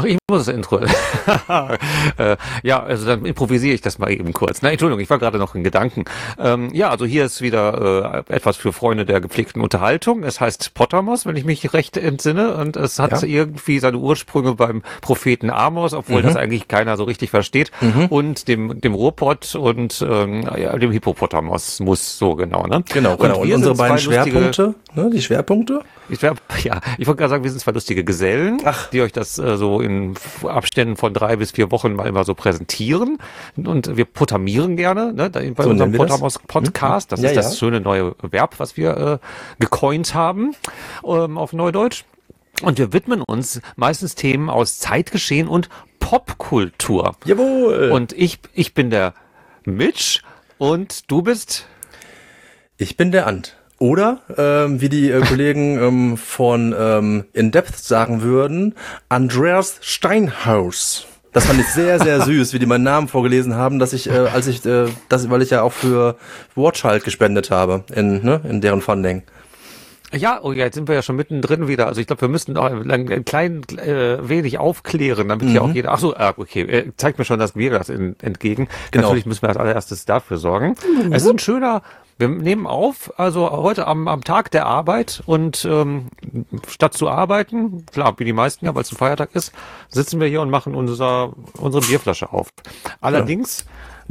ich muss das Intro. Ja, also dann improvisiere ich das mal eben kurz. Na, Entschuldigung, ich war gerade noch in Gedanken. Ja, also hier ist wieder etwas für Freunde der gepflegten Unterhaltung. Es heißt Potamos, wenn ich mich recht entsinne. Und es hat irgendwie seine Ursprünge beim Propheten Amos, obwohl das eigentlich keiner so richtig versteht. Und dem Ruhrpott und dem Hippopotamus muss so genau, ne? Genau. Und unsere beiden Schwerpunkte, ne? Die Schwerpunkte? Ich wollte gerade sagen, wir sind zwei lustige Gesellen, die euch das so in Abständen von 3 bis 4 Wochen mal immer so präsentieren. Und wir potamieren gerne, ne, bei so unserem Potamos-Podcast. Das ist das schöne neue Verb, was wir gecoint haben auf Neudeutsch. Und wir widmen uns meistens Themen aus Zeitgeschehen und Popkultur. Jawohl! Und ich bin der Mitch und du bist? Ich bin der Ant. Oder, wie die Kollegen von In Depth sagen würden, Andreas Steinhaus. Das fand ich sehr, sehr süß, wie die meinen Namen vorgelesen haben, dass ich, weil ich ja auch für Watch halt gespendet habe in deren Funding. Ja, jetzt sind wir ja schon mittendrin wieder. Also ich glaube, wir müssen noch ein klein wenig aufklären, damit ja auch jeder... Ach so, okay, zeigt mir schon das Virus entgegen. Genau. Natürlich müssen wir als allererstes dafür sorgen. Es ist ein schöner... Wir nehmen auf, also heute am Tag der Arbeit und statt zu arbeiten, klar, wie die meisten ja, weil es ein Feiertag ist, sitzen wir hier und machen unsere Bierflasche auf. Allerdings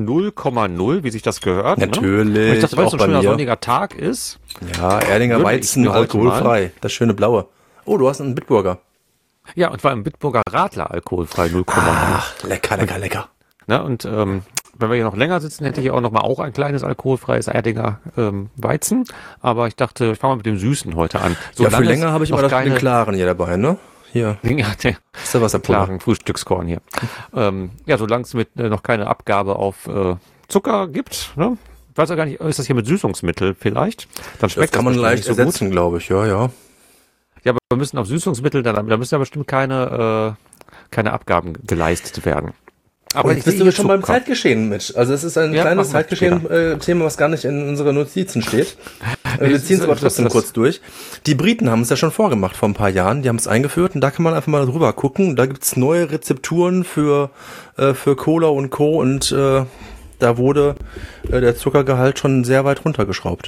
0,0, wie sich das gehört. Natürlich. Ne? Weil es ein schöner sonniger Tag ist. Ja, Erdinger Weizen, alkoholfrei. Das schöne Blaue. Oh, du hast einen Bitburger. Ja, und zwar im Bitburger Radler alkoholfrei 0,0. Ach, lecker. Na, und wenn wir hier noch länger sitzen, hätte ich auch noch mal auch ein kleines alkoholfreies Erdinger Weizen. Aber ich dachte, ich fange mal mit dem Süßen heute an. So für länger habe ich immer den klaren hier dabei, ne? Hier. Ja, ist da was der klaren Frühstückskorn hier. Ja, solange es mit noch keine Abgabe auf Zucker gibt, ne? Ich weiß ja gar nicht, ist das hier mit Süßungsmittel vielleicht? Dann schmeckt das kann man leicht ersetzen, glaube ich, ja. Ja, aber wir müssen auf Süßungsmittel, da müssen ja bestimmt keine Abgaben geleistet werden. Aber jetzt bist du schon beim Zeitgeschehen, Mitch. Also es ist ein kleines Zeitgeschehen-Thema, was gar nicht in unseren Notizen steht. Wir ziehen es aber trotzdem kurz durch. Die Briten haben es ja schon vorgemacht vor ein paar Jahren. Die haben es eingeführt und da kann man einfach mal drüber gucken. Da gibt's neue Rezepturen für Cola und Co. Und da wurde der Zuckergehalt schon sehr weit runtergeschraubt.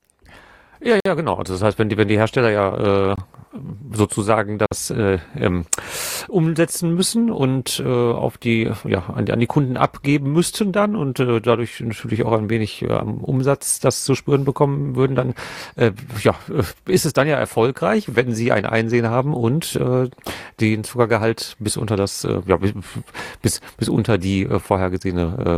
Ja, genau. Also das heißt, wenn die Hersteller ja sozusagen das umsetzen müssen und auf an die Kunden abgeben müssten dann und dadurch natürlich auch ein wenig am Umsatz das zu spüren bekommen würden, dann ist es dann ja erfolgreich, wenn sie ein Einsehen haben und den Zuckergehalt bis unter bis unter die vorhergesehene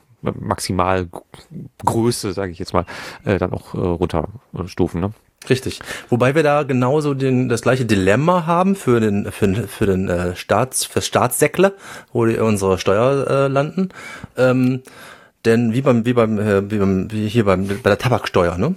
Maximalgröße, sage ich jetzt mal, dann auch runterstufen, ne? Richtig. Wobei wir da genauso das gleiche Dilemma haben für fürs Staatssäckle, wo unsere Steuer landen. Denn wie bei der Tabaksteuer, ne?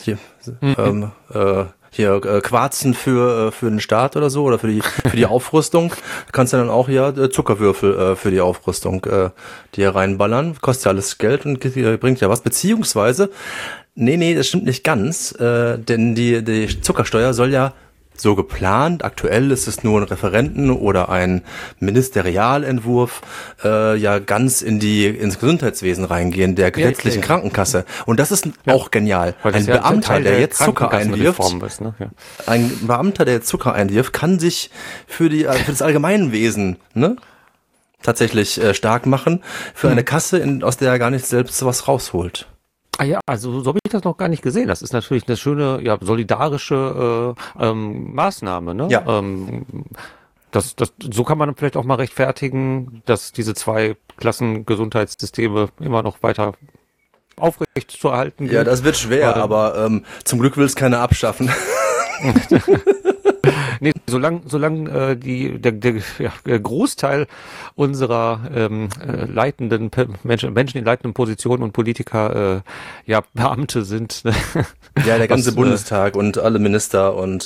Hier Quarzen für den Staat oder so oder für die Aufrüstung, kannst du dann auch hier Zuckerwürfel für die Aufrüstung die reinballern, kostet ja alles Geld und bringt ja was, beziehungsweise nee, das stimmt nicht ganz, denn die Zuckersteuer soll ja so geplant, aktuell ist es nur ein Referenten- oder ein Ministerialentwurf, ganz ins Gesundheitswesen reingehen, der gesetzlichen Krankenkasse. Und das ist auch genial. Ein Beamter, der jetzt Zucker einwirft, ein Beamter, der jetzt Zucker einwirft, kann sich für das Allgemeinwesen, ne, tatsächlich stark machen, für eine Kasse, aus der er gar nicht selbst was rausholt. Ah ja, also so habe ich das noch gar nicht gesehen. Das ist natürlich eine schöne, solidarische Maßnahme, ne? Ja. So kann man vielleicht auch mal rechtfertigen, dass diese 2 Klassen Gesundheitssysteme immer noch weiter aufrecht zu erhalten gilt. Ja, das wird schwer, aber zum Glück will es keiner abschaffen. Nee, solange der Großteil unserer leitenden Menschen in leitenden Positionen und Politiker Beamte sind. Ne? Ja, der ganze Bundestag und alle Minister und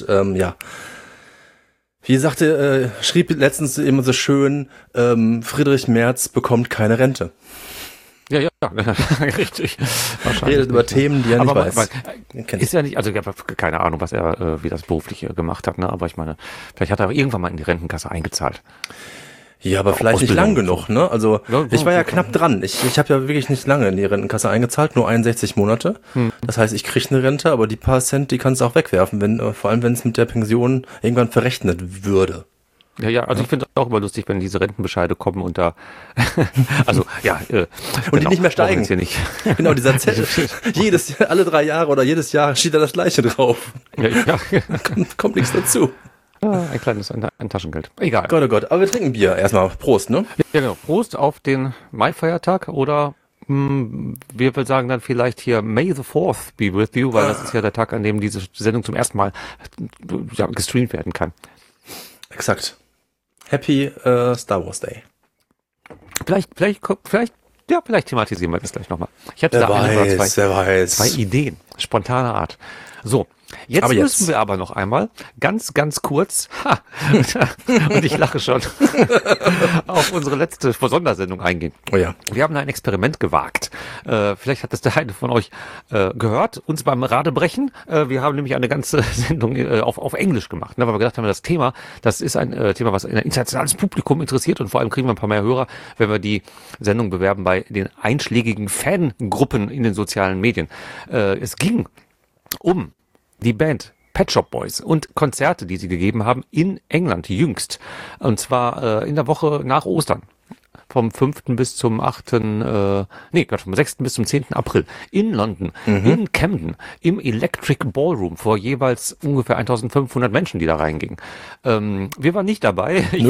Wie schrieb letztens immer so schön, Friedrich Merz bekommt keine Rente. Ja, richtig. Redet über Themen, die er nicht weiß. Ist ja nicht, also ich habe keine Ahnung, wie das beruflich gemacht hat, ne? Aber ich meine, vielleicht hat er irgendwann mal in die Rentenkasse eingezahlt. Ja, aber vielleicht nicht lang genug, ne? Also ich war ja knapp dran. Ich habe ja wirklich nicht lange in die Rentenkasse eingezahlt, nur 61 Monate. Das heißt, ich kriege eine Rente, aber die paar Cent, die kannst du auch wegwerfen, vor allem wenn es mit der Pension irgendwann verrechnet würde. Ja, also ich finde es auch immer lustig, wenn diese Rentenbescheide kommen und da, also ja, und die nicht mehr steigen. Hier nicht. Genau, dieser Zettel, alle 3 Jahre oder jedes Jahr steht da das Gleiche drauf. Ja. Kommt nichts dazu. Ein kleines ein Taschengeld. Egal. Gott, oh Gott. Aber wir trinken Bier. Erstmal Prost, ne? Ja, genau. Prost auf den Mai-Feiertag oder wir würden sagen dann vielleicht hier May the 4th be with you, weil das ist ja der Tag, an dem diese Sendung zum ersten Mal gestreamt werden kann. Exakt. Happy Star Wars Day. Vielleicht thematisieren wir das gleich nochmal. Ich hatte wer weiß. Zwei Ideen, spontaner Art. So, jetzt müssen wir aber noch einmal ganz, ganz kurz, und ich lache schon, auf unsere letzte Sondersendung eingehen. Oh ja. Wir haben ein Experiment gewagt. Vielleicht hat das der eine von euch gehört, uns beim Radebrechen. Wir haben nämlich eine ganze Sendung auf Englisch gemacht, ne, weil wir gedacht haben, das ist ein Thema, was ein internationales Publikum interessiert und vor allem kriegen wir ein paar mehr Hörer, wenn wir die Sendung bewerben bei den einschlägigen Fangruppen in den sozialen Medien. Es ging um die Band Pet Shop Boys und Konzerte, die sie gegeben haben in England jüngst. Und zwar in der Woche nach Ostern. Vom 5. bis zum 8., vom 6. bis zum 10. April in London, in Camden, im Electric Ballroom vor jeweils ungefähr 1500 Menschen, die da reingingen. Wir waren nicht dabei. Ich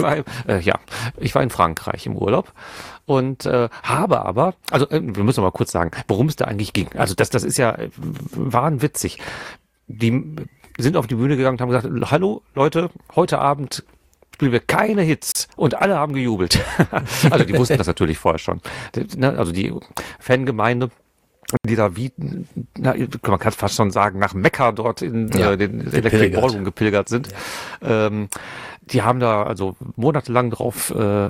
war in Frankreich im Urlaub und habe aber, wir müssen mal kurz sagen, worum es da eigentlich ging. Also das ist ja wahnwitzig. Die sind auf die Bühne gegangen und haben gesagt, hallo Leute, heute Abend spielen wir keine Hits und alle haben gejubelt. Also die wussten das natürlich vorher schon. Also die Fangemeinde, die da man kann fast schon sagen, nach Mekka dort in den Electric Ballroom gepilgert sind. Ja. Die haben da also monatelang drauf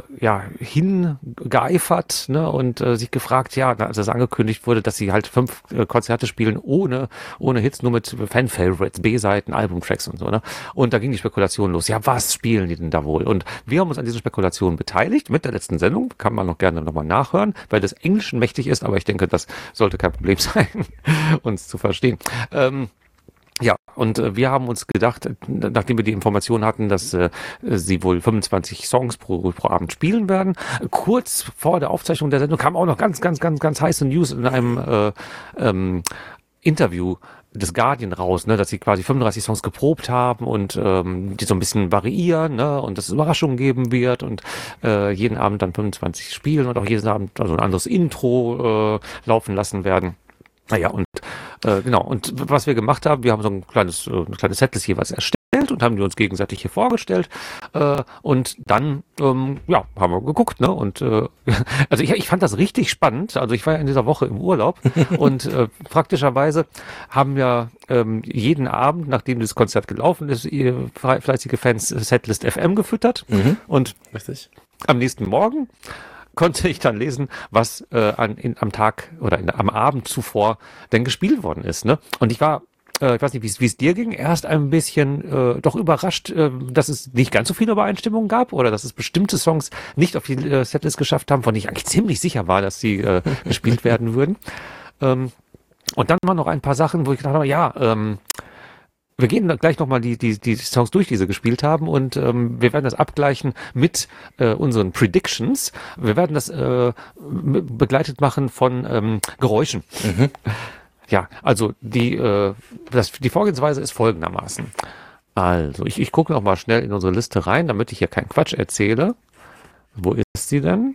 hingeeifert, ne, und sich gefragt, als es angekündigt wurde, dass sie halt 5 Konzerte spielen ohne Hits, nur mit Fan-Favorites, B-Seiten, Albumtracks und so, ne? Und da ging die Spekulation los. Ja, was spielen die denn da wohl? Und wir haben uns an diesen Spekulationen beteiligt mit der letzten Sendung. Kann man noch gerne nochmal nachhören, weil das Englischen mächtig ist, aber ich denke, das sollte kein Problem sein, uns zu verstehen. Und wir haben uns gedacht, nachdem wir die Information hatten, dass sie wohl 25 Songs pro Abend spielen werden, kurz vor der Aufzeichnung der Sendung kam auch noch ganz, ganz, ganz, ganz heiße News in einem Interview des Guardian raus, ne, dass sie quasi 35 Songs geprobt haben und die so ein bisschen variieren, ne, und dass es Überraschungen geben wird und jeden Abend dann 25 spielen und auch jeden Abend also ein anderes Intro laufen lassen werden. Naja, und genau, und was wir gemacht haben, wir haben so eine kleine Setlist jeweils erstellt und haben die uns gegenseitig hier vorgestellt und dann haben wir geguckt, ne, und also ich fand das richtig spannend, also ich war ja in dieser Woche im Urlaub und praktischerweise haben wir jeden Abend, nachdem das Konzert gelaufen ist, ihr fleißige Fans Setlist FM gefüttert und richtig. Am nächsten Morgen konnte ich dann lesen, was am Tag oder am Abend zuvor denn gespielt worden ist, ne? Und ich war, ich weiß nicht, wie es dir ging, erst ein bisschen doch überrascht, dass es nicht ganz so viele Übereinstimmungen gab oder dass es bestimmte Songs nicht auf die Setlist geschafft haben, von denen ich eigentlich ziemlich sicher war, dass sie gespielt werden würden. Und dann waren noch ein paar Sachen, wo ich gedacht habe, wir gehen gleich nochmal die Songs durch, die sie gespielt haben und wir werden das abgleichen mit unseren Predictions. Wir werden das begleitet machen von Geräuschen. Ja, also die Vorgehensweise ist folgendermaßen. Also ich gucke noch mal schnell in unsere Liste rein, damit ich hier keinen Quatsch erzähle. Wo ist sie denn?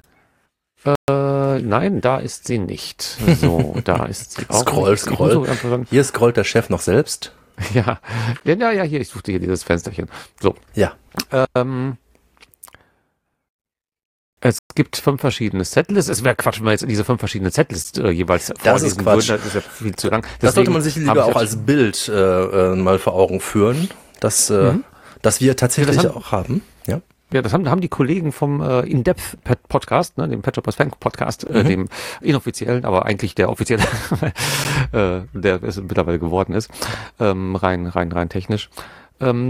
Nein, da ist sie nicht. So, da ist sie auch. Scroll. Hier scrollt der Chef noch selbst. Ja, hier, ich suchte hier dieses Fensterchen. So. Ja. Es gibt 5 verschiedene Setlists. Es wäre Quatsch, wenn wir jetzt diese 5 verschiedene Setlists jeweils vorlesen würden. Das ist ja viel zu lang. Das sollte man sich lieber auch als Bild mal vor Augen führen, dass wir tatsächlich auch haben. Ja. Ja, das haben die Kollegen vom In-Depth Podcast, ne, dem Pet Shop Boys Fan Podcast, dem inoffiziellen, aber eigentlich der offizielle, der es mittlerweile geworden ist, rein technisch.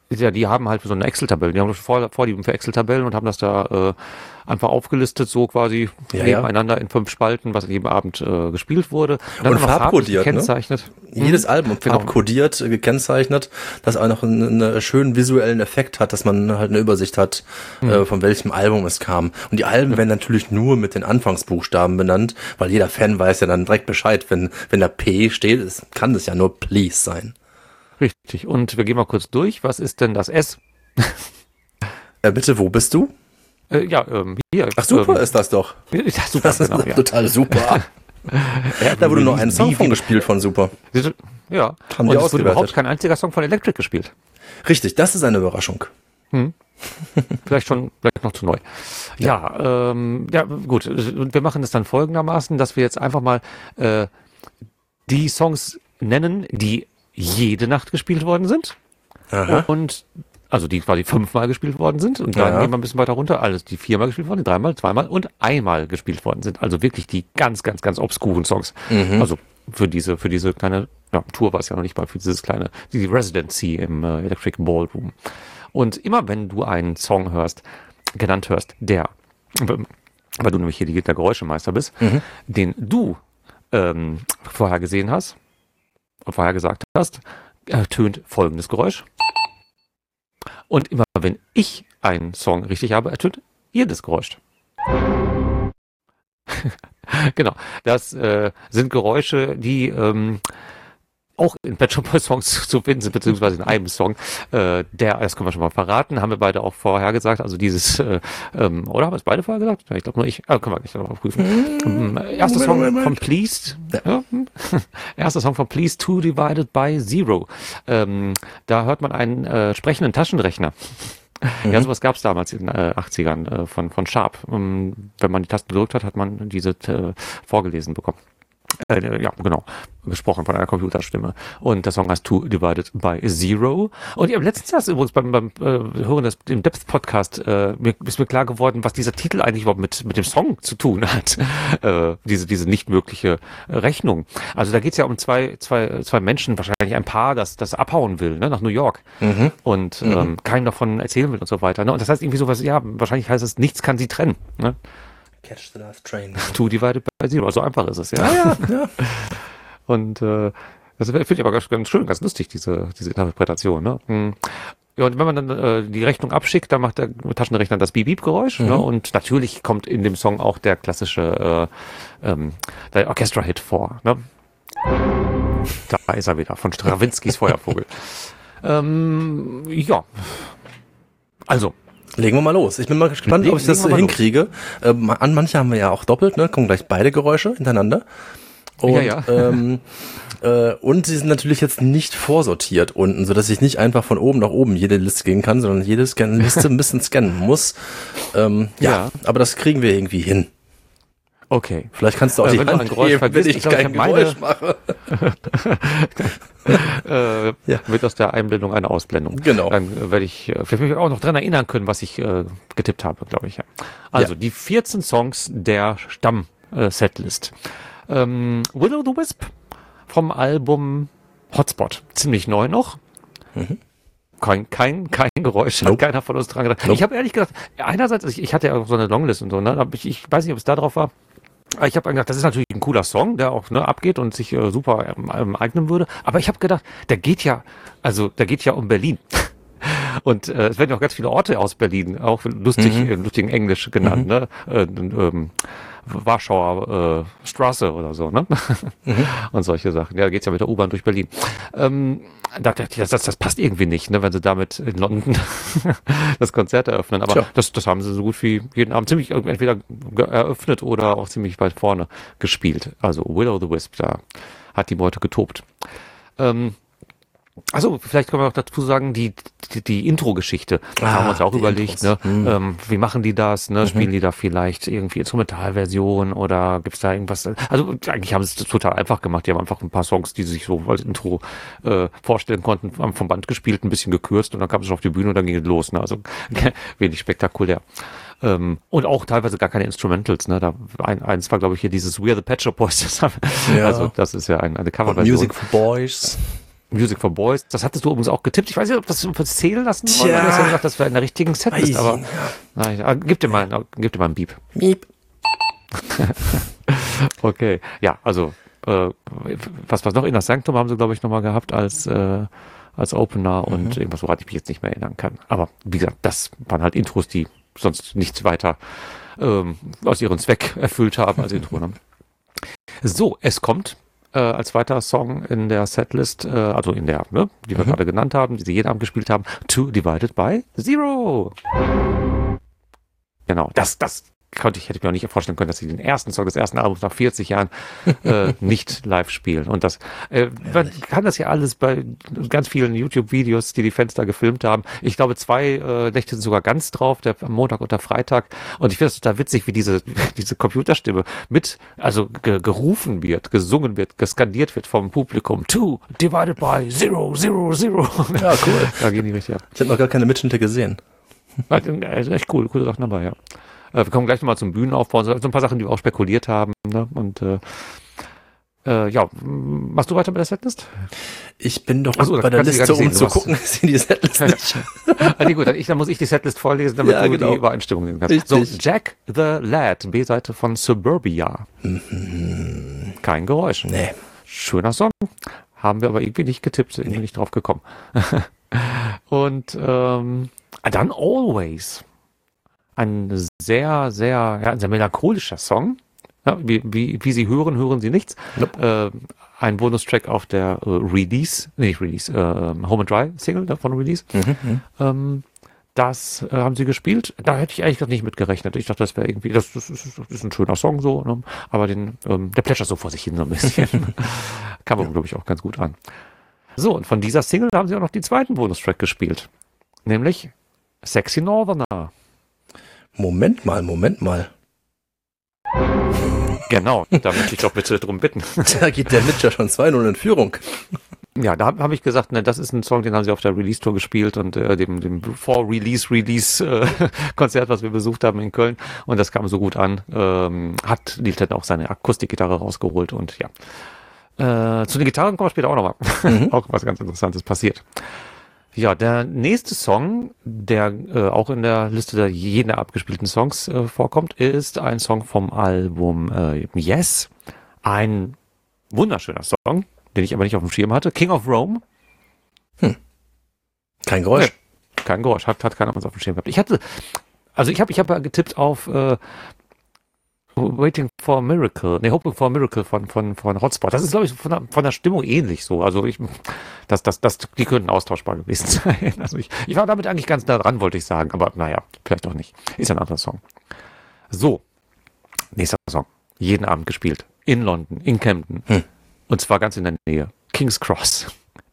Ja, die haben halt so eine Excel-Tabelle. Die haben Vorlieben für Excel-Tabellen und haben das da einfach aufgelistet, so quasi nebeneinander in 5 Spalten, was an jedem Abend gespielt wurde. Und farbkodiert, gekennzeichnet. Jedes Album farbkodiert, gekennzeichnet, das auch noch einen schönen visuellen Effekt hat, dass man halt eine Übersicht hat, von welchem Album es kam. Und die Alben werden natürlich nur mit den Anfangsbuchstaben benannt, weil jeder Fan weiß ja dann direkt Bescheid, wenn da P steht, kann das ja nur Please sein. Richtig. Und wir gehen mal kurz durch. Was ist denn das S? Bitte, wo bist du? Hier. Ach, super ist das doch. Ja, super, das ist total super. Da wurde nur ein Song von gespielt von Super. Ja. Haben die es wurde überhaupt ausgewertet. kein einziger Song von Electric gespielt. Richtig, das ist eine Überraschung. Vielleicht noch zu neu. Ja, gut. Und wir machen das dann folgendermaßen, dass wir jetzt einfach mal die Songs nennen, die jede Nacht gespielt worden sind. Aha. Und also die quasi 5-mal gespielt worden sind. Und dann gehen wir ein bisschen weiter runter. Alles, die 4-mal gespielt worden sind, 3-mal, 2-mal und 1-mal gespielt worden sind. Also wirklich die ganz, ganz, ganz obskuren Songs. Also für diese kleine Tour war es ja noch nicht mal, für die Residency im Electric Ballroom. Und immer wenn du einen Song genannt hörst, der, weil du nämlich hier der Geräuschemeister bist, den du vorher gesagt hast, ertönt folgendes Geräusch. Und immer wenn ich einen Song richtig habe, ertönt jedes Geräusch. Genau, das sind Geräusche, die auch in Pet Shop Boys Songs zu finden sind, beziehungsweise in einem Song. Das können wir schon mal verraten, haben wir beide auch vorher gesagt. Also dieses, oder haben wir es beide vorher gesagt? Ich glaube nur ich. Können wir gleich nochmal prüfen. Erster Song von Pleased. Ja. Erster Song von Pleased, 2 Divided by 0. Da hört man einen sprechenden Taschenrechner. Ja, sowas gab es damals in den 80ern von Sharp. Wenn man die Tasten gedrückt hat, hat man diese vorgelesen bekommen. Ja, genau. Gesprochen von einer Computerstimme. Und der Song heißt 2 Divided by 0. Und ich habe letztens erst übrigens beim Hören im Depth-Podcast ist mir klar geworden, was dieser Titel eigentlich überhaupt mit dem Song zu tun hat. Diese nicht mögliche Rechnung. Also da geht es ja um zwei Menschen, wahrscheinlich ein Paar, das abhauen will, ne, nach New York. Und keinem davon erzählen will und so weiter. Ne? Und das heißt irgendwie sowas, ja, wahrscheinlich heißt es, nichts kann sie trennen. Ne? Catch the Last Train. 2 divided by 0. So einfach ist es, ja. Ja. Und das finde ich aber ganz schön, ganz lustig, diese Interpretation. Ne? Ja, und wenn man dann die Rechnung abschickt, dann macht der Taschenrechner das Beep-Beep-Geräusch. Ne? Und natürlich kommt in dem Song auch der klassische der Orchestra-Hit vor. Ne? Da ist er wieder, von Strawinskys Feuervogel. Ja. Also, legen wir mal los. Ich bin mal gespannt, ob ich das hinkriege. Manche haben wir ja auch doppelt, ne? Kommen gleich beide Geräusche hintereinander. Und, und sie sind natürlich jetzt nicht vorsortiert unten, sodass ich nicht einfach von oben nach oben jede Liste gehen kann, sondern jede Liste ein bisschen scannen muss. Aber das kriegen wir irgendwie hin. Okay. Vielleicht kannst du auch die wenn Hand du ein Geräusch geben, vergisst, wenn ich kein Geräusch mache. Wird aus der Einblendung eine Ausblendung. Genau. Dann werde ich vielleicht mich auch noch dran erinnern können, was ich getippt habe, glaube ich. Ja. Also die 14 Songs der Stamm-Setlist. Will o' the Wisp vom Album Hotspot. Ziemlich neu noch. Kein Geräusch, hat keiner von uns dran gedacht. Ich habe ehrlich gedacht, einerseits, ich hatte ja auch so eine Longlist und so, ne? Ich weiß nicht, ob es da drauf war. Aber ich habe gedacht, das ist natürlich ein cooler Song, der auch abgeht und sich super eignen würde. Aber ich habe gedacht, der geht ja um Berlin. Und es werden ja auch ganz viele Orte aus Berlin, auch lustigen Englisch genannt, ne? Warschauer Straße oder so, ne? Und solche Sachen. Ja, da geht's ja mit der U-Bahn durch Berlin. Da dachte ich, das passt irgendwie nicht, ne, wenn sie damit in London das Konzert eröffnen. Aber das haben sie so gut wie jeden Abend ziemlich entweder eröffnet oder auch ziemlich weit vorne gespielt. Also Will o' the Wisp, da hat die Beute getobt. Also vielleicht können wir auch dazu sagen, die Intro-Geschichte. Da haben wir uns auch überlegt, ne? Wie machen die das? Ne? Spielen die da vielleicht irgendwie Instrumentalversion oder gibt's da irgendwas? Also eigentlich haben sie es total einfach gemacht. Die haben einfach ein paar Songs, die sie sich so als Intro vorstellen konnten, haben vom Band gespielt, ein bisschen gekürzt und dann kam es schon auf die Bühne und dann ging es los. Ne? Also wenig spektakulär. Und auch teilweise gar keine Instrumentals. Ne? Eins war, glaube ich, hier dieses We're the Pet Shop Boys. Also das ist ja eine Coverversion. Music for Boys. Music for Boys. Das hattest du übrigens auch getippt. Ich weiß nicht, ob das zählen lassen wollen. Du hast ja gesagt, das wäre in der richtigen Setlist, aber nein, gib dir mal einen Beep. Miep. Okay, ja, also was noch in das Sanctum haben sie, glaube ich, nochmal gehabt als Opener und irgendwas, woran ich mich jetzt nicht mehr erinnern kann. Aber wie gesagt, das waren halt Intros, die sonst nichts weiter aus ihrem Zweck erfüllt haben als Intro. Ne? So, es kommt als weiterer Song in der Setlist, also in der, ne, die wir gerade genannt haben, die sie jeden Abend gespielt haben, 2 Divided by 0. Genau, das hätte ich mir auch nicht vorstellen können, dass sie den ersten Song des ersten Albums nach 40 Jahren nicht live spielen. Und das, man kann das ja alles bei ganz vielen YouTube-Videos, die Fans da gefilmt haben. Ich glaube, 2 Nächte sind sogar ganz drauf, der am Montag und der Freitag. Und ich finde es total witzig, wie diese Computerstimme gerufen wird, gesungen wird, geskandiert wird vom Publikum. 2 divided by 0, 0, 0. Ja, cool. Da gehen die richtig ab. Ich habe noch gar keine Mitschnitte gesehen. Also echt coole Sachen dabei, ja. Wir kommen gleich nochmal zum Bühnenaufbau, so ein paar Sachen, die wir auch spekuliert haben. Ne? Und ja, machst du weiter mit der Setlist? Ich bin doch bei der Liste, um zu gucken, ist die Setlist nicht. Also gut, dann muss ich die Setlist vorlesen, damit du die Übereinstimmung sehen kannst. So, Jack the Lad, B-Seite von Suburbia. Kein Geräusch. Nee. Schöner Song. Haben wir aber irgendwie nicht getippt, irgendwie nicht drauf gekommen. Und dann Always. Ein sehr, sehr melancholischer Song. Ja, wie Sie hören Sie nichts. Nope. Ein Bonustrack auf der Home and Dry Single von Release. Das haben sie gespielt. Da hätte ich eigentlich nicht mit gerechnet. Ich dachte, das wäre irgendwie, das ist ein schöner Song so, ne? Aber der plätschert so vor sich hin so ein bisschen. Kam aber, glaube ich, auch ganz gut an. So, und von dieser Single haben sie auch noch den zweiten Bonustrack gespielt. Nämlich Sexy Northerner. Moment mal. Genau, da möchte ich doch bitte drum bitten. Da geht der Mitcher schon 2-0 in Führung. Ja, da habe ich gesagt, ne, das ist ein Song, den haben sie auf der Release-Tour gespielt und dem Vor-Release-Konzert, was wir besucht haben in Köln. Und das kam so gut an. Hat Neil Tennant auch seine Akustikgitarre rausgeholt und ja. Zu den Gitarren kommen wir später auch nochmal. Auch was ganz Interessantes passiert. Ja, der nächste Song, der auch in der Liste der jeden abgespielten Songs vorkommt, ist ein Song vom Album Yes. Ein wunderschöner Song, den ich aber nicht auf dem Schirm hatte. King of Rome. Kein Geräusch. Nee, kein Geräusch. Hat keiner was auf dem Schirm gehabt. Ich habe getippt auf Waiting for a Miracle, Hoping for a Miracle von Hotspot. Das ist, glaube ich, von der Stimmung ähnlich so. Also die könnten austauschbar gewesen sein. Also ich war damit eigentlich ganz nah dran, wollte ich sagen. Aber naja, vielleicht auch nicht. Ist ein anderer Song. So, nächster Song. Jeden Abend gespielt. In London, in Camden. Und zwar ganz in der Nähe. King's Cross.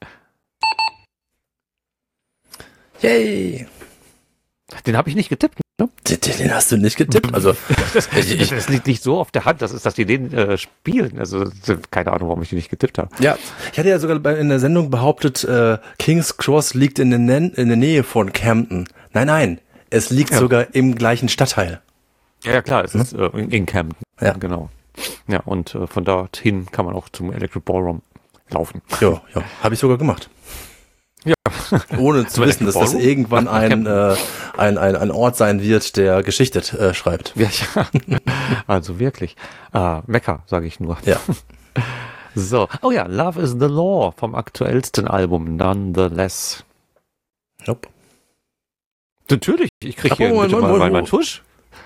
Yay! Den habe ich nicht getippt. Ne? Den hast du nicht getippt? Also das liegt nicht so auf der Hand, dass die den spielen. Also keine Ahnung, warum ich den nicht getippt habe. Ja, ich hatte ja sogar in der Sendung behauptet, King's Cross liegt in der Nähe von Camden. Nein, es liegt sogar im gleichen Stadtteil. Ja, klar, es ist in Camden. Ja, genau. Ja, und von dorthin kann man auch zum Electric Ballroom laufen. Ja, habe ich sogar gemacht. Ja. Ohne zu wissen, dass das irgendwann ein Ort sein wird, der Geschichte schreibt. Ja, also wirklich. Mekka, sage ich nur. Ja. So. Oh ja, Love is the Law vom aktuellsten Album, Nonetheless. Nope. Natürlich, ich kriege hier meinen Tusch.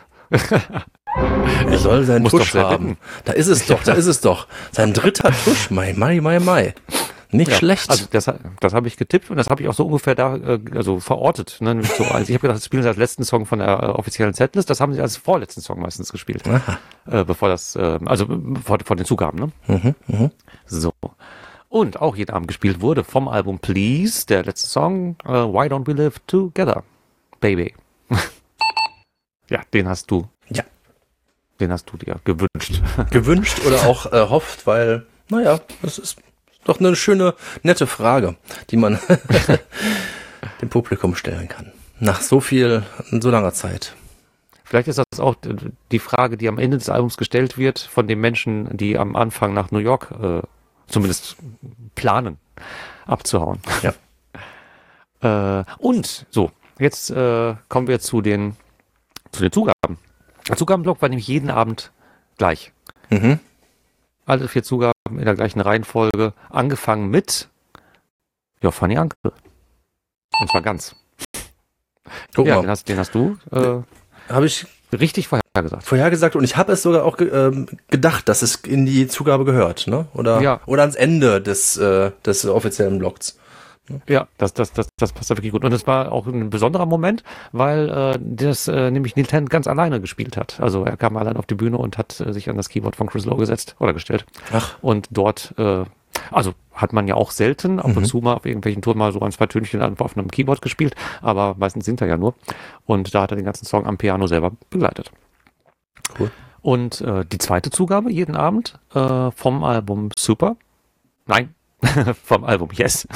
Er soll seinen Tusch haben. Da ist es doch. Sein dritter Tusch. Mai. Nicht schlecht. Also das habe ich getippt und das habe ich auch so ungefähr da verortet. Ne? So, also ich habe gedacht, das spielen sie als letzten Song von der offiziellen Setlist. Das haben sie als vorletzten Song meistens gespielt. Bevor das, vor den Zugaben. Ne? So. Und auch jeden Abend gespielt wurde vom Album Please, der letzte Song, Why Don't We Live Together, Baby. Ja, den hast du. Ja. Den hast du dir gewünscht. Gewünscht oder auch hofft, weil, naja, das ist doch eine schöne, nette Frage, die man dem Publikum stellen kann. Nach so langer Zeit. Vielleicht ist das auch die Frage, die am Ende des Albums gestellt wird von den Menschen, die am Anfang nach New York zumindest planen. abzuhauen. Ja. Und so, jetzt kommen wir zu den Zugaben. Der Zugabenblock war nämlich jeden Abend gleich. Mhm. Alle 4 Zugaben in der gleichen Reihenfolge, angefangen mit Funny Uncle. Und zwar ganz. Guck mal. Den hast du Habe ich richtig vorhergesagt. Und ich habe es sogar auch gedacht, dass es in die Zugabe gehört, ne? Oder ans Ende des offiziellen Blocks. Ja, das passt da wirklich gut. Und es war auch ein besonderer Moment, weil das nämlich Neil Tennant ganz alleine gespielt hat. Also er kam allein auf die Bühne und hat sich an das Keyboard von Chris Lowe gestellt. Ach. Und dort, also hat man ja auch selten, ab und zu mal auf irgendwelchen Touren mal so 1, 2 Tönchen auf einem Keyboard gespielt, aber meistens singt er ja nur. Und da hat er den ganzen Song am Piano selber begleitet. Cool. Und die zweite Zugabe jeden Abend vom Album Super. Nein. Vom Album Yes.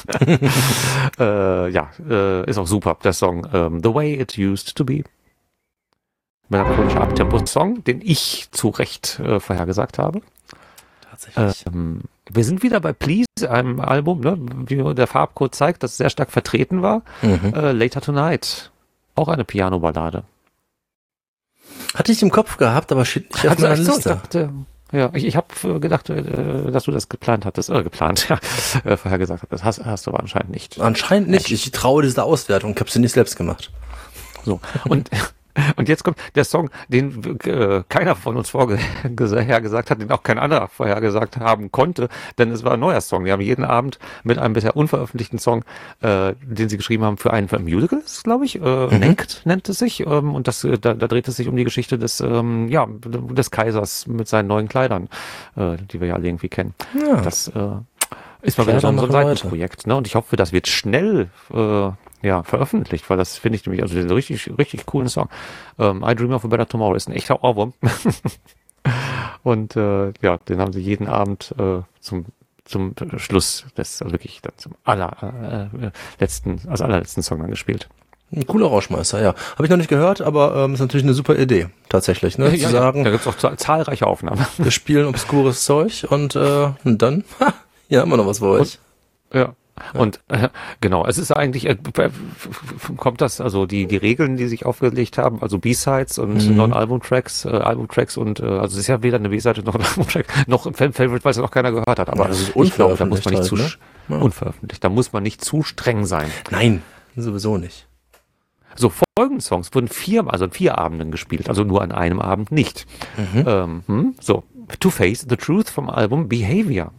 Ist auch super, der Song The Way It Used to Be. Melancholischer Abtempo-Song, den ich zu Recht vorhergesagt habe. Tatsächlich. Wir sind wieder bei Please, einem Album, ne, wie der Farbcode zeigt, das sehr stark vertreten war. Later Tonight, auch eine Piano-Ballade. Hatte ich im Kopf gehabt, aber steht nicht auf meiner Liste. Ich habe gedacht, dass du das geplant hattest, vorhergesagt hattest. Hast du aber anscheinend nicht. Anscheinend nicht. Ich traue dieser Auswertung. Ich habe sie nicht selbst gemacht. So, und jetzt kommt der Song, den keiner von uns vorhergesagt hat, den auch kein anderer vorhergesagt haben konnte, denn es war ein neuer Song. Die haben jeden Abend mit einem bisher unveröffentlichten Song, den sie geschrieben haben für ein Musical, glaube ich, nennt es sich, und da dreht es sich um die Geschichte des Kaisers mit seinen neuen Kleidern, die wir ja alle irgendwie kennen. Ja. Das ist mal wieder so ein Seitenprojekt, ne? Und ich hoffe, das wird schnell veröffentlicht, weil das finde ich nämlich, also den richtig, richtig coolen Song. I Dream of a Better Tomorrow ist ein echter Ohrwurm. Und den haben sie jeden Abend zum Schluss also wirklich dann zum allerletzten Song dann gespielt. Ein cooler Rauschmeister, ja. Habe ich noch nicht gehört, aber ist natürlich eine super Idee, tatsächlich, ne? Zu sagen, da gibt es auch zahlreiche Aufnahmen. Wir spielen obskures Zeug und dann, ja, immer noch was für euch. Und genau, es ist eigentlich, kommt das, also die Regeln, die sich aufgelegt haben, also B-Sides und Non-Album-Tracks, Album-Tracks und also es ist ja weder eine B-Seite noch ein Album-Track, noch ein Fan-Favorite, weil es noch keiner gehört hat, aber das ist ich glaube, da muss man nicht unveröffentlicht, da muss man nicht zu streng sein. Nein, sowieso nicht. So, folgende Songs wurden 4 Abenden gespielt, also nur an einem Abend nicht. So, To Face the Truth vom Album Behavior.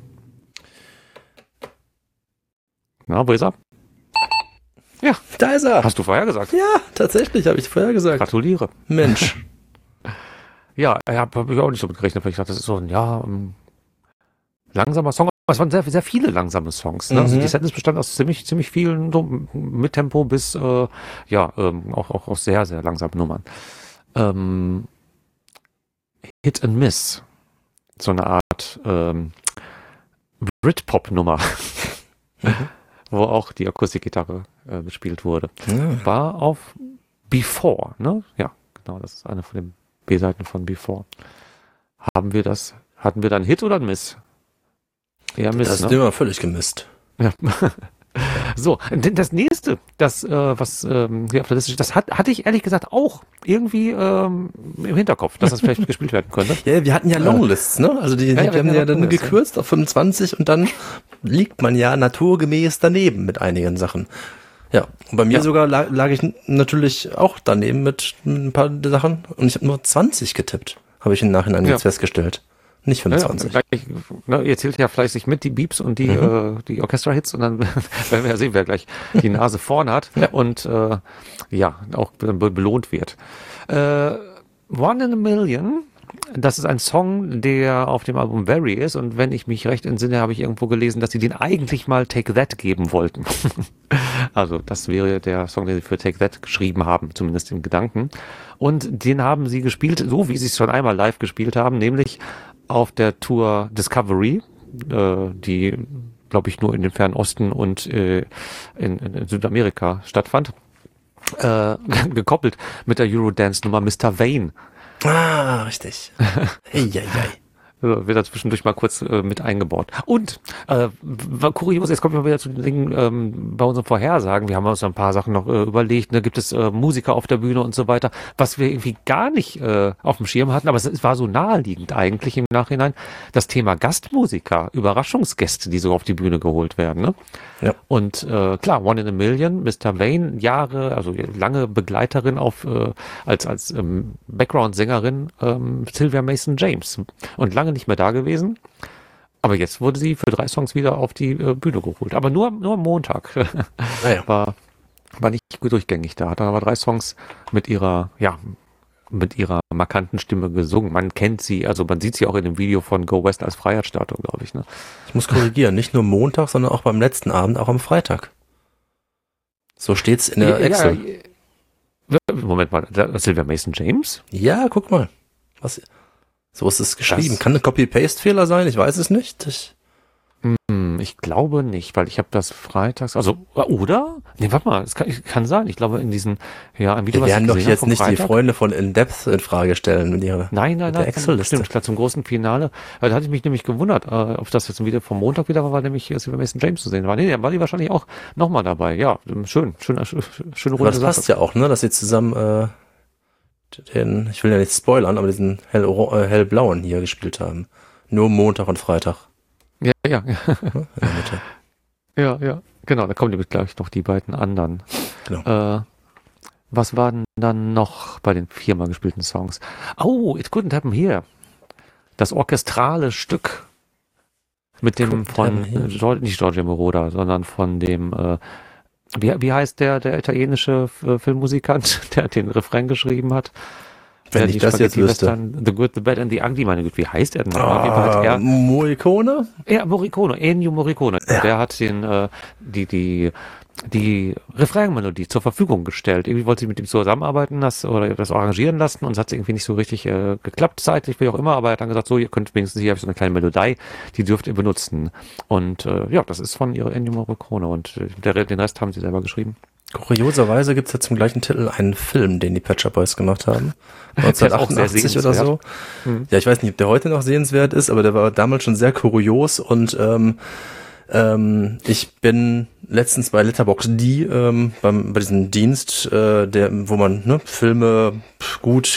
Na, wo ist er? Ja. Da ist er. Hast du vorher gesagt? Ja, tatsächlich habe ich vorher gesagt. Gratuliere. Mensch. Ja, habe ich auch nicht so mit gerechnet, weil ich dachte, das ist so ein langsamer Song. Aber es waren sehr, sehr viele langsame Songs. Ne? Also die Setlist bestand aus ziemlich vielen so mit Tempo bis auch aus sehr, sehr langsamen Nummern. Hit and Miss. So eine Art Britpop-Nummer. Wo auch die Akustikgitarre gespielt wurde. War auf Before, ne? Ja, genau, das ist eine von den B-Seiten von Before. Hatten wir dann Hit oder ein Miss? Eher Miss, das ist immer völlig gemisst. Ja. So, das nächste, was hier auf der Liste steht, das hatte ich ehrlich gesagt auch irgendwie im Hinterkopf, dass das vielleicht gespielt werden könnte. Ja, wir hatten ja Longlists, ne? Also die haben ja dann gekürzt auf 25 und dann liegt man ja naturgemäß daneben mit einigen Sachen. Ja, und bei mir sogar lag ich natürlich auch daneben mit ein paar Sachen und ich habe nur 20 getippt, habe ich im Nachhinein jetzt festgestellt. Nicht 25. Ihr zählt ja fleißig mit, die Beeps und die Orchestra-Hits und dann werden wir ja sehen, wer gleich die Nase vorn hat und auch belohnt wird. One in a Million, das ist ein Song, der auf dem Album Very ist und wenn ich mich recht entsinne, habe ich irgendwo gelesen, dass sie den eigentlich mal Take That geben wollten. Also das wäre der Song, den sie für Take That geschrieben haben, zumindest in Gedanken. Und den haben sie gespielt, so wie sie es schon einmal live gespielt haben, nämlich auf der Tour Discovery, die, glaube ich, nur in den Fernen Osten und in Südamerika stattfand, gekoppelt mit der Eurodance-Nummer Mr. Vane. Ah, richtig. Also wird da zwischendurch mal kurz mit eingebaut. Und war kurios, jetzt kommen wir wieder zu den Dingen bei unseren Vorhersagen. Wir haben uns ein paar Sachen noch überlegt. Ne? Gibt es Musiker auf der Bühne und so weiter, was wir irgendwie gar nicht auf dem Schirm hatten, aber es war so naheliegend eigentlich im Nachhinein. Das Thema Gastmusiker, Überraschungsgäste, die so auf die Bühne geholt werden. Ne? Ja. Und klar, One in a Million, Mr. Vane, also lange Begleiterin als Background-Sängerin Sylvia Mason James. Und lange nicht mehr da gewesen. Aber jetzt wurde sie für 3 Songs wieder auf die Bühne geholt. Aber nur am Montag. Naja. War nicht gut durchgängig da. Hat dann aber 3 Songs mit ihrer markanten Stimme gesungen. Man kennt sie, also man sieht sie auch in dem Video von Go West als Freiheitsstatue, glaube ich. Ne? Ich muss korrigieren, nicht nur Montag, sondern auch beim letzten Abend, auch am Freitag. So steht's in der Excel. Moment mal, Sylvia Mason James? Ja, guck mal. So ist es geschrieben. Kann ein Copy-Paste-Fehler sein? Ich weiß es nicht. Ich glaube nicht, weil ich habe das freitags, oder? Nee, warte mal, es kann sein. Ich glaube in diesen, im Video, wir werden doch jetzt nicht Freitag, die Freunde von In-Depth in Frage stellen mit ihrer Nein, Excel-Liste. Stimmt, klar, zum großen Finale. Da hatte ich mich nämlich gewundert, ob das jetzt ein Video vom Montag wieder war, weil nämlich Sylvia Mason James zu sehen war. Nee, dann war die wahrscheinlich auch nochmal dabei. Ja, schöne Runde. Das passt ja auch, ne, dass sie zusammen ich will ja nicht spoilern, aber diesen hellblauen hier gespielt haben. Nur Montag und Freitag. Ja. In der Mitte. Ja, genau, da kommen nämlich gleich noch die beiden anderen. Genau. Was war denn dann noch bei den 4-mal gespielten Songs? Oh, It Couldn't Happen Here. Das orchestrale Stück mit dem nicht Giorgio Moroder, sondern von dem, wie heißt der italienische Filmmusikant, der den Refrain geschrieben hat? Wenn ich das jetzt wüsste. The Good, the Bad and the Ugly, meine Güte, wie heißt er denn? Morricone? Ja, Morricone, Ennio Morricone. Ja. Der hat die Refrainmelodie zur Verfügung gestellt. Irgendwie wollte sie mit ihm zusammenarbeiten das arrangieren lassen und es hat irgendwie nicht so richtig geklappt zeitlich, wie auch immer, aber er hat dann gesagt, so, ihr könnt wenigstens hier so eine kleine Melodie, die dürft ihr benutzen. Und das ist von Ennio Morricone und den Rest haben sie selber geschrieben. Kurioserweise gibt es ja zum gleichen Titel einen Film, den die Pet Shop Boys gemacht haben. 1988 oder so. Ja, ich weiß nicht, ob der heute noch sehenswert ist, aber der war damals schon sehr kurios und ich bin letztens bei Letterboxd bei diesem Dienst, wo man Filme gut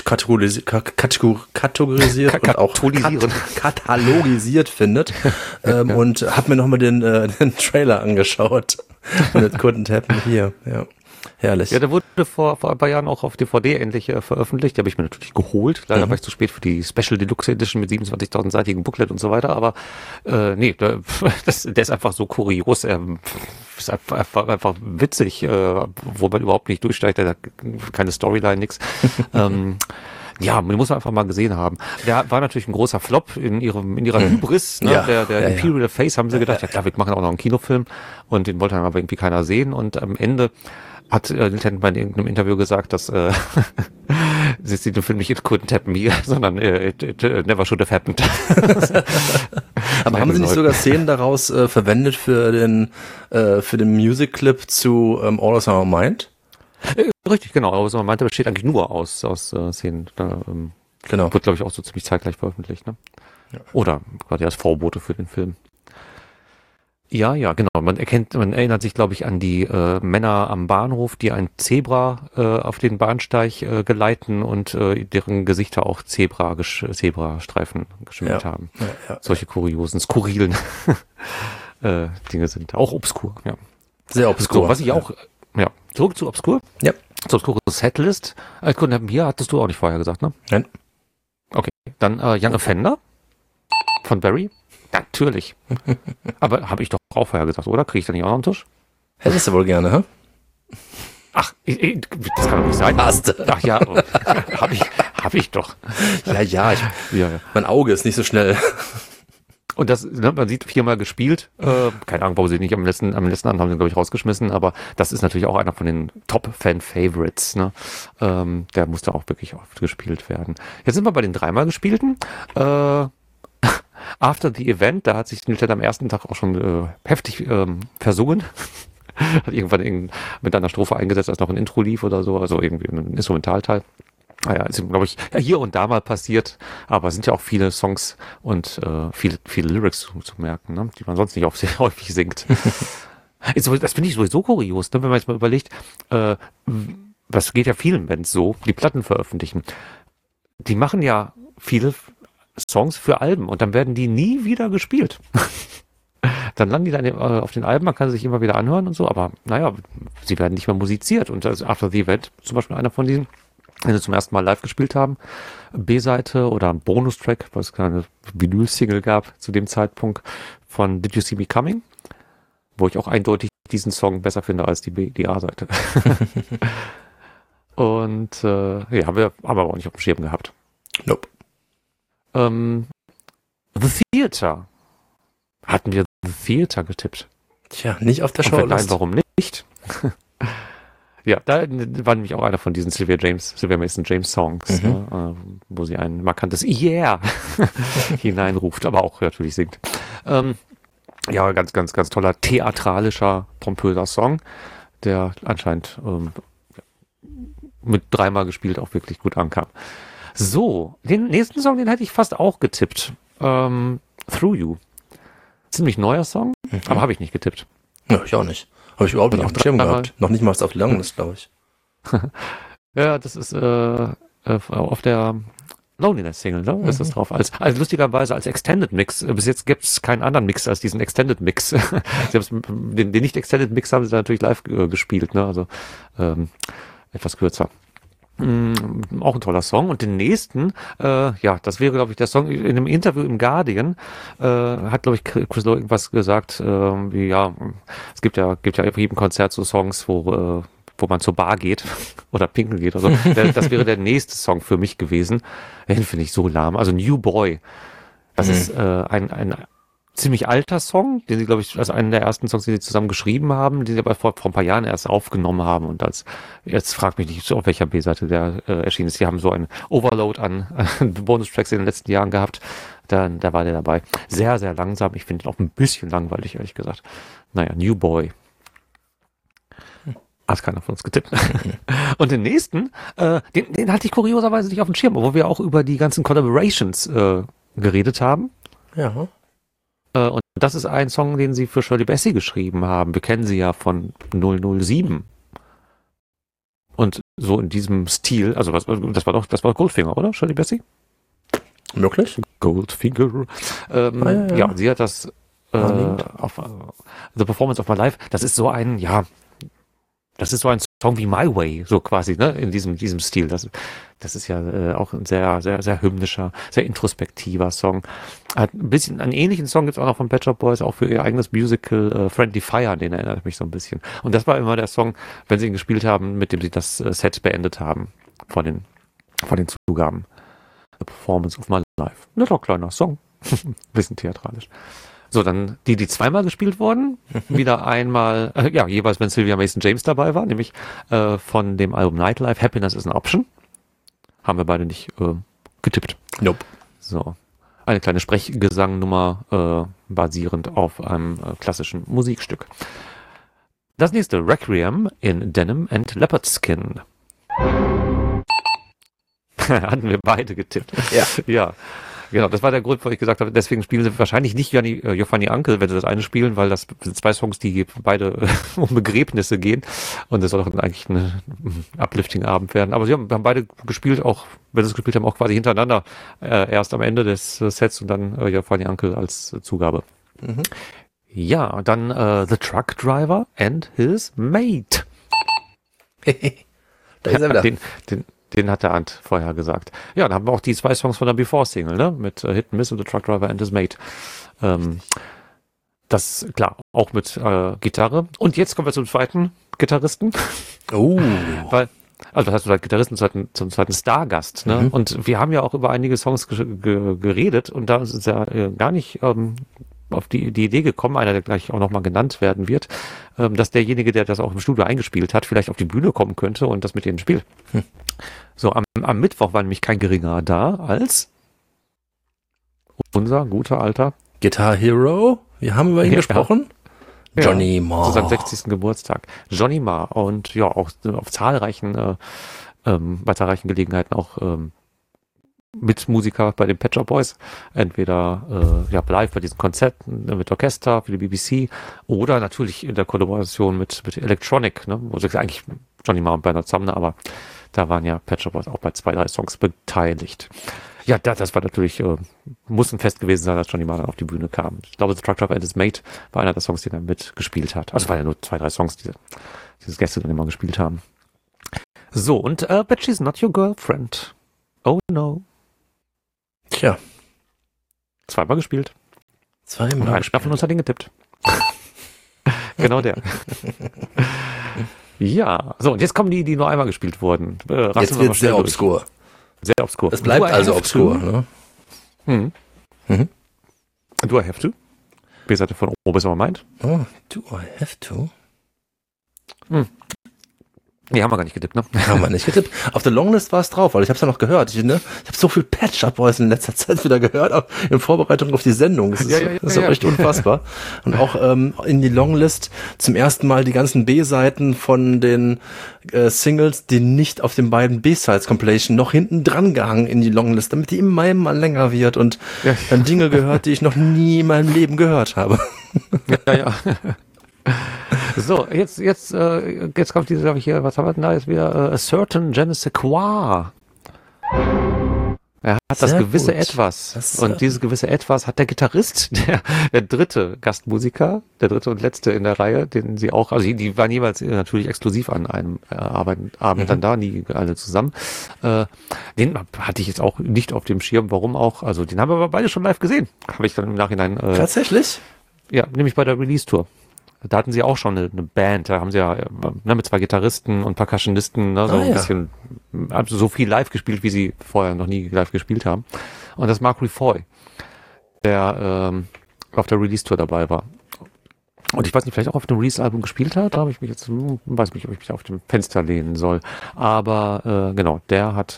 kategorisiert und auch katalogisiert findet und habe mir nochmal den Trailer angeschaut. Und It Couldn't Happen Here. Ja, herrlich. Ja, der wurde vor ein paar Jahren auch auf DVD endlich veröffentlicht. Die habe ich mir natürlich geholt. Leider war ich zu spät für die Special Deluxe Edition mit 27.000-seitigen Booklet und so weiter. Aber der ist einfach so kurios. Ist einfach witzig, wo man überhaupt nicht durchsteigt. Der hat keine Storyline, nix. Ja, man muss einfach mal gesehen haben. Der war natürlich ein großer Flop in ihrer Hybris. Ne? Der Imperial Face haben sie gedacht, ja klar, wir machen auch noch einen Kinofilm. Und den wollte dann aber irgendwie keiner sehen. Und am Ende hat Nintendo bei irgendeinem Interview gesagt, dass sie den Film nicht It Couldn't Happen Here, sondern it Never Should Have Happened. Aber haben sie nicht sogar Szenen daraus verwendet für den Music-Clip zu All Is Our Mind? Richtig, genau. Aber man meinte, besteht eigentlich nur aus Szenen. Genau. Wird, glaube ich, auch so ziemlich zeitgleich veröffentlicht. Ne? Ja. Oder quasi als Vorbote für den Film. Ja, genau. Man erinnert sich, glaube ich, an die Männer am Bahnhof, die ein Zebra auf den Bahnsteig geleiten und deren Gesichter auch Zebrastreifen geschmückt haben. Ja. Solche kuriosen, skurrilen Dinge sind auch obskur. Ja. Sehr obskur. So, was ich auch... Ja, zurück zu Obskur. Ja. Zu Obskur Setlist. It Couldn't Happen Here hattest du auch nicht vorher gesagt, ne? Nein. Okay, dann Young Offender von Barry. Natürlich. Aber habe ich doch auch vorher gesagt, oder? Kriege ich da nicht auch noch einen Tisch? Hättest du wohl gerne, hä? Ach, das kann doch nicht sein. Hast du. Ach ja, hab ich doch. Ja. Mein Auge ist nicht so schnell. Und das, man sieht 4-mal gespielt. Keine Ahnung, warum sie nicht am letzten Abend haben sie, glaube ich, rausgeschmissen. Aber das ist natürlich auch einer von den Top-Fan-Favorites. Ne? Der musste auch wirklich oft gespielt werden. Jetzt sind wir bei den 3-mal gespielten. After the Event, da hat sich Nintendo am ersten Tag auch schon heftig versungen. Hat irgendwann mit einer Strophe eingesetzt, als noch ein Intro lief oder so. Also irgendwie ein Instrumentalteil. Naja, ist, glaube ich, ja, hier und da mal passiert, aber es sind ja auch viele Songs und viele Lyrics zu merken, ne, die man sonst nicht sehr häufig singt. Das finde ich sowieso kurios, ne, wenn man jetzt mal überlegt, das geht ja vielen Bands so, die Platten veröffentlichen. Die machen ja viele Songs für Alben und dann werden die nie wieder gespielt. Dann landen die dann auf den Alben, man kann sie sich immer wieder anhören und so, aber naja, sie werden nicht mehr musiziert. Und das After the Event, zum Beispiel einer von diesen, wenn sie zum ersten Mal live gespielt haben, B-Seite oder ein Bonustrack, weil es keine Vinyl-Single gab zu dem Zeitpunkt von Did You See Me Coming, wo ich auch eindeutig diesen Song besser finde als die A-Seite. Und ja, haben wir aber auch nicht auf dem Schirm gehabt. Nope. The Theater. Hatten wir The Theater getippt? Tja, nicht auf der Shortlist. Nein, warum nicht? Ja, da war nämlich auch einer von diesen Sylvia Mason James Songs, ne, wo sie ein markantes Yeah hineinruft, aber auch natürlich singt. Ja, ganz, ganz, ganz toller, theatralischer, pompöser Song, der anscheinend mit dreimal gespielt auch wirklich gut ankam. So, den nächsten Song, den hätte ich fast auch getippt. Through You. Ziemlich neuer Song, aber habe ich nicht getippt. Ja, ich auch nicht. Habe ich überhaupt nicht auf dem Schirm gehabt. Noch nicht mal auf die Langlist, glaube ich. Ja, das ist auf der Loneliness-Single, ne? Ist das drauf. Also lustigerweise als Extended Mix. Bis jetzt gibt es keinen anderen Mix als diesen Extended Mix. Selbst den nicht Extended Mix haben sie da natürlich live gespielt, ne? Also etwas kürzer. Auch ein toller Song. Und den nächsten, ja, das wäre, glaube ich, der Song in einem Interview im Guardian, hat, glaube ich, Chris Lowe irgendwas gesagt, wie, ja, es gibt ja auf jedem Konzert so Songs, wo man zur Bar geht oder pinkeln geht oder so. Das wäre der nächste Song für mich gewesen. Den finde ich so lahm. Also New Boy. Das ist ein ziemlich alter Song, den sie, glaube ich, also einen der ersten Songs, die sie zusammen geschrieben haben, den sie aber vor ein paar Jahren erst aufgenommen haben und jetzt fragt mich nicht, auf welcher B-Seite der erschienen ist. Die haben so einen Overload an Bonustracks in den letzten Jahren gehabt. Da war der dabei. Sehr, sehr langsam. Ich finde ihn auch ein bisschen langweilig, ehrlich gesagt. Naja, New Boy. Hat keiner von uns getippt. Und den nächsten, den hatte ich kurioserweise nicht auf dem Schirm, obwohl wir auch über die ganzen Collaborations geredet haben. Ja. Und das ist ein Song, den sie für Shirley Bassey geschrieben haben. Wir kennen sie ja von 007. Und so in diesem Stil, also das war Goldfinger, oder? Shirley Bassey? Möglich? Goldfinger. Ja, sie hat das auf The Performance of My Life. Das ist so ein Song wie My Way, so quasi, ne, in diesem Stil. Das ist ja auch ein sehr, sehr, sehr hymnischer, sehr introspektiver Song. Einen ähnlichen Song gibt's auch noch von Pet Shop Boys, auch für ihr eigenes Musical Friendly Fire, an den erinnert mich so ein bisschen. Und das war immer der Song, wenn sie ihn gespielt haben, mit dem sie das Set beendet haben von den Zugaben. The Performance of My Life. Ein doch kleiner Song. Bisschen theatralisch. So, dann die zweimal gespielt wurden. Wieder einmal, jeweils, wenn Sylvia Mason James dabei war, nämlich von dem Album Nightlife, Happiness is an Option. Haben wir beide nicht getippt. Nope. So, eine kleine Sprechgesangnummer basierend auf einem klassischen Musikstück. Das nächste, Requiem in Denim and Leopard Skin. Hatten wir beide getippt. Ja. Genau, das war der Grund, wo ich gesagt habe, deswegen spielen sie wahrscheinlich nicht Your Funny Uncle, wenn sie das eine spielen, weil das sind zwei Songs, die beide um Begräbnisse gehen und das soll doch eigentlich ein Uplifting-Abend werden. Aber sie haben beide gespielt, auch wenn sie es gespielt haben, auch quasi hintereinander, erst am Ende des Sets und dann Your Funny Uncle als Zugabe. Ja, dann The Truck Driver and His Mate. Da ist er wieder. Den hat der Ant vorher gesagt. Ja, dann haben wir auch die zwei Songs von der Before-Single, ne? Mit Hit and Miss und The Truck Driver and His Mate. Das, klar, auch mit Gitarre. Und jetzt kommen wir zum zweiten Gitarristen. Oh. Also das heißt, Gitarristen zum zweiten Stargast, ne? Und wir haben ja auch über einige Songs geredet und da ist ja gar nicht auf die Idee gekommen, einer, der gleich auch nochmal genannt werden wird, dass derjenige, der das auch im Studio eingespielt hat, vielleicht auf die Bühne kommen könnte und das mit denen spielt. So, am Mittwoch war nämlich kein geringerer da als unser guter alter Guitar Hero. Wir haben über ihn gesprochen. Johnny Marr. Zu seinem 60. Geburtstag. Johnny Marr. Und ja, auch auf zahlreichen bei zahlreichen Gelegenheiten auch Mitmusiker bei den Pet Shop Boys, entweder live bei diesen Konzerten mit Orchester für die BBC oder natürlich in der Kollaboration mit Electronic, ne, wo sie eigentlich Johnny Marr und Bernard Sumner, aber da waren ja Pet Shop Boys auch bei 2, 3 Songs beteiligt. Ja, das war natürlich, muss ein Fest gewesen sein, als Johnny Marr dann auf die Bühne kam. Ich glaube, The Truck Driver and His Mate war einer der Songs, den er mitgespielt hat. Also es waren ja nur 2, 3 Songs, die diese Gäste dann immer gespielt haben. So, und But She's Not Your Girlfriend. Oh no. Tja. 2-mal gespielt. 2-mal Und einer von uns hat ihn getippt. Genau der. Ja, so, und jetzt kommen die nur einmal gespielt wurden. Jetzt wird es sehr obskur. Sehr obskur. Es bleibt also obskur, ne? Do I have to? B-Seite von O bis meint. Oh, do I have to? Nee, haben wir gar nicht getippt, ne? Haben wir nicht getippt. Auf der Longlist war es drauf, weil ich habe es ja noch gehört. Ich habe so viel Pet Shop Boys in letzter Zeit wieder gehört, auch in Vorbereitung auf die Sendung. Das ist doch echt unfassbar. Und auch in die Longlist zum ersten Mal die ganzen B-Seiten von den Singles, die nicht auf den beiden B-Sides Compilation noch hinten dran gehangen in die Longlist, damit die immer länger wird und dann Dinge gehört, die ich noch nie in meinem Leben gehört habe. Ja. So, jetzt kommt diese, glaube ich, hier, was haben wir denn da jetzt wieder? A Certain Je ne sais quoi. Er hat das gewisse Etwas. Und dieses gewisse Etwas hat der Gitarrist, der dritte Gastmusiker, der dritte und letzte in der Reihe, den sie auch, also die waren jeweils natürlich exklusiv an einem Abend dann da, nie alle zusammen. Den hatte ich jetzt auch nicht auf dem Schirm, warum auch. Also den haben wir aber beide schon live gesehen. Habe ich dann im Nachhinein. Tatsächlich? Ja, nämlich bei der Release-Tour. Da hatten sie auch schon eine Band, da haben sie ja mit 2 Gitarristen und Percussionisten ein bisschen, so viel live gespielt, wie sie vorher noch nie live gespielt haben. Und das ist Mark Refoy, der auf der Release-Tour dabei war. Und ich weiß nicht, vielleicht auch auf dem Release-Album gespielt hat, da habe ich mich jetzt, weiß nicht, ob ich mich auf dem Fenster lehnen soll. Aber genau, der hat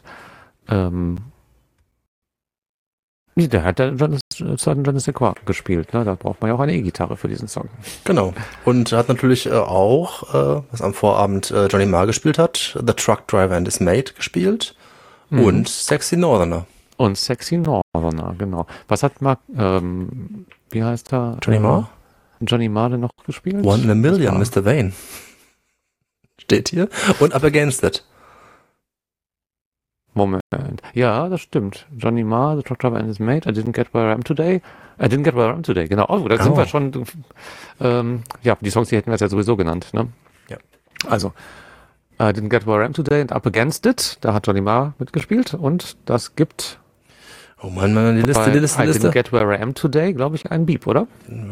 Je ne sais quoi gespielt, ne? Da braucht man ja auch eine E-Gitarre für diesen Song. Genau. Und hat natürlich auch, was am Vorabend Johnny Marr gespielt hat, The Truck Driver and His Mate gespielt und Sexy Northerner. Und Sexy Northerner, genau. Was hat Mark, wie heißt er? Johnny Marr? Johnny Marr denn noch gespielt? One in a Million, Mr. Vane. Steht hier. Und Up Against It. Moment. Ja, das stimmt. Johnny Marr, The Truck Driver and His Mate, I Didn't Get Where I Am Today. Genau. Oh, da sind wir schon, die Songs, die hätten wir jetzt ja sowieso genannt, ne? Ja. Also, I Didn't Get Where I Am Today und Up Against It, da hat Johnny Marr mitgespielt und das gibt oh Mann, die Liste. I Didn't Get Where I Am Today, glaube ich, einen Beep, oder?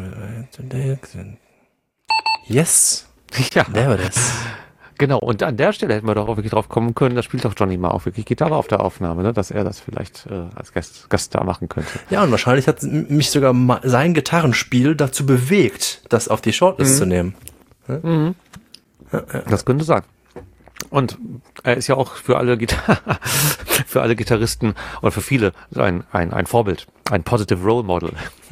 Yes. Ja. Der war das. Genau, und an der Stelle hätten wir doch auch wirklich drauf kommen können, da spielt doch Johnny Marr auch wirklich Gitarre auf der Aufnahme, ne? Dass er das vielleicht als Gast da machen könnte. Ja, und wahrscheinlich hat mich sogar sein Gitarrenspiel dazu bewegt, das auf die Shortlist zu nehmen. Mhm. Das könnte sein. Und er ist ja auch für alle für alle Gitarristen und für viele ein Vorbild, ein Positive Role Model.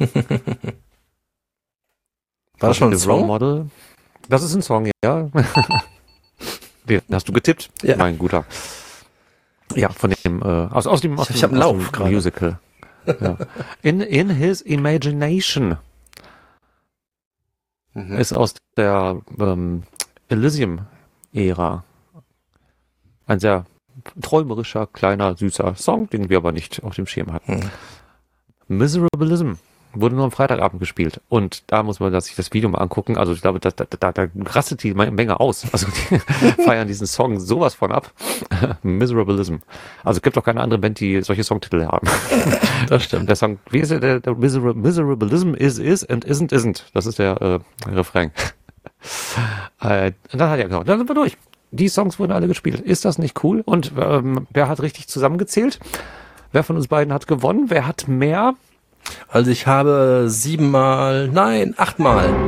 War das schon ein Song? Role Model. Das ist ein Song, ja. Den hast du getippt? Ja. Mein Guter. Ja, von dem, aus dem Musical. Ja. In His Imagination. Ist aus der Elysium-Ära. Ein sehr träumerischer, kleiner, süßer Song, den wir aber nicht auf dem Schirm hatten. Miserabilism wurde nur am Freitagabend gespielt. Und da muss man sich das Video mal angucken. Also ich glaube, da rastet die Menge aus. Also die feiern diesen Song sowas von ab. Miserabilism. Also es gibt auch keine andere Band, die solche Songtitel haben. Das stimmt. Der Song, wie ist der Miserabilism is and isn't. Das ist der Refrain. Dann dann sind wir durch. Die Songs wurden alle gespielt. Ist das nicht cool? Und wer hat richtig zusammengezählt? Wer von uns beiden hat gewonnen? Wer hat mehr? Also ich habe 8-mal.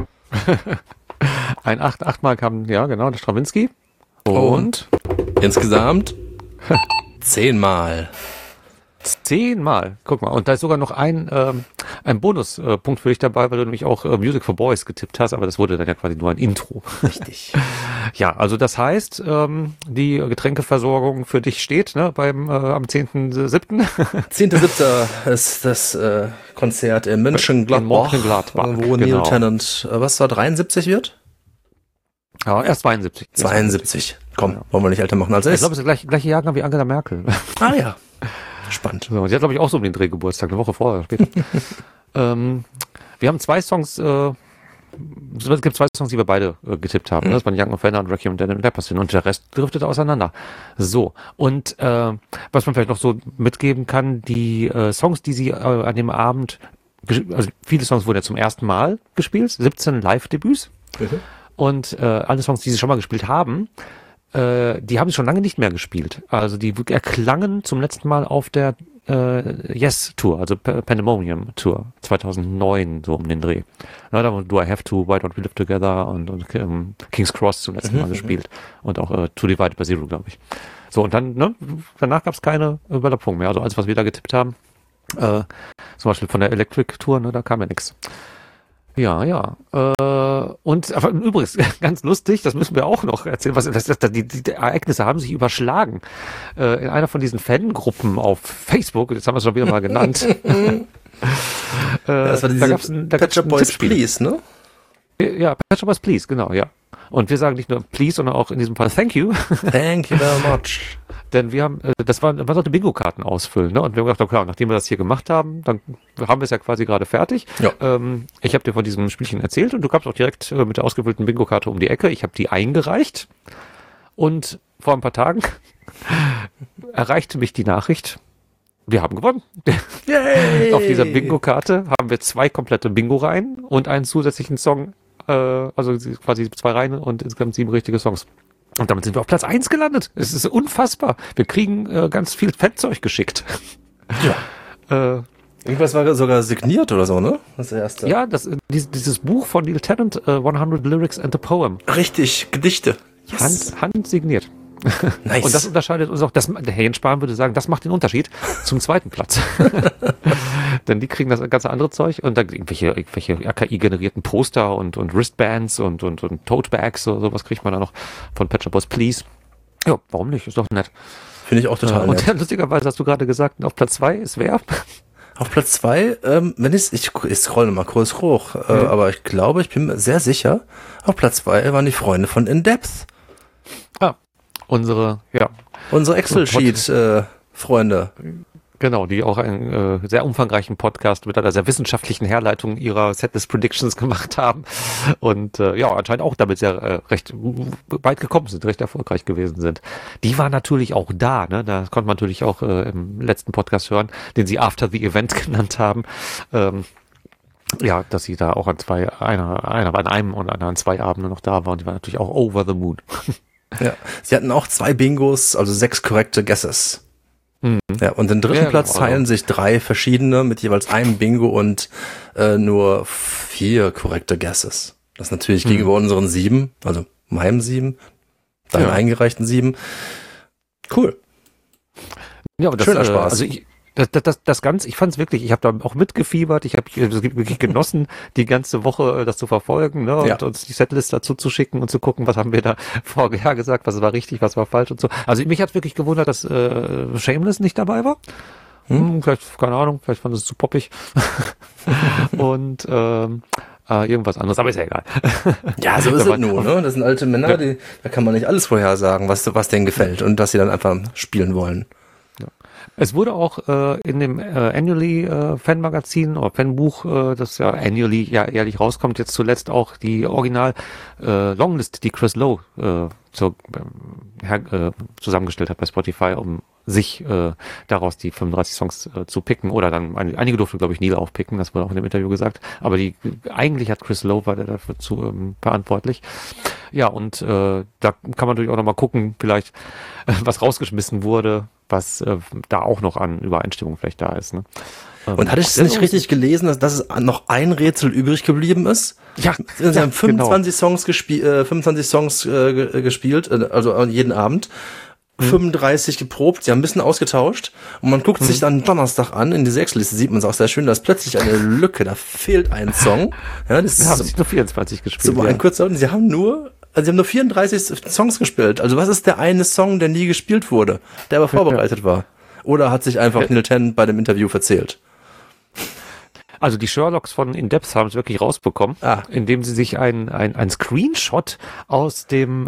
Ein 8-mal kam, ja genau, der Stravinsky. Und insgesamt 10-mal. 10-mal. Guck mal. Und da ist sogar noch ein Bonuspunkt für dich dabei, weil du nämlich auch Music for Boys getippt hast, aber das wurde dann ja quasi nur ein Intro. Richtig. Ja, also das heißt, die Getränkeversorgung für dich steht, ne, am 10.7. 10.7. ist das Konzert in Mönchengladbach, wo Neil Tennant, was war 73 wird? Ja, erst 72. 72. Komm, wollen wir nicht älter machen als ich glaube, es ist der gleiche Jahrgang wie Angela Merkel. Ah ja. Spannend. So, sie hat, glaube ich, auch so um den Drehgeburtstag, eine Woche vorher, später. Wir haben 2 Songs, es gibt 2 Songs, die wir beide getippt haben. Das waren Young Offender und Requiem Dead and Leprosy und der Rest driftet auseinander. So, und was man vielleicht noch so mitgeben kann, die Songs, die sie an dem Abend, also viele Songs wurden ja zum ersten Mal gespielt, 17 Live-Debüts. Und alle Songs, die sie schon mal gespielt haben, die haben sie schon lange nicht mehr gespielt. Also die erklangen zum letzten Mal auf der Yes-Tour, also Pandemonium-Tour 2009, so um den Dreh. Na, da Do I Have To, Why Don't We Live Together und King's Cross zum letzten Mal gespielt. Und auch To Divide by Zero, glaube ich. So, und dann, ne, danach gab es keine Überlappung mehr. Also alles, was wir da getippt haben, zum Beispiel von der Electric-Tour, ne, da kam ja nichts. Ja. Und aber übrigens, ganz lustig, das müssen wir auch noch erzählen, die Ereignisse haben sich überschlagen. In einer von diesen Fangruppen auf Facebook, jetzt haben wir es schon wieder mal genannt. Das war diese Pet Shop Boys Please, ne? Ja, Pet Shop Boys Please, genau, ja. Und wir sagen nicht nur Please, sondern auch in diesem Fall Thank you. Thank you very much. Denn wir haben, man sollte Bingo-Karten ausfüllen, ne? Und wir haben gedacht, klar, nachdem wir das hier gemacht haben, dann haben wir es ja quasi gerade fertig. Ja. Ich habe dir von diesem Spielchen erzählt und du kamst auch direkt mit der ausgefüllten Bingo-Karte um die Ecke. Ich habe die eingereicht und vor ein paar Tagen erreichte mich die Nachricht, wir haben gewonnen. Yay! Auf dieser Bingo-Karte haben wir 2 komplette Bingo-Reihen und einen zusätzlichen Song, also quasi 2 Reihen und insgesamt 7 richtige Songs. Und damit sind wir auf Platz 1 gelandet. Es ist unfassbar. Wir kriegen ganz viel Fettzeug geschickt. Ja. Irgendwas war sogar signiert oder so, ne? Das erste. Ja, dieses Buch von Neil Tennant, 100 Lyrics and a Poem. Richtig, Gedichte. Yes. Handsigniert. Nice. Und das unterscheidet uns auch, der Herr Jens Spahn würde sagen, das macht den Unterschied zum 2. Platz. Denn die kriegen das ganze andere Zeug und dann irgendwelche AKI-generierten Poster und Wristbands und Totebags oder sowas kriegt man da noch von Pet Shop Boys Please. Ja, warum nicht? Ist doch nett. Finde ich auch total nett. Und lustigerweise hast du gerade gesagt, auf Platz 2 ist wer? Auf Platz 2, ich scrolle mal kurz hoch, aber ich glaube, ich bin mir sehr sicher, auf Platz 2 waren die Freunde von In Depth. Unsere Excel-Sheet-Freunde. Genau, die auch einen sehr umfangreichen Podcast mit einer sehr wissenschaftlichen Herleitung ihrer Setlist Predictions gemacht haben und anscheinend auch damit sehr recht weit gekommen sind, recht erfolgreich gewesen sind. Die war natürlich auch da, ne? Da konnte man natürlich auch im letzten Podcast hören, den sie After the Event genannt haben. Dass sie da auch einer an einem und einer an 2 Abenden noch da war und die war natürlich auch over the moon. Ja, sie hatten auch 2 Bingos, also 6 korrekte Guesses. Ja, und den dritten Platz teilen sich 3 verschiedene mit jeweils einem Bingo und nur 4 korrekte Guesses. Das natürlich gegenüber unseren 7, also meinem 7, deinem eingereichten 7. Cool. Ja, aber schöner Spaß. Also das Ganze, ich fand es wirklich, ich habe da auch mitgefiebert, ich habe wirklich genossen, die ganze Woche das zu verfolgen, ne, und uns die Setlist dazu zu schicken und zu gucken, was haben wir da vorher gesagt, was war richtig, was war falsch und so. Also mich hat wirklich gewundert, dass Shameless nicht dabei war. Vielleicht, keine Ahnung, vielleicht fand es zu poppig. Und irgendwas anderes, aber ist ja egal. Ja, so ist es nur, ne? Das sind alte Männer, da kann man nicht alles vorhersagen, was denen gefällt und dass sie dann einfach spielen wollen. Es wurde auch in dem Annually Fanmagazin oder Fanbuch, das ja annually jährlich rauskommt, jetzt zuletzt auch die Original Longlist, die Chris Lowe zusammengestellt hat bei Spotify, um sich daraus die 35 Songs zu picken oder dann einige durfte, glaube ich, Neil aufpicken, das wurde auch in dem Interview gesagt, aber eigentlich hat Chris Lowe war dafür verantwortlich. Ja, und da kann man natürlich auch nochmal gucken, vielleicht was rausgeschmissen wurde, was da auch noch an Übereinstimmung vielleicht da ist. Ne? Und hatte ich es nicht richtig gelesen, dass es noch ein Rätsel übrig geblieben ist? Ja. Sie haben 25 Songs gespielt, also jeden Abend. 35 geprobt, sie haben ein bisschen ausgetauscht und man guckt sich dann Donnerstag an, in diese Excel-Liste sieht man es auch sehr schön, da ist plötzlich eine Lücke, da fehlt ein Song. Ja, das Wir haben ist nur 24 gespielt. so ein kurzer, und sie haben nur 34 Songs gespielt. Also was ist der eine Song, der nie gespielt wurde, der aber vorbereitet war? Oder hat sich einfach Neil Tennant bei dem Interview verzählt? Also die Sherlocks von In Depth haben es wirklich rausbekommen, indem sie sich ein Screenshot aus dem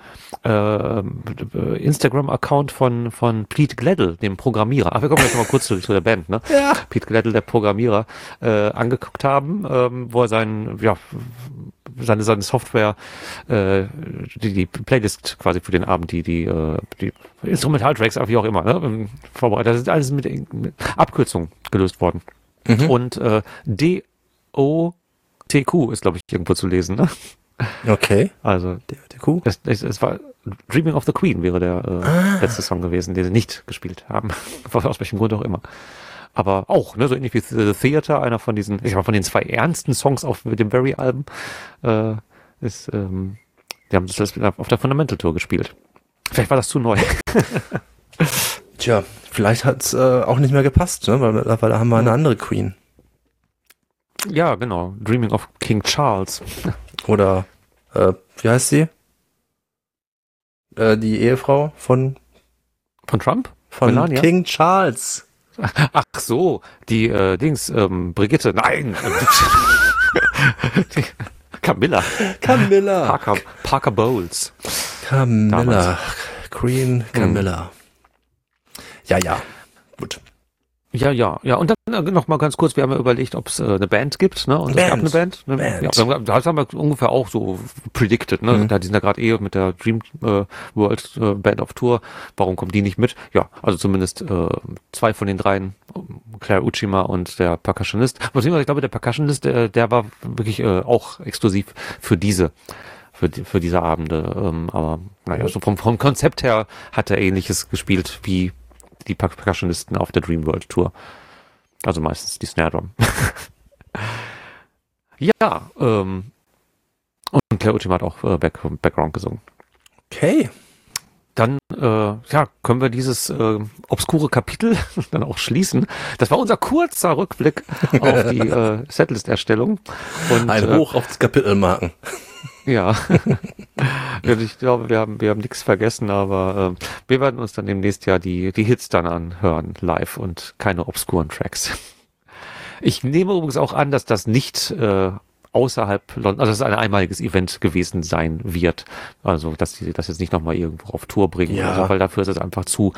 Instagram-Account von Pete Gledel, dem Programmierer, wir kommen jetzt noch mal kurz zu der Band, ne? Ja. Pete Gledel, der Programmierer, angeguckt haben, wo er seine Software, die Playlist quasi für den Abend, die Instrumentaltracks, wie auch immer, ne, vorbereitet. Das ist alles mit Abkürzungen gelöst worden. Und DOTQ ist, glaube ich, irgendwo zu lesen, ne? Okay. Also DOTQ? Es war Dreaming of the Queen wäre der letzte Song gewesen, den sie nicht gespielt haben. Aus welchem Grund auch immer. Aber auch, ne, so ähnlich wie The Theater, einer von diesen, ich sag mal, von den 2 ernsten Songs auf dem Very-Album, die haben das auf der Fundamental Tour gespielt. Vielleicht war das zu neu. Tja, vielleicht hat es auch nicht mehr gepasst, ne? Weil mittlerweile haben wir eine andere Queen. Ja, genau. Dreaming of King Charles. Oder, wie heißt sie? Die Ehefrau von Trump? Von Melania? King Charles. Ach so, die Brigitte, nein. Camilla. Parker Bowles. Camilla. Damals. Queen Camilla. Ja. Gut. Ja. Und dann noch mal ganz kurz, wir haben ja überlegt, ob es eine Band gibt, ne? Und es gab eine Band. Ne? Band. Ja, das haben wir ungefähr auch so predicted, ne? Die sind ja gerade mit der Dream World Band auf Tour. Warum kommen die nicht mit? Ja, also zumindest 2 von den 3, Claire Uchima und der Percussionist. Ich glaube, der Percussionist, der war wirklich auch exklusiv für diese Abende. Aber naja, so vom Konzept her hat er Ähnliches gespielt wie die Percussionisten auf der Dream World Tour. Also meistens die Snare Drum. Ja, und Claire Ultima hat auch Background gesungen. Okay. Dann können wir dieses obskure Kapitel dann auch schließen. Das war unser kurzer Rückblick auf die Setlist-Erstellung. Ein Hoch auf das Kapitelmarken. Ja, ich glaube, wir haben nichts vergessen, aber wir werden uns dann demnächst ja die Hits dann anhören, live und keine obskuren Tracks. Ich nehme übrigens auch an, dass das nicht außerhalb London, also dass es ein einmaliges Event gewesen sein wird. Also, dass die das jetzt nicht nochmal irgendwo auf Tour bringen, ja. Oder so, weil dafür ist es einfach zu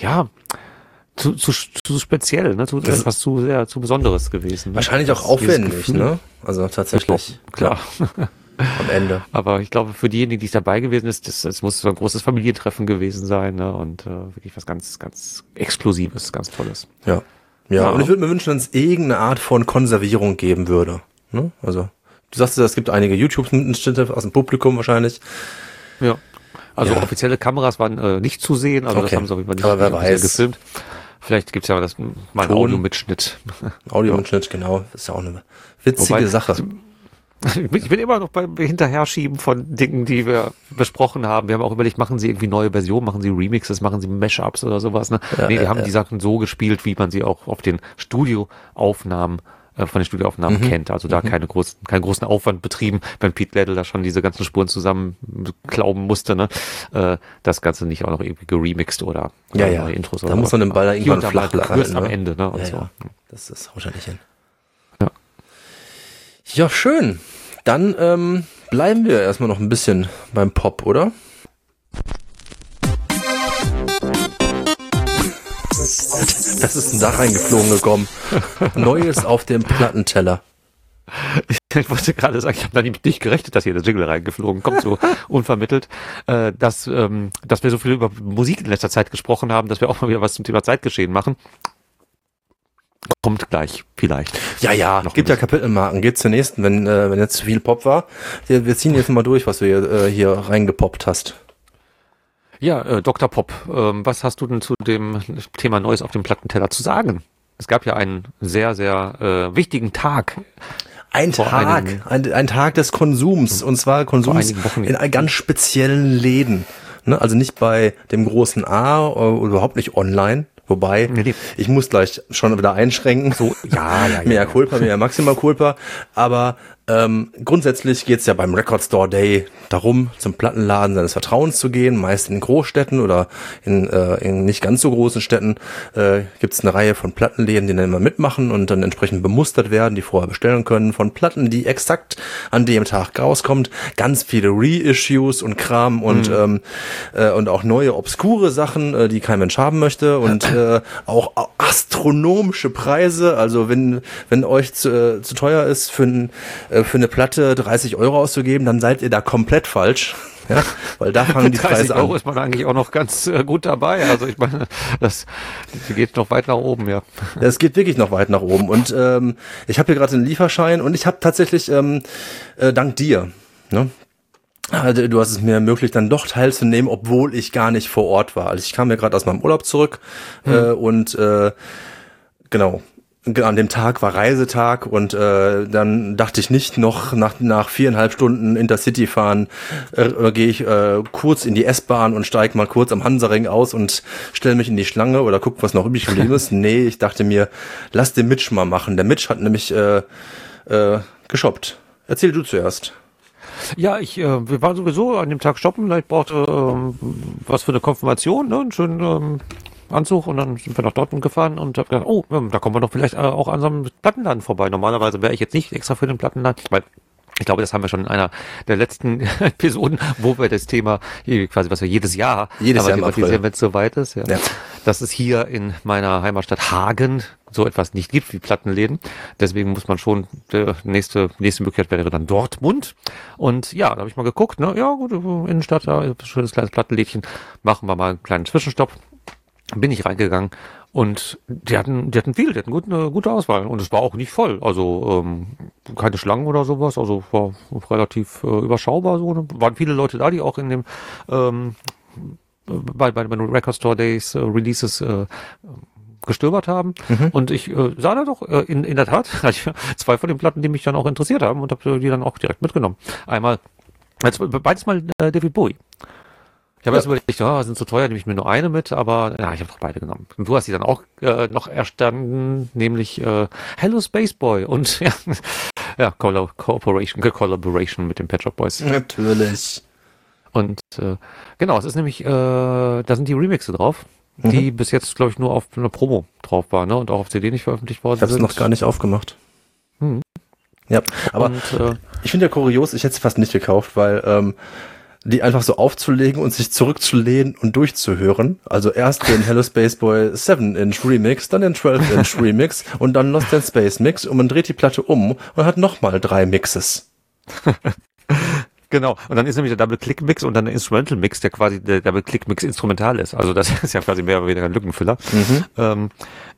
speziell, ne? Etwas zu Besonderes gewesen. Ne? Wahrscheinlich auch aufwendig, ne? Also tatsächlich. Klar. Am Ende. Aber ich glaube, für diejenigen, die es dabei gewesen ist, es muss so ein großes Familientreffen gewesen sein, ne? Und wirklich was ganz, ganz Exklusives, ganz Tolles. Ja. Und ich würde mir wünschen, dass es irgendeine Art von Konservierung geben würde. Ne? Also, du sagst ja, es gibt einige YouTube-Schnitte aus dem Publikum wahrscheinlich. Ja. Also offizielle Kameras waren nicht zu sehen, also das haben sie auf jeden Fall nicht, aber wer weiß. Gefilmt. Vielleicht gibt's ja mal einen Audiomitschnitt. Audiomitschnitt, genau. Das ist ja auch eine witzige Sache. Ich bin immer noch beim Hinterherschieben von Dingen, die wir besprochen haben. Wir haben auch überlegt, machen sie irgendwie neue Versionen, machen sie Remixes, machen sie Mashups oder sowas. Ne? Die haben die Sachen so gespielt, wie man sie auch auf den Studioaufnahmen kennt. Also da keinen großen Aufwand betrieben, wenn Pete Gledel da schon diese ganzen Spuren zusammenklauben musste. Ne? Das Ganze nicht auch noch irgendwie geremixt oder neue Intros. Da muss man den Ball da irgendwann flach halten, am Ende. Ne? Und so. Das ist wahrscheinlich hin. Ja, schön. Dann bleiben wir erstmal noch ein bisschen beim Pop, oder? Das ist ein Dach reingeflogen gekommen. Neues auf dem Plattenteller. Ich wollte gerade sagen, ich habe da nicht gerechnet, dass hier der Jingle reingeflogen kommt, so unvermittelt, dass wir so viel über Musik in letzter Zeit gesprochen haben, dass wir auch mal wieder was zum Thema Zeitgeschehen machen. Kommt gleich, vielleicht. Ja, noch gibt ja Kapitelmarken. Geht zur nächsten, wenn jetzt zu viel Pop war. Wir ziehen jetzt mal durch, was du hier reingepoppt hast. Ja, Dr. Pop, was hast du denn zu dem Thema Neues auf dem Plattenteller zu sagen? Es gab ja einen sehr, sehr wichtigen Tag. Ein Tag des Konsums. Und zwar Konsums in ganz speziellen Läden. Ne? Also nicht bei dem großen A, überhaupt nicht online. Wobei, ich muss gleich schon wieder einschränken. So, ja. Mehr Culpa, mehr Maxima Culpa. Aber grundsätzlich geht's ja beim Record Store Day darum, zum Plattenladen seines Vertrauens zu gehen. Meist in Großstädten oder in nicht ganz so großen Städten gibt's eine Reihe von Plattenläden, die dann immer mitmachen und dann entsprechend bemustert werden, die vorher bestellen können, von Platten, die exakt an dem Tag rauskommt. Ganz viele Reissues und Kram und auch neue obskure Sachen, die kein Mensch haben möchte und auch astronomische Preise. Also wenn euch zu teuer ist für eine Platte 30 Euro auszugeben, dann seid ihr da komplett falsch. Ja, weil da fangen die Preise an. 30 Euro ist man eigentlich auch noch ganz gut dabei. Also ich meine, das geht noch weit nach oben, ja. Ja, es geht wirklich noch weit nach oben. Und ich habe hier gerade einen Lieferschein und ich habe tatsächlich dank dir, ne? Du hast es mir ermöglicht, dann doch teilzunehmen, obwohl ich gar nicht vor Ort war. Also ich kam ja gerade aus meinem Urlaub zurück und genau. An dem Tag war Reisetag und dann dachte ich nicht noch nach 4,5 Stunden Intercity fahren, gehe ich kurz in die S-Bahn und steige mal kurz am Hansaring aus und stelle mich in die Schlange oder guck, was noch übrig geblieben ist. Nee, ich dachte mir, lass den Mitch mal machen. Der Mitch hat nämlich geshoppt. Erzähl du zuerst. Ja, wir waren sowieso an dem Tag shoppen. Ich brauchte was für eine Konfirmation, ne? Einen schönen Anzug und dann sind wir nach Dortmund gefahren und hab gedacht, oh, da kommen wir doch vielleicht auch an so einem Plattenladen vorbei. Normalerweise wäre ich jetzt nicht extra für den Plattenladen, weil ich glaube, das haben wir schon in einer der letzten Episoden, wo wir das Thema, quasi was wir jedes Jahr thematisieren, wenn es soweit ist. Ja. Dass es hier in meiner Heimatstadt Hagen so etwas nicht gibt wie Plattenläden. Deswegen muss man schon, die nächste Möglichkeit wäre dann Dortmund. Und ja, da habe ich mal geguckt, ne, ja gut, Innenstadt, ja, schönes kleines Plattenlädchen, machen wir mal einen kleinen Zwischenstopp. Bin ich reingegangen und die hatten eine gute Auswahl und es war auch nicht voll, also keine Schlangen oder sowas, also war relativ überschaubar so. Waren viele Leute da, die auch in dem bei den Record Store Days Releases gestöbert haben und ich sah da doch in der Tat zwei von den Platten, die mich dann auch interessiert haben und habe die dann auch direkt mitgenommen. Beides mal David Bowie. Ich habe erst überlegt, sind zu teuer, nehme ich mir nur eine mit, aber ja, ich habe doch beide genommen. Und du hast die dann auch noch erstanden, nämlich Hello Space Boy und Collaboration mit den Pet Shop Boys. Natürlich. Und genau, es ist nämlich, da sind die Remixe drauf, die bis jetzt, glaube ich, nur auf einer Promo drauf waren, ne? Und auch auf CD nicht veröffentlicht worden sind. Ich habe es noch gar nicht aufgemacht. Ja, aber ich finde ja kurios, ich hätte es fast nicht gekauft, weil die einfach so aufzulegen und sich zurückzulehnen und durchzuhören. Also erst den Hello Space Boy 7-Inch Remix, dann den 12-Inch Remix und dann Lost in Space Mix und man dreht die Platte um und hat nochmal 3 Mixes. Genau, und dann ist nämlich der Double-Click-Mix und dann der Instrumental-Mix, der quasi der Double-Click-Mix instrumental ist. Also das ist ja quasi mehr oder weniger ein Lückenfüller. Und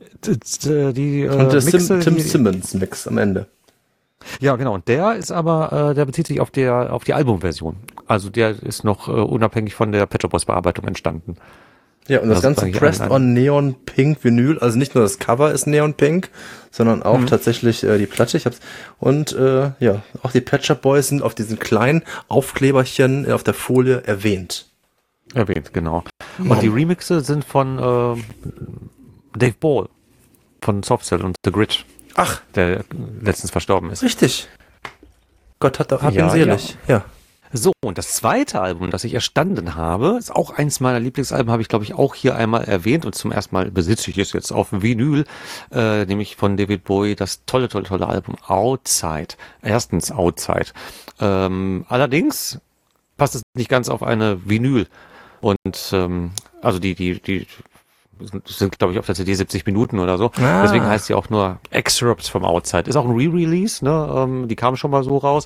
der Tim Simmons-Mix am Ende. Ja, genau. Und der ist aber, der bezieht sich auf die Albumversion. Also der ist noch unabhängig von der Pet Shop Boys Bearbeitung entstanden. Ja, und das Ganze Pressed on Neon Pink Vinyl. Also nicht nur das Cover ist Neon Pink, sondern auch tatsächlich die Platte. Auch die Pet Shop Boys sind auf diesen kleinen Aufkleberchen auf der Folie erwähnt. Genau. Und die Remixe sind von Dave Ball von Soft Cell und The Grid. Ach, der letztens verstorben ist. Richtig. Gott hat ihn selig. Ja. So, und das zweite Album, das ich erstanden habe, ist auch eins meiner Lieblingsalben, habe ich, glaube ich, auch hier einmal erwähnt und zum ersten Mal besitze ich es jetzt auf Vinyl, nämlich von David Bowie, das tolle Album Outside. Erstens Outside. Allerdings passt es nicht ganz auf eine Vinyl. Und also die sind, glaube ich, auf der CD 70 Minuten oder so. Deswegen heißt sie auch nur Excerpts from Outside. Ist auch ein Re-Release, ne? Die kam schon mal so raus.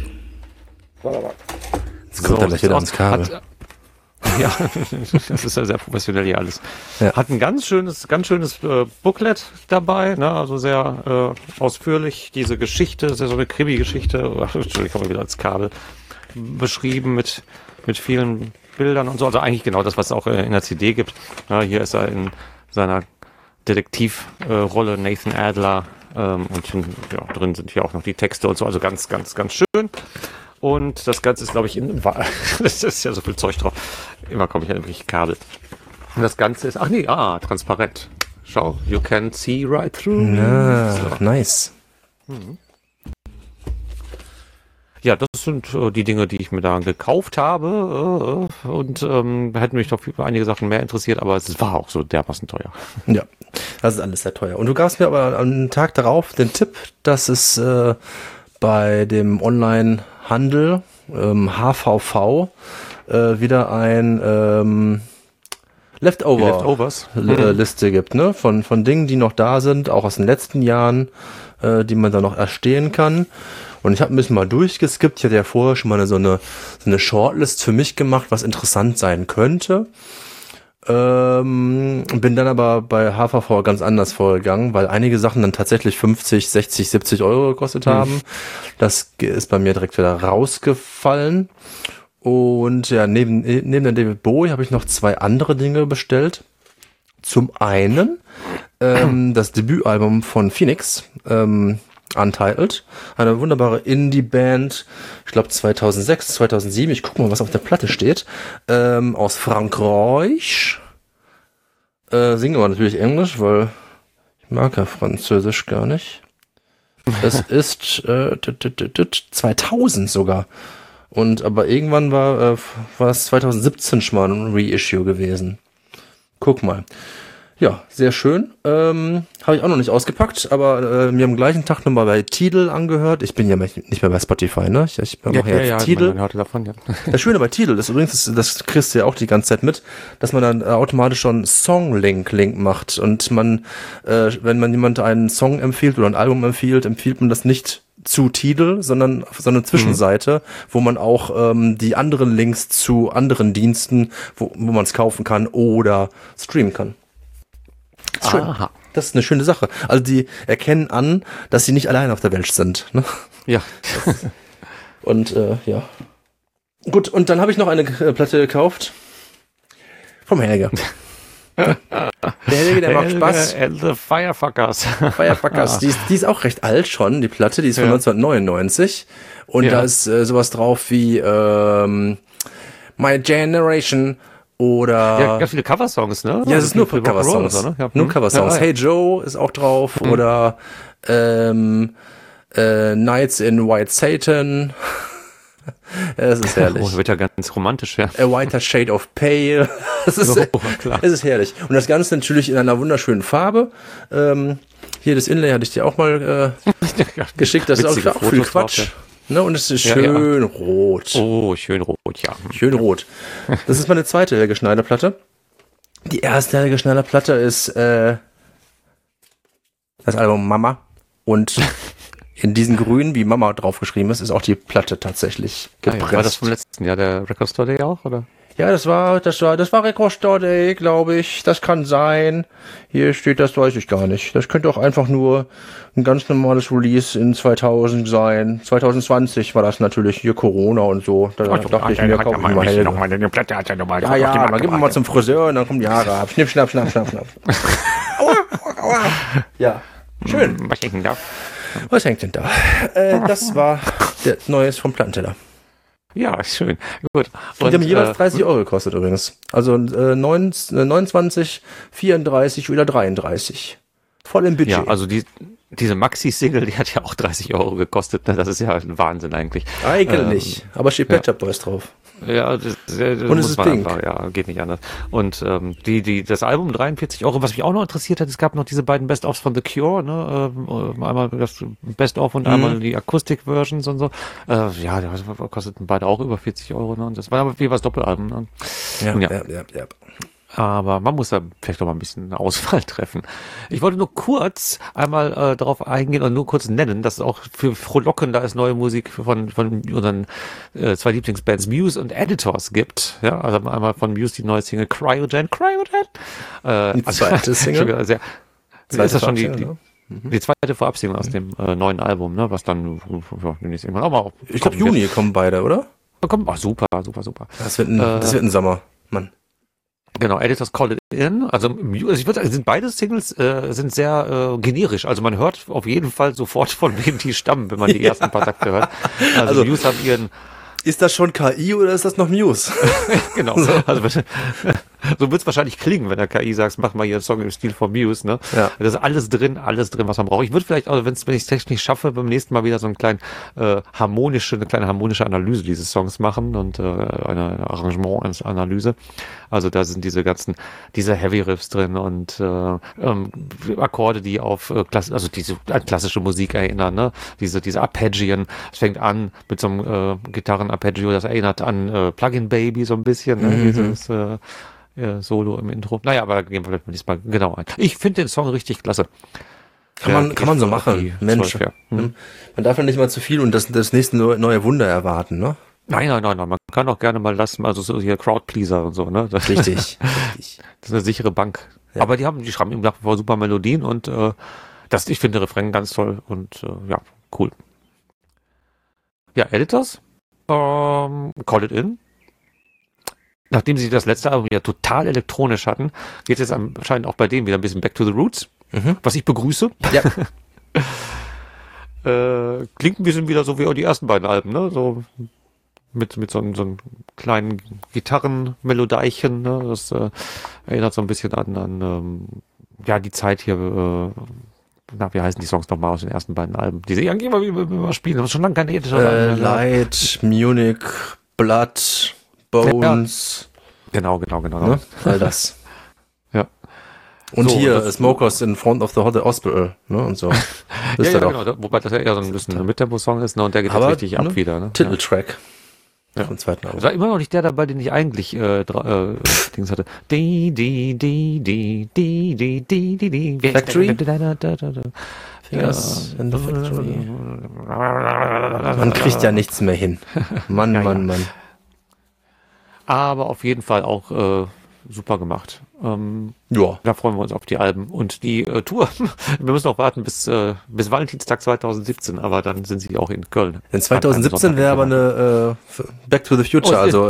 Jetzt kommt er gleich wieder ans Kabel. Ja, das ist ja sehr professionell hier alles. Ja. Hat ein ganz schönes Booklet dabei, ne? Also sehr ausführlich diese Geschichte, sehr so eine Krimi-Geschichte. Entschuldigung, ich komme wieder ans Kabel. Beschrieben mit vielen Bildern und so, also eigentlich genau das, was es auch in der CD gibt. Ja, hier ist er in seiner Detektivrolle Nathan Adler und drin sind hier auch noch die Texte und so, also ganz schön. Und das Ganze ist, glaube ich, das ist ja so viel Zeug drauf. Immer komme ich an irgendwelche Kabel. Und das Ganze ist, transparent. Schau, you can see right through. So. Nice. Ja, das sind die Dinge, die ich mir da gekauft habe. Und hätten mich doch für einige Sachen mehr interessiert, aber es war auch so dermaßen teuer. Ja, das ist alles sehr teuer. Und du gabst mir aber am Tag darauf den Tipp, dass es bei dem Online-Handel HVV wieder ein Leftovers-Liste gibt, ne? Von Dingen, die noch da sind, auch aus den letzten Jahren, die man da noch erstehen kann. Und ich habe ein bisschen mal durchgeskippt. Ich hatte ja vorher schon mal so eine Shortlist für mich gemacht, was interessant sein könnte. Bin dann aber bei HVV ganz anders vorgegangen, weil einige Sachen dann tatsächlich 50, 60, 70 Euro gekostet haben. Das ist bei mir direkt wieder rausgefallen. Und ja, neben der David Bowie habe ich noch 2 andere Dinge bestellt. Zum einen das Debütalbum von Phoenix, Untitled, eine wunderbare Indie-Band, ich glaube 2006, 2007, ich gucke mal, was auf der Platte steht, aus Frankreich. Singen wir natürlich Englisch, weil ich mag ja Französisch gar nicht. Es ist 2000 sogar. Aber irgendwann war es 2017 schon mal ein Reissue gewesen. Guck mal. Ja, sehr schön. Habe ich auch noch nicht ausgepackt, aber mir am gleichen Tag nochmal bei Tidal angehört. Ich bin ja nicht mehr bei Spotify, ne? Ich mache jetzt Tidal. Man hörte davon, ja. Das Schöne bei Tidal ist übrigens, das kriegst du ja auch die ganze Zeit mit, dass man dann automatisch schon Song-Link macht. Und wenn man jemand einen Song empfiehlt oder ein Album empfiehlt man das nicht zu Tidal, sondern auf so eine Zwischenseite, wo man auch die anderen Links zu anderen Diensten, wo man es kaufen kann oder streamen kann. Das ist schön. Aha. Das ist eine schöne Sache. Also die erkennen an, dass sie nicht allein auf der Welt sind. Ne? Ja. Und ja. Gut, und dann habe ich noch eine Platte gekauft. Vom Helge. Der Helge, der macht Spaß. And the Firefuckers. Firefuckers. Die ist auch recht alt schon, die Platte. Die ist von 1999. Und da ist sowas drauf wie My Generation. Oder ja, ganz viele Coversongs, ne? Ja, es ist nur Coversongs. Ne? Ja. Nur Coversongs. Hey Joe ist auch drauf. Oder Nights in White Satan. Es ist herrlich. Oh, wird ja ganz romantisch, ja. A Whiter Shade of Pale. Es ist herrlich. Und das Ganze natürlich in einer wunderschönen Farbe. Hier das Inlay hatte ich dir auch mal geschickt. Das ist auch viel Quatsch. Drauf, ja. Ne, und es ist schön rot. Oh, schön rot, ja. Schön rot. Das ist meine zweite Helge Schneider Platte. Die erste Helge Schneider Platte ist das Album Mama. Und in diesen Grün, wie Mama draufgeschrieben ist auch die Platte tatsächlich gepresst. War das vom letzten Jahr der Record Store Day auch, oder? Ja, das war Record Store Day, glaube ich. Das kann sein. Hier steht, das weiß ich gar nicht. Das könnte auch einfach nur ein ganz normales Release in 2000 sein. 2020 war das natürlich hier Corona und so. Da dachte ich mir, kaufe ich mal Helge. Ja, dann gehen wir mal zum Friseur und dann kommen die Haare ab. Schnipp, schnapp, schnapp, schnapp, schnapp. Aua, aua. Ja, schön. Was hängt denn da? Das war der Neues vom Plattenteller. Ja, schön. Gut. Und die haben jeweils 30 Euro gekostet übrigens. Also 29, 34 oder 33. Voll im Budget. Ja, also diese Maxi-Single, die hat ja auch 30 Euro gekostet. Das ist ja ein Wahnsinn eigentlich. Eigentlich. Aber steht Pet Shop Boys drauf. Ja, das und es ist pink. Einfach, ja, geht nicht anders. Und das Album 43 Euro, was mich auch noch interessiert hat, es gab noch diese beiden Best-ofs von The Cure, ne? Einmal das Best-of und einmal die Akustik-Versions und so. Ja, das kosteten beide auch über 40 Euro, ne? Und das war aber wie was Doppelalbum, ne? Ja. Aber man muss da vielleicht noch mal ein bisschen eine Auswahl treffen. Ich wollte nur kurz einmal darauf eingehen und nur kurz nennen, dass es auch für Frohlocken da ist neue Musik von unseren 2 Lieblingsbands Muse und Editors gibt. Ja, also einmal von Muse die neue Single Cryogen. Die zweite Single? Ist das schon die zweite Vorabsingle aus dem neuen Album, ne? Was dann demnächst irgendwann auch mal. Ich glaube Juni kommen beide, oder? Super. Das wird ein Sommer, Mann. Genau, Editors Call It In. Also ich würde sagen, sind beide Singles sind sehr generisch. Also man hört auf jeden Fall sofort, von wem die stammen, wenn man die ersten paar Takte hört. Also Muse haben ihren... Ist das schon KI oder ist das noch Muse? Genau. Also so wird es wahrscheinlich klingen, wenn der KI sagt, mach mal hier einen Song im Stil von Muse. Ne? Ja. Das ist alles drin, was man braucht. Ich würde vielleicht auch, wenn ich es technisch schaffe, beim nächsten Mal wieder so eine kleine harmonische Analyse dieses Songs machen und eine Arrangement-Analyse. Also da sind diese Heavy Riffs drin und Akkorde, die auf klassische Musik erinnern. Ne? Diese Arpeggien. Es fängt an mit so einem Gitarren-Arpeggio, das erinnert an Plug-in Baby so ein bisschen. Ne? Dieses Solo im Intro. Naja, aber gehen wir vielleicht mal diesmal genau ein. Ich finde den Song richtig klasse. Kann man so machen. Mensch. Man darf ja nicht mal zu viel und das nächste neue Wunder erwarten, ne? Nein. Man kann auch gerne mal lassen, also so hier Crowdpleaser und so, ne? Richtig. Das ist eine sichere Bank. Ja. Aber die schreiben eben nach wie vor super Melodien und ich finde den Refrain ganz toll und cool. Ja, Editors. Call It In. Nachdem sie das letzte Album ja total elektronisch hatten, geht es jetzt anscheinend auch bei denen wieder ein bisschen back to the roots, was ich begrüße. Ja. Klingt ein bisschen wieder so wie auch die ersten beiden Alben, ne? So mit so einem kleinen Gitarrenmelodeichen, ne? Das erinnert so ein bisschen an die Zeit hier, wie heißen die Songs nochmal aus den ersten beiden Alben? Die sie eigentlich immer spielen, das ist schon lange keine Editor. Light, Munich, Blood, Bones. Ja. Genau. Ne? All das. Ja. Und so, hier Smokers in Front of the Hospital, ne? Und so. Genau. Wobei das ja eher so ein bisschen ein Mittempo-Song ist, ne? Und der geht jetzt richtig ab wieder, ne? Titeltrack. Ja. Vom zweiten Album. Das war immer noch nicht der dabei, den ich eigentlich Dings hatte. Factory? Fingers in the Factory. Man kriegt ja nichts mehr hin. Mann. Aber auf jeden Fall auch super gemacht. Da freuen wir uns auf die Alben und die Tour. Wir müssen auch warten bis Valentinstag 2017, aber dann sind sie auch in Köln. Denn 2017 wäre aber eine Back to the Future, also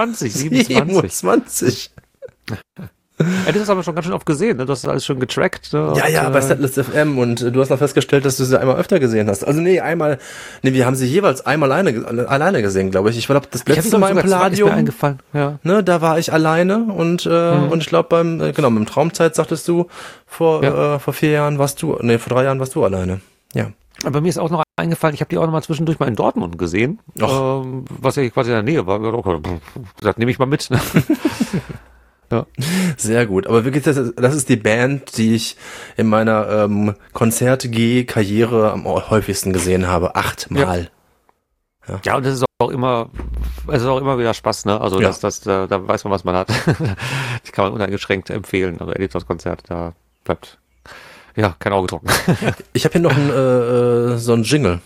27. Das hast du aber schon ganz schön oft gesehen, ne? Du hast das alles schon getrackt. Ne? Ja, bei Setlist FM und du hast noch festgestellt, dass du sie einmal öfter gesehen hast. Also wir haben sie jeweils einmal alleine gesehen, glaube ich. Ich glaube, das letzte Mal im Palladium, eingefallen. Ja. Ne, da war ich alleine und ich glaube beim Traumzeit sagtest du, vor 3 Jahren warst du alleine. Ja. Aber mir ist auch noch eingefallen, ich habe die auch noch mal zwischendurch mal in Dortmund gesehen, was ja quasi in der Nähe war. Das nehme ich mal mit. Ne? Ja. Sehr gut, aber wirklich, das ist die Band, die ich in meiner Konzert-Karriere am häufigsten gesehen habe. 8 Mal. Ja, und das ist auch immer wieder Spaß, ne? Also da weiß man, was man hat. Das kann man uneingeschränkt empfehlen. Also Editors Konzert, da bleibt kein Auge trocken. Ich habe hier noch so einen Jingle.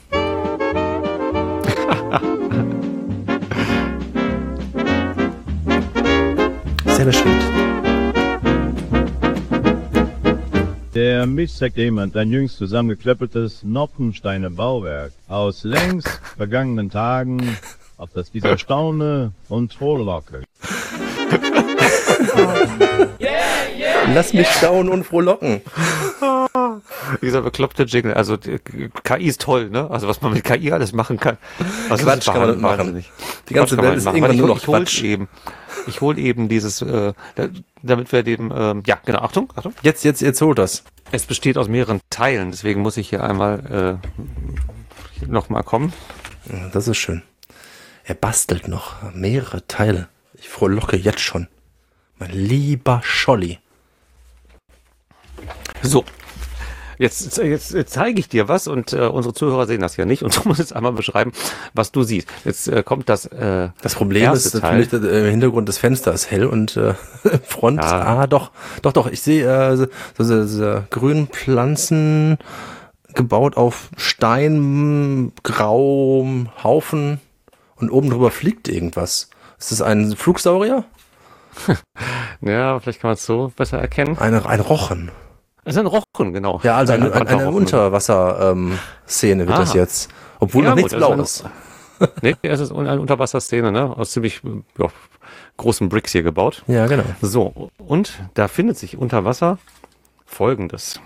Sehr beschränkt. Der mich sagt jemand ein jüngst zusammengeklöppeltes Noppensteiner Bauwerk aus längst vergangenen Tagen, auf das dieser staune und frohlocke. Lass mich staunen und frohlocken. Dieser bekloppte Jingle. Also KI ist toll, ne? Also was man mit KI alles machen kann. Also Quatsch kann man machen. Die ganze Welt ist irgendwann nur noch Quatsch. Ich hole eben dieses, damit wir dem, genau, Achtung. Jetzt holt das. Es besteht aus mehreren Teilen, deswegen muss ich hier einmal nochmal kommen. Das ist schön. Er bastelt noch mehrere Teile. Ich frohlocke jetzt schon. Mein lieber Scholli. So. Jetzt zeige ich dir was und unsere Zuhörer sehen das ja nicht und du musst jetzt einmal beschreiben, was du siehst. Jetzt kommt das Problem ist natürlich, im Hintergrund des Fensters hell und Front. Ja. Doch. Ich sehe so grünen Pflanzen gebaut auf Stein, grauem Haufen und oben drüber fliegt irgendwas. Ist das ein Flugsaurier? Ja, vielleicht kann man es so besser erkennen. Ein Rochen. Das ist ein Rochen, genau. Ja, also eine Unterwasser-Szene wird das jetzt. Obwohl noch nichts Blaues. Nee, es ist eine Unterwasserszene, ne? Aus ziemlich großen Bricks hier gebaut. Ja, genau. So, und da findet sich unter Wasser Folgendes.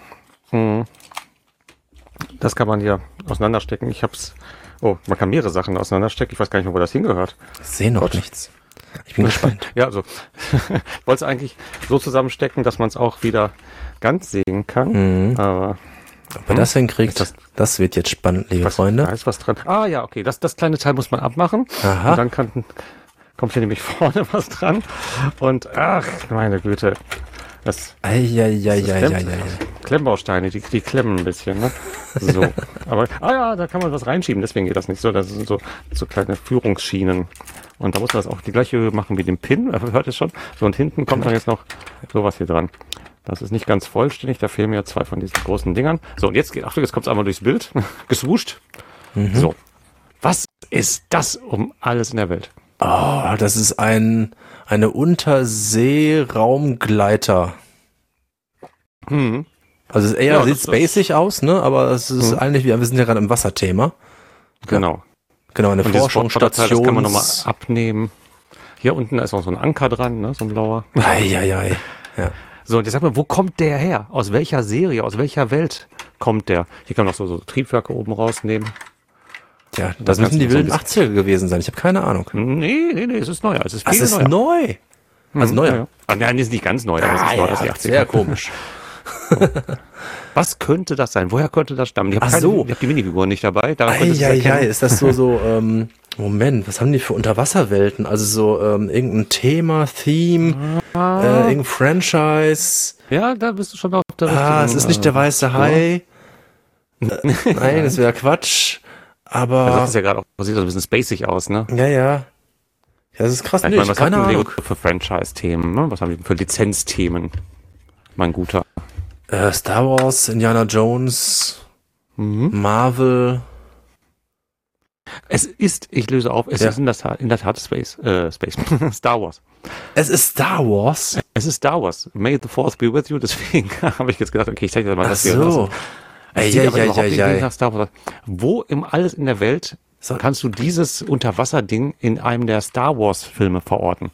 Das kann man hier auseinanderstecken. Man kann mehrere Sachen auseinanderstecken. Ich weiß gar nicht mehr, wo das hingehört. Ich sehe noch nichts. Ich bin gespannt. Ja, also ich wollte es eigentlich so zusammenstecken, dass man es auch wieder ganz sehen kann. Aber ob er das hinkriegt, das wird jetzt spannend, liebe Freunde. Da ist was dran. Ah ja, okay, das kleine Teil muss man abmachen. Aha. Und dann kommt hier nämlich vorne was dran. Und ach, meine Güte. Klemmbausteine, die klemmen ein bisschen, ne? So. Aber, da kann man was reinschieben, deswegen geht das nicht so. Das sind so kleine Führungsschienen. Und da muss man das auch die gleiche Höhe machen wie den Pin, hört es schon. So, und hinten kommt dann jetzt noch sowas hier dran. Das ist nicht ganz vollständig, da fehlen mir 2 von diesen großen Dingern. So, und jetzt kommt es einmal durchs Bild, geswuscht. So. Was ist das um alles in der Welt? Oh, das ist eine Untersee-Raumgleiter. Also es eher sieht spacig aus, ne? Aber es ist eigentlich, wir sind ja gerade im Wasserthema. Genau. Genau, eine Forschungsstation. Das kann man nochmal abnehmen. Hier unten ist auch so ein Anker dran, ne? So ein blauer. Ja. So, und jetzt sag mal, wo kommt der her? Aus welcher Serie, aus welcher Welt kommt der? Hier kann man noch so Triebwerke oben rausnehmen. Ja, das müssen die wilden 80er gewesen sein. Ich habe keine Ahnung. Nee, es ist neu. Es ist viel neuer. Neu? Also neuer? Ja. Nein, ist nicht ganz neu, aber es ist neu, das ist die 80er. Sehr komisch. Was könnte das sein? Woher könnte das stammen? Ich habe die Minifiguren nicht dabei. Ist das so, Moment, was haben die für Unterwasserwelten? Also so irgendein Thema, Theme, irgendein Franchise. Ja, da bist du schon auf der richtigen. Es ist nicht der weiße Hai. Nein, das wäre Quatsch. Aber das ist ja gerade auch, sieht so ein bisschen spacig aus, ne? Ja, das ist krass. Ich meine, was haben die für Franchise-Themen? Ne? Was haben die für Lizenzthemen? Mein Guter. Star Wars, Indiana Jones, Marvel. Ich löse auf, es ist in der Tat Space. Star Wars. Es ist Star Wars? Es ist Star Wars. May the Fourth be with you. Deswegen habe ich jetzt gedacht, okay, ich zeige dir mal das hier. Ja. Star Wars. Wo alles in der Welt kannst du dieses Unterwasserding in einem der Star Wars Filme verorten?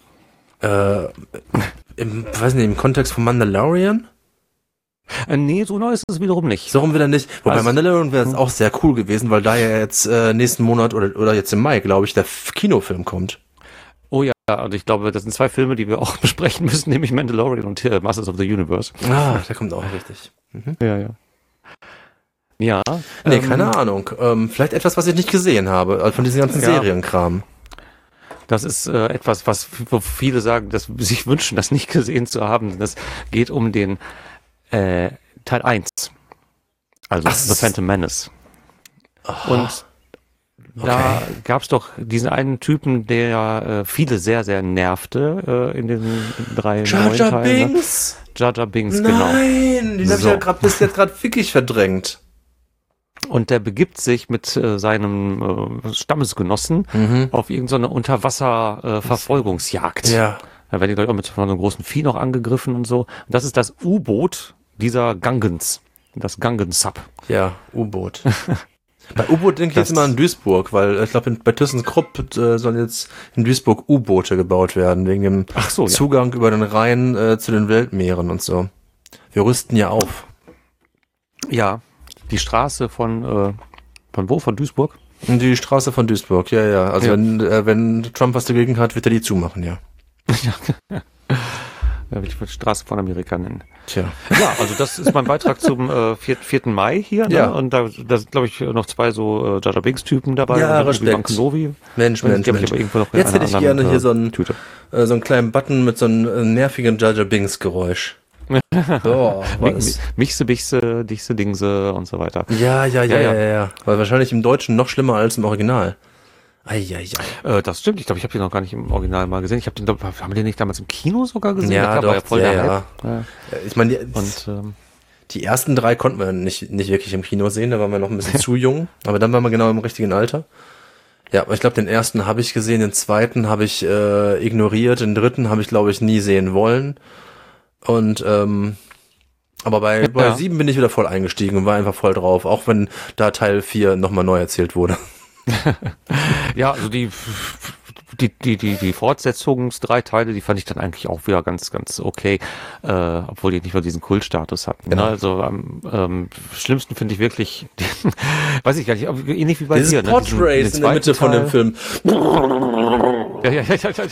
Im Kontext von Mandalorian? Nee, so neu ist es wiederum nicht. So rum wieder nicht. Wobei Mandalorian wäre es auch sehr cool gewesen, weil da ja jetzt nächsten Monat oder jetzt im Mai, glaube ich, der Kinofilm kommt. Oh ja, und ich glaube, das sind 2 Filme, die wir auch besprechen müssen, nämlich Mandalorian und Masters of the Universe. Ah, der kommt auch richtig. Ja. Ja. Nee, keine Ahnung. Vielleicht etwas, was ich nicht gesehen habe, von diesen ganzen Serienkram. Das ist etwas, wo viele sagen, dass sie sich wünschen, das nicht gesehen zu haben. Das geht um den Teil 1. Also The Phantom Menace. Und da gab es doch diesen einen Typen, der viele sehr, sehr nervte in den 3 neuen Teilen. Binks? Jar Jar Binks, genau. Nein, den hab ich ja bis jetzt gerade fickig verdrängt. Und der begibt sich mit seinem Stammesgenossen auf irgendeine Unterwasser-Verfolgungsjagd. Ja. Da werden die Leute auch mit einem großen Vieh noch angegriffen und so. Und das ist das U-Boot dieser Gangens. Das Gangen-Sub. Ja, U-Boot. Bei U-Boot denke ich jetzt immer an Duisburg, weil ich glaube, bei ThyssenKrupp sollen jetzt in Duisburg U-Boote gebaut werden, wegen dem Zugang über den Rhein zu den Weltmeeren und so. Wir rüsten ja auf. Ja, die Straße von wo? Von Duisburg? Die Straße von Duisburg, ja. Also wenn Trump was dagegen hat, wird er die zumachen, ja. Ja, ich würde Straße von Amerika nennen. Tja. Ja, also das ist mein Beitrag zum 4. Mai hier. Ne? Ja. Und da sind, glaube ich, noch 2 so Jar Jar Binks-Typen dabei. Ja, Respekt. Mensch. Jetzt hätte ich gerne hier so einen kleinen Button mit so einem nervigen Jar Jar Binks-Geräusch. So, Michse, Bichse, Dichse, Dingse und so weiter. Ja. Weil wahrscheinlich im Deutschen noch schlimmer als im Original. Das stimmt. Ich glaube, ich habe den noch gar nicht im Original mal gesehen. Haben wir den nicht damals im Kino sogar gesehen? Ja, doch, ja. Ich meine, die ersten 3 konnten wir nicht wirklich im Kino sehen. Da waren wir noch ein bisschen zu jung. Aber dann waren wir genau im richtigen Alter. Ja, aber ich glaube, den ersten habe ich gesehen, den zweiten habe ich ignoriert, den dritten habe ich, glaube ich, nie sehen wollen. Und aber bei 7 bin ich wieder voll eingestiegen und war einfach voll drauf, auch wenn da Teil 4 nochmal neu erzählt wurde. Ja, also die Fortsetzungs-3 Teile, die fand ich dann eigentlich auch wieder ganz, ganz okay, obwohl die nicht mehr diesen Kultstatus hatten. Genau. Ne? Also am schlimmsten finde ich wirklich, weiß ich gar nicht, ähnlich wie bei Dieses dir. Portrace in der Mitte von dem Film. Ja.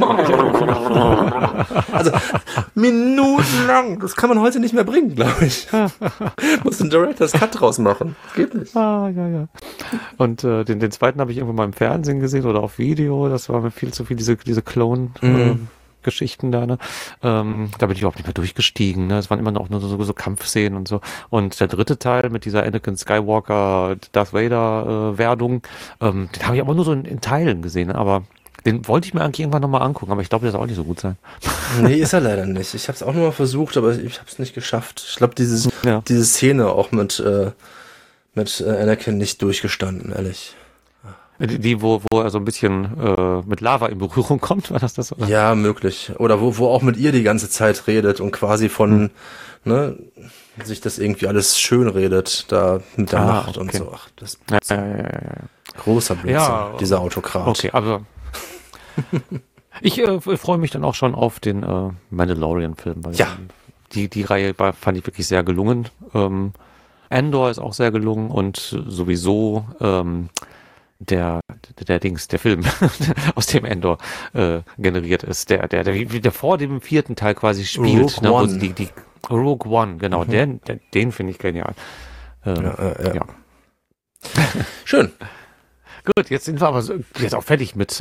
Also minutenlang. Das kann man heute nicht mehr bringen, glaube ich. Muss ein Director's Cut draus machen. Das geht nicht. Ja. Und den zweiten habe ich irgendwann mal im Fernsehen gesehen oder auf Video. Das war mir viel zu viel, diese Clone-Geschichten da. Ne? Da bin ich überhaupt nicht mehr durchgestiegen. Ne? Es waren immer noch nur so Kampfszenen und so. Und der dritte Teil mit dieser Anakin Skywalker Darth Vader Werdung, den habe ich aber nur so in Teilen gesehen. Aber den wollte ich mir eigentlich irgendwann nochmal angucken, aber ich glaube, der soll auch nicht so gut sein. Nee, ist er leider nicht. Ich habe es auch nochmal versucht, aber ich habe es nicht geschafft. Ich glaube, diese Szene auch mit Anakin nicht durchgestanden, ehrlich. Die, wo er so ein bisschen mit Lava in Berührung kommt, war das? Oder? Ja, möglich. Oder wo auch mit ihr die ganze Zeit redet und quasi von, sich das irgendwie alles schön redet, da mit der Macht und so. Ach, das ist großer Blödsinn, dieser Autokrat. Okay, aber ich freue mich dann auch schon auf den Mandalorian-Film, weil die Reihe fand ich wirklich sehr gelungen. Andor ist auch sehr gelungen und sowieso der Film, aus dem Andor generiert ist, der vor dem 4. Teil quasi spielt. Rogue One. Die Rogue One, genau, den finde ich genial. Ja. Schön. Gut, jetzt sind wir aber jetzt auch fertig mit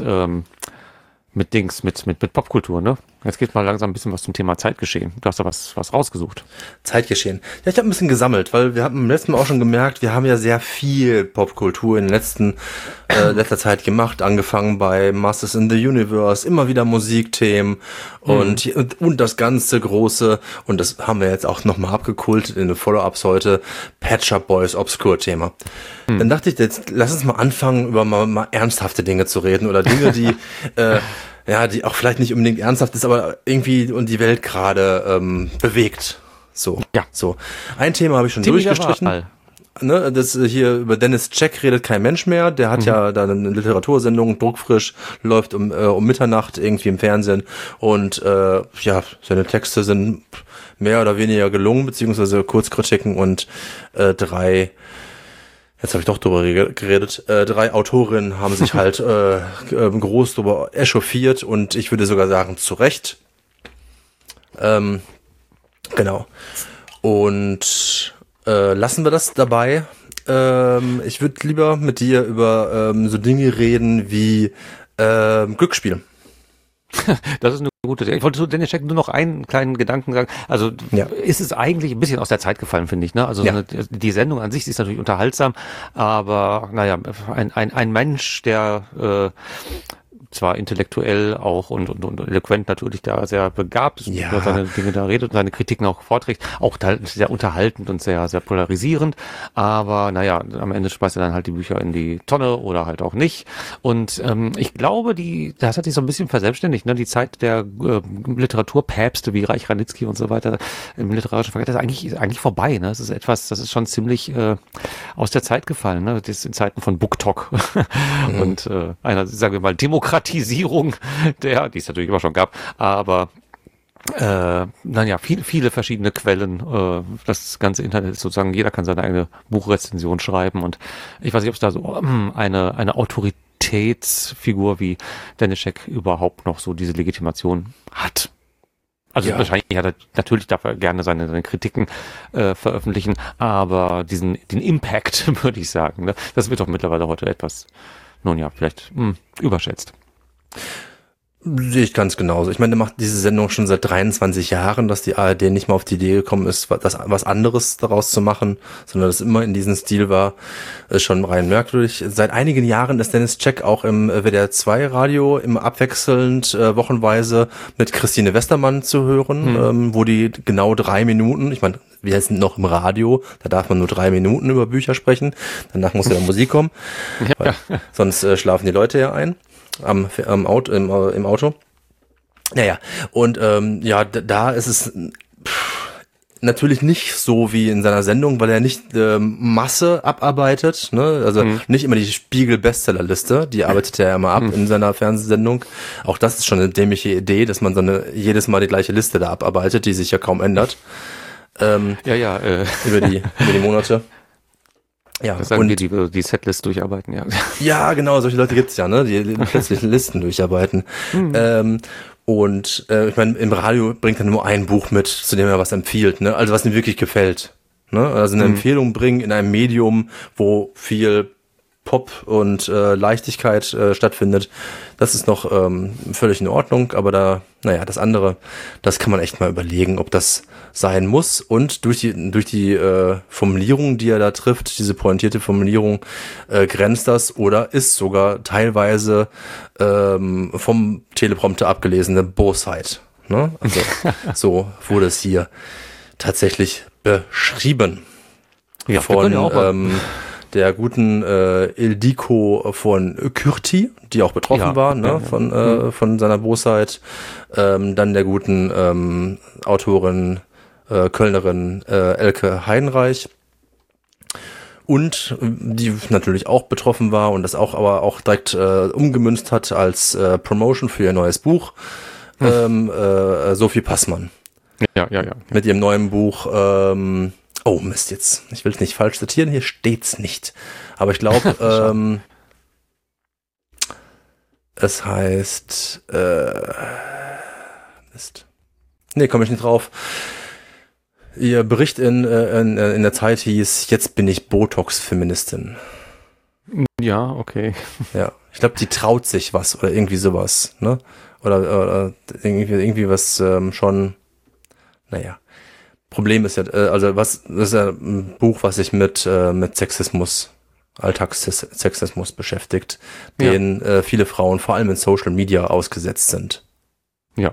Popkultur, ne? Jetzt geht mal langsam ein bisschen was zum Thema Zeitgeschehen. Du hast da was rausgesucht. Zeitgeschehen. Ja, ich habe ein bisschen gesammelt, weil wir haben im letzten Mal auch schon gemerkt, wir haben ja sehr viel Popkultur in letzter Zeit gemacht, angefangen bei Masters in the Universe, immer wieder Musikthemen und das ganze große, und das haben wir jetzt auch nochmal abgekultet in den Follow-ups heute, Pet Shop Boys Obscure-Thema. Dann dachte ich, jetzt lass uns mal anfangen, über mal ernsthafte Dinge zu reden oder Dinge, die die auch vielleicht nicht unbedingt ernsthaft ist, aber irgendwie und die Welt gerade bewegt. So. Ein Thema habe ich schon durchgestrichen. Ne, das hier über Dennis Check redet kein Mensch mehr. Der hat ja da eine Literatursendung, druckfrisch, läuft um Mitternacht irgendwie im Fernsehen und seine Texte sind mehr oder weniger gelungen, beziehungsweise Kurzkritiken und jetzt habe ich doch drüber geredet, 3 Autorinnen haben sich halt groß drüber echauffiert und ich würde sogar sagen, zu Recht. Genau. Und lassen wir das dabei. Ich würde lieber mit dir über so Dinge reden wie Glücksspiel. Das ist eine gute Idee. Ich wollte zu Dennis Check nur noch einen kleinen Gedanken sagen. Also ist es eigentlich ein bisschen aus der Zeit gefallen, finde ich. Ne? Also die Sendung an sich ist natürlich unterhaltsam, aber naja, ein Mensch, der zwar intellektuell auch und eloquent natürlich da sehr begabt ist, über seine Dinge da redet und seine Kritiken auch vorträgt, auch da sehr unterhaltend und sehr, sehr polarisierend, aber naja, am Ende schmeißt er dann halt die Bücher in die Tonne oder halt auch nicht und ich glaube, das hat sich so ein bisschen verselbstständigt, ne? Die Zeit der Literaturpäpste wie Reich Ranitzky und so weiter im literarischen Verkehr, das ist eigentlich vorbei, ne? Das ist schon ziemlich aus der Zeit gefallen, ne? Das ist in Zeiten von BookTok und einer, sagen wir mal, Demokratisierung, die es natürlich immer schon gab, aber viele verschiedene Quellen, das ganze Internet ist sozusagen, jeder kann seine eigene Buchrezension schreiben und ich weiß nicht, ob es da so eine Autoritätsfigur wie Danishek überhaupt noch so diese Legitimation hat. Also wahrscheinlich natürlich darf er gerne seine Kritiken veröffentlichen, aber den Impact, würde ich sagen, ne, das wird doch mittlerweile heute etwas, vielleicht überschätzt. Sehe ich ganz genauso. Ich meine, der macht diese Sendung schon seit 23 Jahren, dass die ARD nicht mal auf die Idee gekommen ist, was anderes daraus zu machen, sondern das immer in diesem Stil war, ist schon rein merkwürdig. Seit einigen Jahren ist Dennis Check auch im WDR 2 Radio immer abwechselnd wochenweise mit Christine Westermann zu hören, wo die genau 3 Minuten, ich meine, wir sind noch im Radio, da darf man nur 3 Minuten über Bücher sprechen, danach muss ja Musik kommen, weil sonst schlafen die Leute ja ein. Im Auto. Naja, und da ist es Natürlich nicht so wie in seiner Sendung, weil er nicht Masse abarbeitet, ne? Also nicht immer die Spiegel-Bestsellerliste, die arbeitet er ja immer ab in seiner Fernsehsendung. Auch das ist schon eine dämliche Idee, dass man jedes Mal die gleiche Liste da abarbeitet, die sich ja kaum ändert. Über die Monate. Ja, das sagen wir, die Setlist durcharbeiten, ja. Ja, genau, solche Leute gibt's ja, ne? Die plötzlich Listen durcharbeiten. Ich meine, im Radio bringt er nur ein Buch mit, zu dem er was empfiehlt, ne? Also was ihm wirklich gefällt. Ne? Also eine Empfehlung bringen in einem Medium, wo viel Pop und Leichtigkeit stattfindet. Das ist noch völlig in Ordnung, aber das andere, das kann man echt mal überlegen, ob das sein muss. Und durch die Formulierung, die er da trifft, diese pointierte Formulierung, grenzt das oder ist sogar teilweise vom Teleprompter abgelesene Bosheit. Ne? Also so wurde es hier tatsächlich beschrieben. Ja, von der guten Ildiko von Kürti, die auch betroffen war, ne, von seiner Bosheit. Dann der guten Autorin, Kölnerin Elke Heidenreich. Und die natürlich auch betroffen war und das aber auch direkt umgemünzt hat als Promotion für ihr neues Buch. Sophie Passmann. Ja. Mit ihrem neuen Buch, oh Mist, jetzt, ich will es nicht falsch zitieren, hier steht's nicht. Aber ich glaube, es heißt, Mist. Nee, komme ich nicht drauf. Ihr Bericht in der Zeit hieß, jetzt bin ich Botox-Feministin. Ja, okay. Ja, ich glaube, die traut sich was oder irgendwie sowas, ne? Oder irgendwie was schon, naja. Problem ist ja, das ist ja ein Buch, was sich mit Sexismus, Alltagssexismus beschäftigt, den viele Frauen vor allem in Social Media ausgesetzt sind. Ja.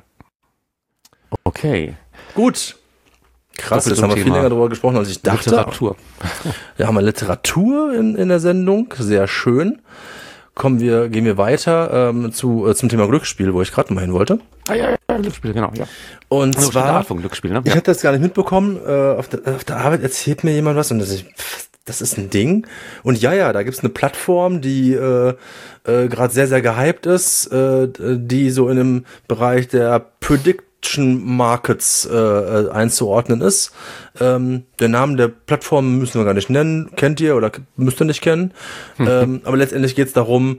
Okay. Gut. Krass, jetzt haben wir viel länger darüber gesprochen, als ich dachte. Literatur. Ja, haben wir Literatur in der Sendung, sehr schön. Gehen wir weiter zum Thema Glücksspiel, wo ich gerade mal hin wollte. Ja, Glücksspiel, genau, ja. Und also zwar, Art von Glücksspiel, ne? Ich habe das gar nicht mitbekommen, auf der Arbeit erzählt mir jemand was und das ist ein Ding. Und ja, da gibt's eine Plattform, die gerade sehr, sehr gehypt ist, die so in dem Bereich der Prediction Markets einzuordnen ist. Der Name der Plattform müssen wir gar nicht nennen, kennt ihr oder müsst ihr nicht kennen. Aber letztendlich geht es darum,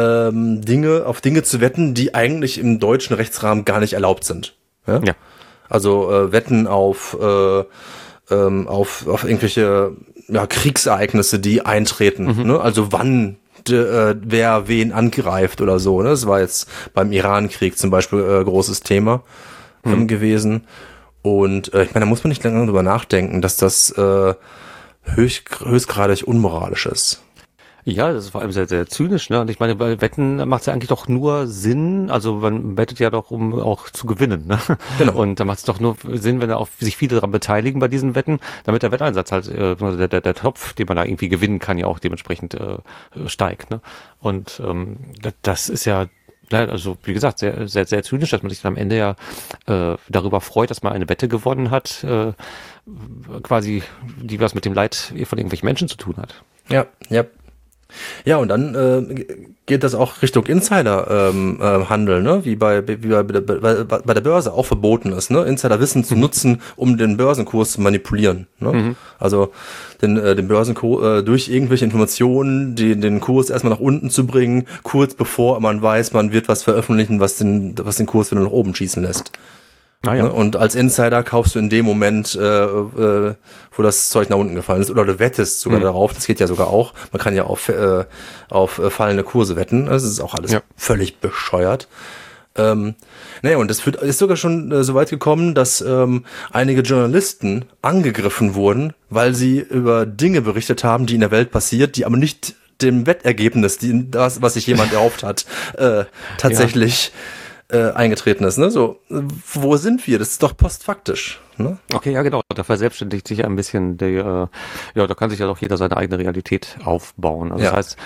auf Dinge zu wetten, die eigentlich im deutschen Rechtsrahmen gar nicht erlaubt sind. Ja? Also Wetten auf irgendwelche Kriegsereignisse, die eintreten. Ne? Also wann wer wen angreift oder so. Ne? Das war jetzt beim Iran-Krieg zum Beispiel großes Thema gewesen. Und ich meine, da muss man nicht lange drüber nachdenken, dass das höchstgradig unmoralisch ist. Ja, das ist vor allem sehr, sehr zynisch, ne? Und ich meine, bei Wetten macht es ja eigentlich doch nur Sinn, also man wettet ja doch, um auch zu gewinnen, ne? Genau. Und da macht es doch nur Sinn, wenn da auch sich viele daran beteiligen bei diesen Wetten, damit der Wetteinsatz halt, der Topf, den man da irgendwie gewinnen kann, ja auch dementsprechend steigt, ne? Und das ist ja, also wie gesagt, sehr, sehr, sehr zynisch, dass man sich dann am Ende ja darüber freut, dass man eine Wette gewonnen hat, quasi, die was mit dem Leid von irgendwelchen Menschen zu tun hat. Ja. Ja, und dann geht das auch Richtung Insider-Handel, ne? Wie bei der Börse auch verboten ist, ne? Insiderwissen zu nutzen, um den Börsenkurs zu manipulieren. Ne? Also den Börsenkurs durch irgendwelche Informationen, den Kurs erstmal nach unten zu bringen, kurz bevor man weiß, man wird was veröffentlichen, was den Kurs wieder nach oben schießen lässt. Ah, ja. Und als Insider kaufst du in dem Moment, wo das Zeug nach unten gefallen ist, oder du wettest sogar darauf, das geht ja sogar auch. Man kann ja auf fallende Kurse wetten, das ist auch alles völlig bescheuert. Und das ist sogar schon so weit gekommen, dass einige Journalisten angegriffen wurden, weil sie über Dinge berichtet haben, die in der Welt passiert, die aber nicht dem Wettergebnis, das, was sich jemand erhofft hat, tatsächlich eingetreten ist, ne? So, wo sind wir? Das ist doch postfaktisch, ne? Okay, ja genau, da verselbstständigt sich ein bisschen da kann sich ja doch jeder seine eigene Realität aufbauen. Also das heißt,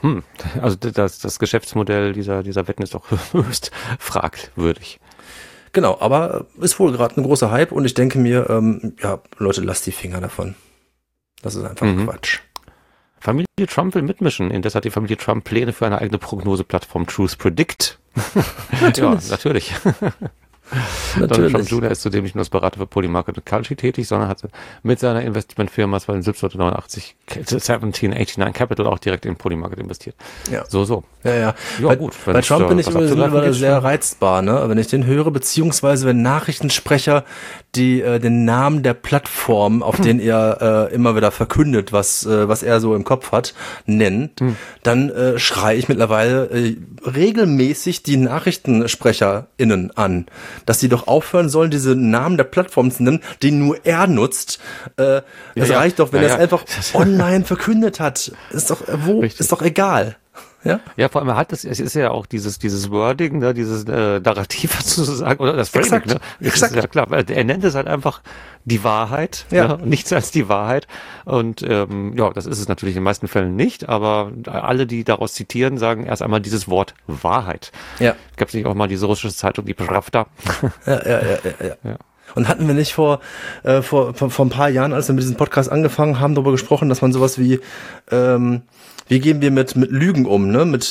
also das Geschäftsmodell dieser Wetten ist doch höchst fragwürdig. Genau, aber ist wohl gerade ein großer Hype und ich denke mir, ja, Leute, lasst die Finger davon. Das ist einfach Quatsch. Familie Trump will mitmischen. Indes hat die Familie Trump Pläne für eine eigene Prognoseplattform Truth Predict. Ja, natürlich. Donald Trump Jr. ist zudem nicht nur als Berater für Polymarket und Kalshi tätig, sondern hat mit seiner Investmentfirma 1789 Capital auch direkt in Polymarket investiert. Ja. So. Ja. Ja, gut. Bei Trump bin ich immer sehr reizbar, ne? Wenn ich den höre, beziehungsweise wenn Nachrichtensprecher den Namen der Plattform, auf den er immer wieder verkündet, was er so im Kopf hat, nennt, dann schreie ich mittlerweile regelmäßig die NachrichtensprecherInnen an, dass sie doch aufhören sollen, diese Namen der Plattform zu nennen, die nur er nutzt. Es reicht doch, wenn er es einfach online verkündet hat. Ist doch egal. Ja, vor allem es ist ja auch dieses Wording, ne, dieses Narrativ sozusagen, oder das Framing, ne? Exakt. Ja klar, er nennt es halt einfach die Wahrheit, ne? Nichts als die Wahrheit. Und das ist es natürlich in den meisten Fällen nicht, aber alle, die daraus zitieren, sagen erst einmal dieses Wort Wahrheit. Ja. Gab es nicht auch mal diese russische Zeitung, die Pravda? Ja. Und hatten wir nicht vor ein paar Jahren, als wir mit diesem Podcast angefangen haben, darüber gesprochen, dass man sowas wie gehen wir mit Lügen um, ne? Das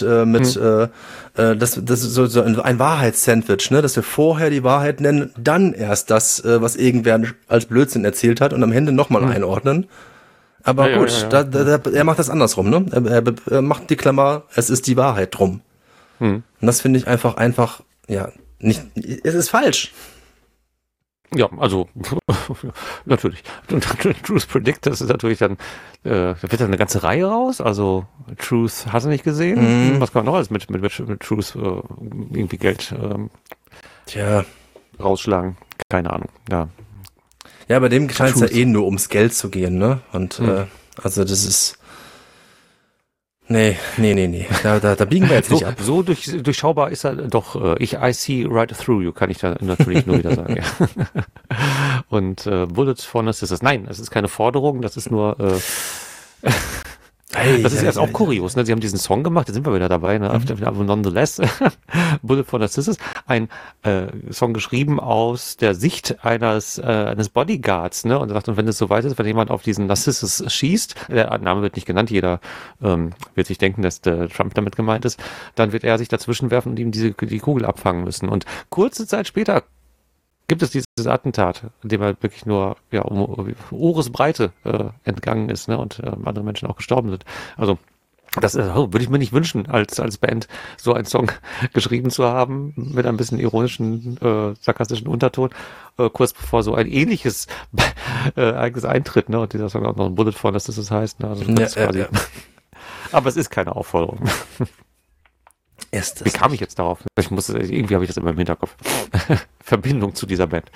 ist so ein Wahrheitssandwich, ne? Dass wir vorher die Wahrheit nennen, dann erst das, was irgendwer als Blödsinn erzählt hat und am Ende nochmal einordnen. Aber gut, er macht das andersrum, ne? Er macht die Klammer, es ist die Wahrheit drum. Und das finde ich einfach, nicht, es ist falsch. Ja, also natürlich. Und Truth Predict, das ist natürlich dann, da wird dann eine ganze Reihe raus. Also Truth hast du nicht gesehen. Was kann man noch alles mit Truth irgendwie Geld rausschlagen? Keine Ahnung. Ja, bei dem scheint es ja nur ums Geld zu gehen, ne? Und also das ist Nee. Da biegen wir jetzt nicht ab. So durchschaubar ist er doch. I see right through you, kann ich da natürlich nur wieder sagen. Ja. Und Bullets for Narcissus. Nein, es ist keine Forderung, das ist nur das ist erst auch kurios, ne? Sie haben diesen Song gemacht, da sind wir wieder dabei, ne? Aber nonetheless, Bullet for Narcissus, ein Song geschrieben aus der Sicht eines Bodyguards, ne? Und er sagt, und wenn es so weit ist, wenn jemand auf diesen Narcissus schießt, der Name wird nicht genannt, jeder wird sich denken, dass der Trump damit gemeint ist, dann wird er sich dazwischen werfen und ihm die Kugel abfangen müssen. Und kurze Zeit später gibt es dieses Attentat, in dem er wirklich nur um Ohresbreite entgangen ist, ne, und andere Menschen auch gestorben sind. Also das würde ich mir nicht wünschen, als Band so einen Song geschrieben zu haben, mit ein bisschen ironischen, sarkastischen Unterton, kurz bevor so ein ähnliches Ereignis eintritt, ne, und dieser Song auch noch ein Bullet for Narcissus heißt, ne, also das ist quasi. Aber es ist keine Aufforderung. Wie kam ich jetzt darauf? Irgendwie habe ich das immer im Hinterkopf. Verbindung zu dieser Band.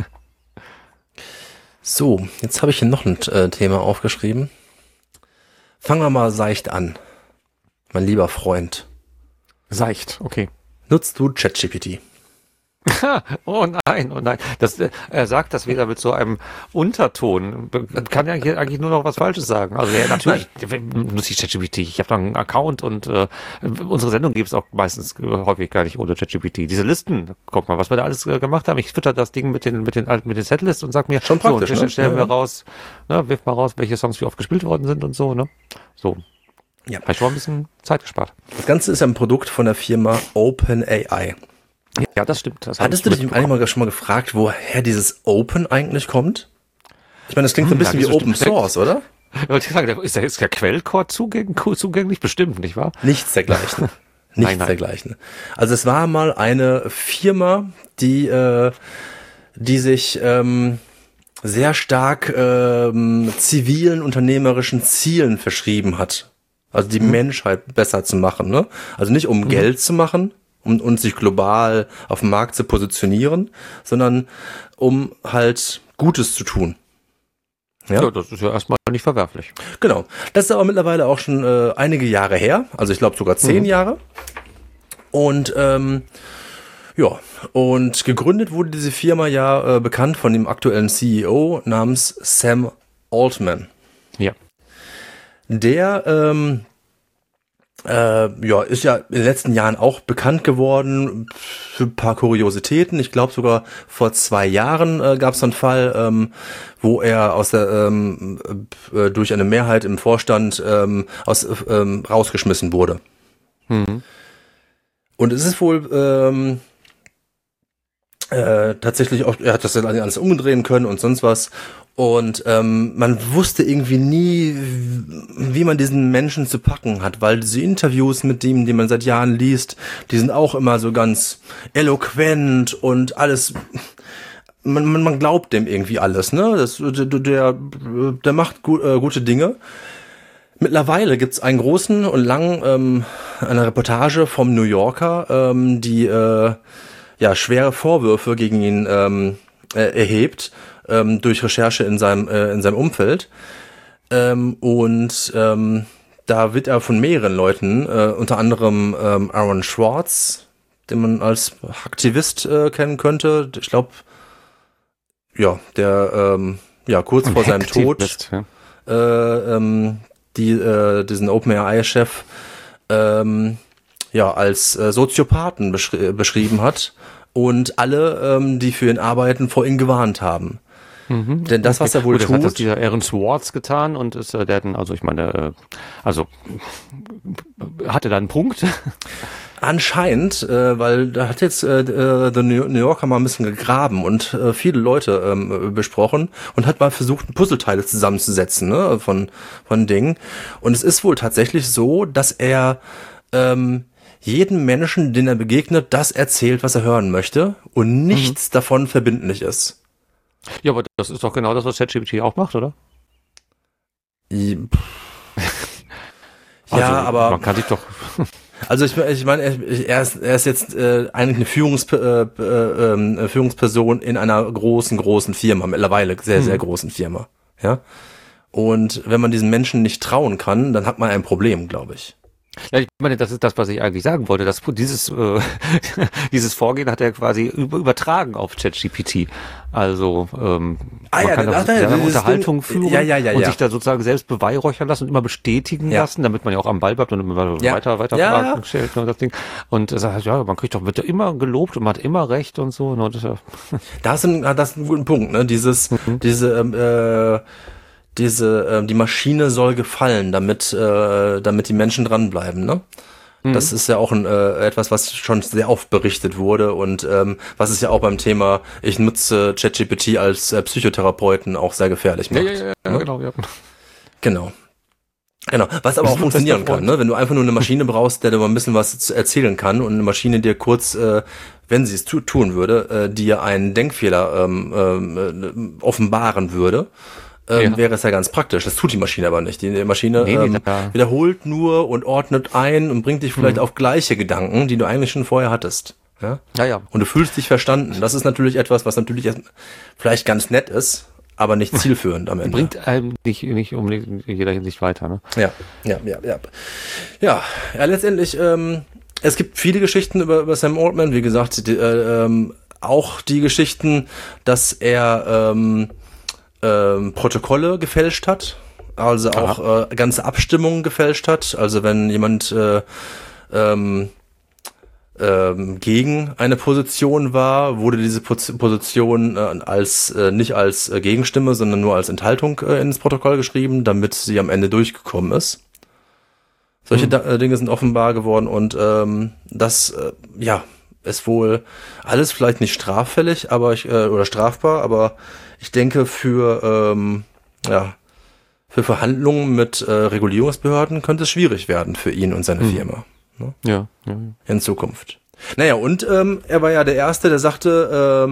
So, jetzt habe ich hier noch ein Thema aufgeschrieben. Fangen wir mal seicht an, mein lieber Freund. Seicht, okay. Nutzt du ChatGPT? Oh nein. Er sagt das wieder mit so einem Unterton. Kann ja hier eigentlich nur noch was Falsches sagen. Also ja, natürlich nutze ich ChatGPT. Ich habe da einen Account und unsere Sendung gibt es auch meistens häufig gar nicht ohne ChatGPT. Diese Listen, guck mal, was wir da alles gemacht haben. Ich fütter das Ding mit den Setlist und sag mir, schon praktisch, so, stellen wir raus, ne, wirf mal raus, welche Songs wie oft gespielt worden sind und so, ne? So. Ja. Habe ich schon ein bisschen Zeit gespart. Das Ganze ist ein Produkt von der Firma OpenAI. Ja, das stimmt. Hattest du dich eigentlich schon mal gefragt, woher dieses Open eigentlich kommt? Ich meine, das klingt so ein bisschen wie Open Source, oder? Wollte ich sagen, ist der Quellcode zugänglich? Bestimmt, nicht wahr? Nichts dergleichen. Dergleichen. Also es war mal eine Firma, die sich sehr stark zivilen unternehmerischen Zielen verschrieben hat. Also die Menschheit besser zu machen, ne? Also nicht um Geld zu machen, und sich global auf dem Markt zu positionieren, sondern um halt Gutes zu tun. Ja, das ist ja erstmal nicht verwerflich. Genau. Das ist aber mittlerweile auch schon einige Jahre her, also ich glaube sogar 10 Jahre. Und und gegründet wurde diese Firma ja bekannt von dem aktuellen CEO namens Sam Altman. Ja. Der ist ja in den letzten Jahren auch bekannt geworden für ein paar Kuriositäten. Ich glaube sogar vor 2 Jahren gab es einen Fall, wo er durch eine Mehrheit im Vorstand rausgeschmissen wurde. Mhm. Und es ist wohl tatsächlich auch, er hat das dann alles umdrehen können und sonst was. Und man wusste irgendwie nie, wie man diesen Menschen zu packen hat, weil diese Interviews mit ihm, die man seit Jahren liest, die sind auch immer so ganz eloquent und alles. Man glaubt dem irgendwie alles, ne? Der macht gute Dinge. Mittlerweile gibt's einen großen und langen eine Reportage vom New Yorker, die schwere Vorwürfe gegen ihn erhebt. Durch Recherche in seinem Umfeld. Da wird er von mehreren Leuten, unter anderem Aaron Swartz, den man als Aktivist kennen könnte. Ich glaube, der kurz vor seinem Tod diesen OpenAI-Chef als Soziopathen beschrieben hat und alle, die für ihn arbeiten, vor ihm gewarnt haben. Mhm. Denn das, was er wohl tut... Hat das dieser Aaron Swartz getan und ist der dann, hatte da einen Punkt? Anscheinend, weil da hat jetzt der New Yorker mal ein bisschen gegraben und viele Leute besprochen und hat mal versucht, Puzzleteile zusammenzusetzen, ne, von Dingen. Und es ist wohl tatsächlich so, dass er jedem Menschen, den er begegnet, das erzählt, was er hören möchte und nichts davon verbindlich ist. Ja, aber das ist doch genau das, was ChatGPT auch macht, oder? Aber man kann sich doch... Also ich meine, er ist jetzt eigentlich eine Führungsperson in einer großen Firma, mittlerweile sehr großen Firma. Ja. Und wenn man diesen Menschen nicht trauen kann, dann hat man ein Problem, glaube ich. Ja, ich meine, das ist das, was ich eigentlich sagen wollte. Dieses Vorgehen hat er quasi übertragen auf ChatGPT. Also man kann da Unterhaltung führen und sich da sozusagen selbst beweihräuchern lassen und immer bestätigen lassen, damit man ja auch am Ball bleibt und immer weiter Fragen stellt und das Ding. Und er sagt, man wird ja immer gelobt und man hat immer recht und so. Und das ist ein guter Punkt, ne? Die Maschine soll gefallen, damit die Menschen dranbleiben, ne? Das ist ja auch etwas, was schon sehr oft berichtet wurde und was es ja auch beim Thema, ich nutze ChatGPT als Psychotherapeuten auch sehr gefährlich macht. Ja, genau, ja. Genau. Was aber auch funktionieren kann, ne? Wenn du einfach nur eine Maschine brauchst, der dir mal ein bisschen was erzählen kann und eine Maschine dir kurz, wenn sie es tun würde, dir einen Denkfehler offenbaren würde, wäre es ja ganz praktisch. Das tut die Maschine aber nicht. Die Maschine wiederholt nur und ordnet ein und bringt dich vielleicht auf gleiche Gedanken, die du eigentlich schon vorher hattest. Ja? Und du fühlst dich verstanden. Das ist natürlich etwas, was natürlich vielleicht ganz nett ist, aber nicht zielführend am Ende. Bringt einem nicht unbedingt in jeder Hinsicht weiter, ne? Ja, letztendlich, es gibt viele Geschichten über Sam Altman, wie gesagt, auch die Geschichten, dass er Protokolle gefälscht hat, also auch ganze Abstimmungen gefälscht hat. Also wenn jemand gegen eine Position war, wurde diese Position nicht als Gegenstimme, sondern nur als Enthaltung ins Protokoll geschrieben, damit sie am Ende durchgekommen ist. Solche Dinge sind offenbar geworden und das ist wohl alles vielleicht nicht straffällig, oder strafbar, aber ich denke für Verhandlungen mit Regulierungsbehörden könnte es schwierig werden für ihn und seine Firma. Ne? Ja. In Zukunft. Naja, und er war ja der Erste, der sagte,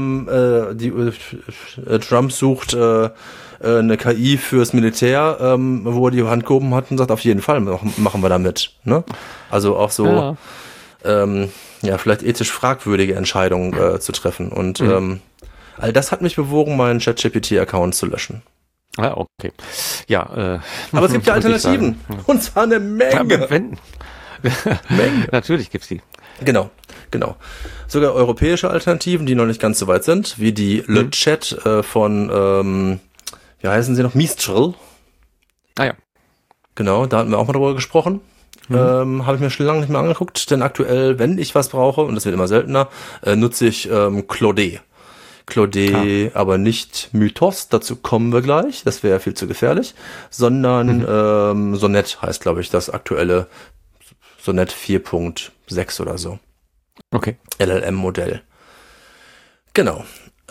Trump sucht eine KI fürs Militär, wo er die Hand gehoben hat und sagt, auf jeden Fall machen wir da mit. Ne? Also auch so vielleicht ethisch fragwürdige Entscheidungen zu treffen. Und all das hat mich bewogen, meinen ChatGPT-Account zu löschen. Ah, okay. Ja, aber es gibt ja Alternativen. Und zwar eine Menge. Menge. Natürlich gibt's die. Genau. Sogar europäische Alternativen, die noch nicht ganz so weit sind, wie die Le Chat von, wie heißen sie noch? Mistral. Ah ja. Genau, da hatten wir auch mal drüber gesprochen. Habe ich mir schon lange nicht mehr angeguckt, denn aktuell, wenn ich was brauche, und das wird immer seltener, nutze ich Claude. Claude, aber nicht Mythos, dazu kommen wir gleich, das wäre viel zu gefährlich, sondern Sonnet heißt, glaube ich, das aktuelle Sonnet 4.6 oder so. Okay. LLM-Modell. Genau.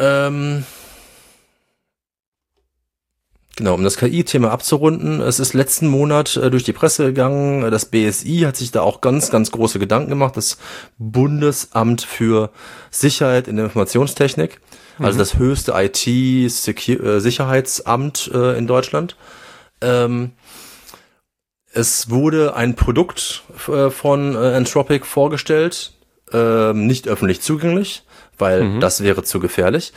Genau, um das KI-Thema abzurunden, es ist letzten Monat durch die Presse gegangen, das BSI hat sich da auch ganz, ganz große Gedanken gemacht, das Bundesamt für Sicherheit in der Informationstechnik, also das höchste IT-Sicherheitsamt in Deutschland. Es wurde ein Produkt von Anthropic vorgestellt, nicht öffentlich zugänglich, weil das wäre zu gefährlich.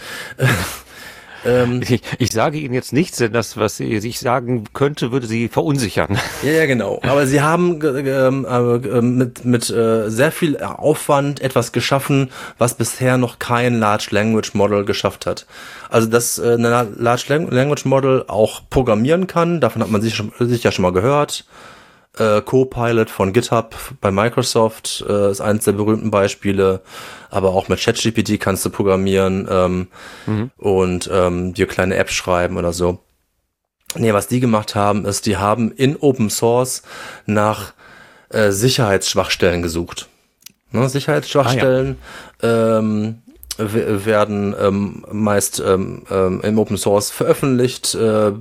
Ich sage Ihnen jetzt nichts, denn das, was ich sagen könnte, würde Sie verunsichern. Ja, genau. Aber Sie haben mit sehr viel Aufwand etwas geschaffen, was bisher noch kein Large Language Model geschafft hat. Also, dass ein Large Language Model auch programmieren kann, davon hat man sicher schon mal gehört. Copilot von GitHub bei Microsoft ist eines der berühmten Beispiele, aber auch mit ChatGPT kannst du programmieren und dir kleine Apps schreiben oder so. Nee, was die gemacht haben, ist, die haben in Open Source nach Sicherheitsschwachstellen gesucht. Ne, Sicherheitsschwachstellen werden meist im Open Source veröffentlicht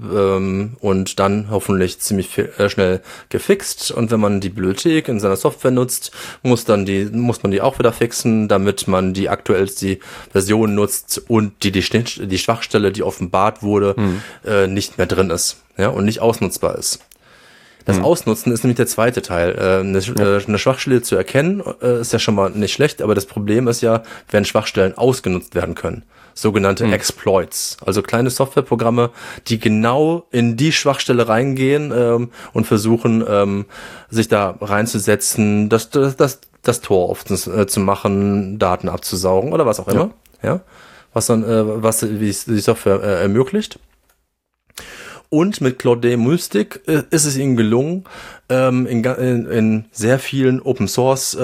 und dann hoffentlich ziemlich schnell gefixt. Und wenn man die Bibliothek in seiner Software nutzt, muss man die auch wieder fixen, damit man die aktuellste Version nutzt und die Schwachstelle, die offenbart wurde, nicht mehr drin ist, ja, und nicht ausnutzbar ist. Das Ausnutzen ist nämlich der zweite Teil. Eine Schwachstelle zu erkennen, ist ja schon mal nicht schlecht, aber das Problem ist ja, wenn Schwachstellen ausgenutzt werden können. Sogenannte Exploits, also kleine Softwareprogramme, die genau in die Schwachstelle reingehen und versuchen, sich da reinzusetzen, das Tor offen zu machen, Daten abzusaugen oder was auch immer. Ja. Was die Software ermöglicht. Und mit Claude Mystic ist es ihnen gelungen, in sehr vielen Open Source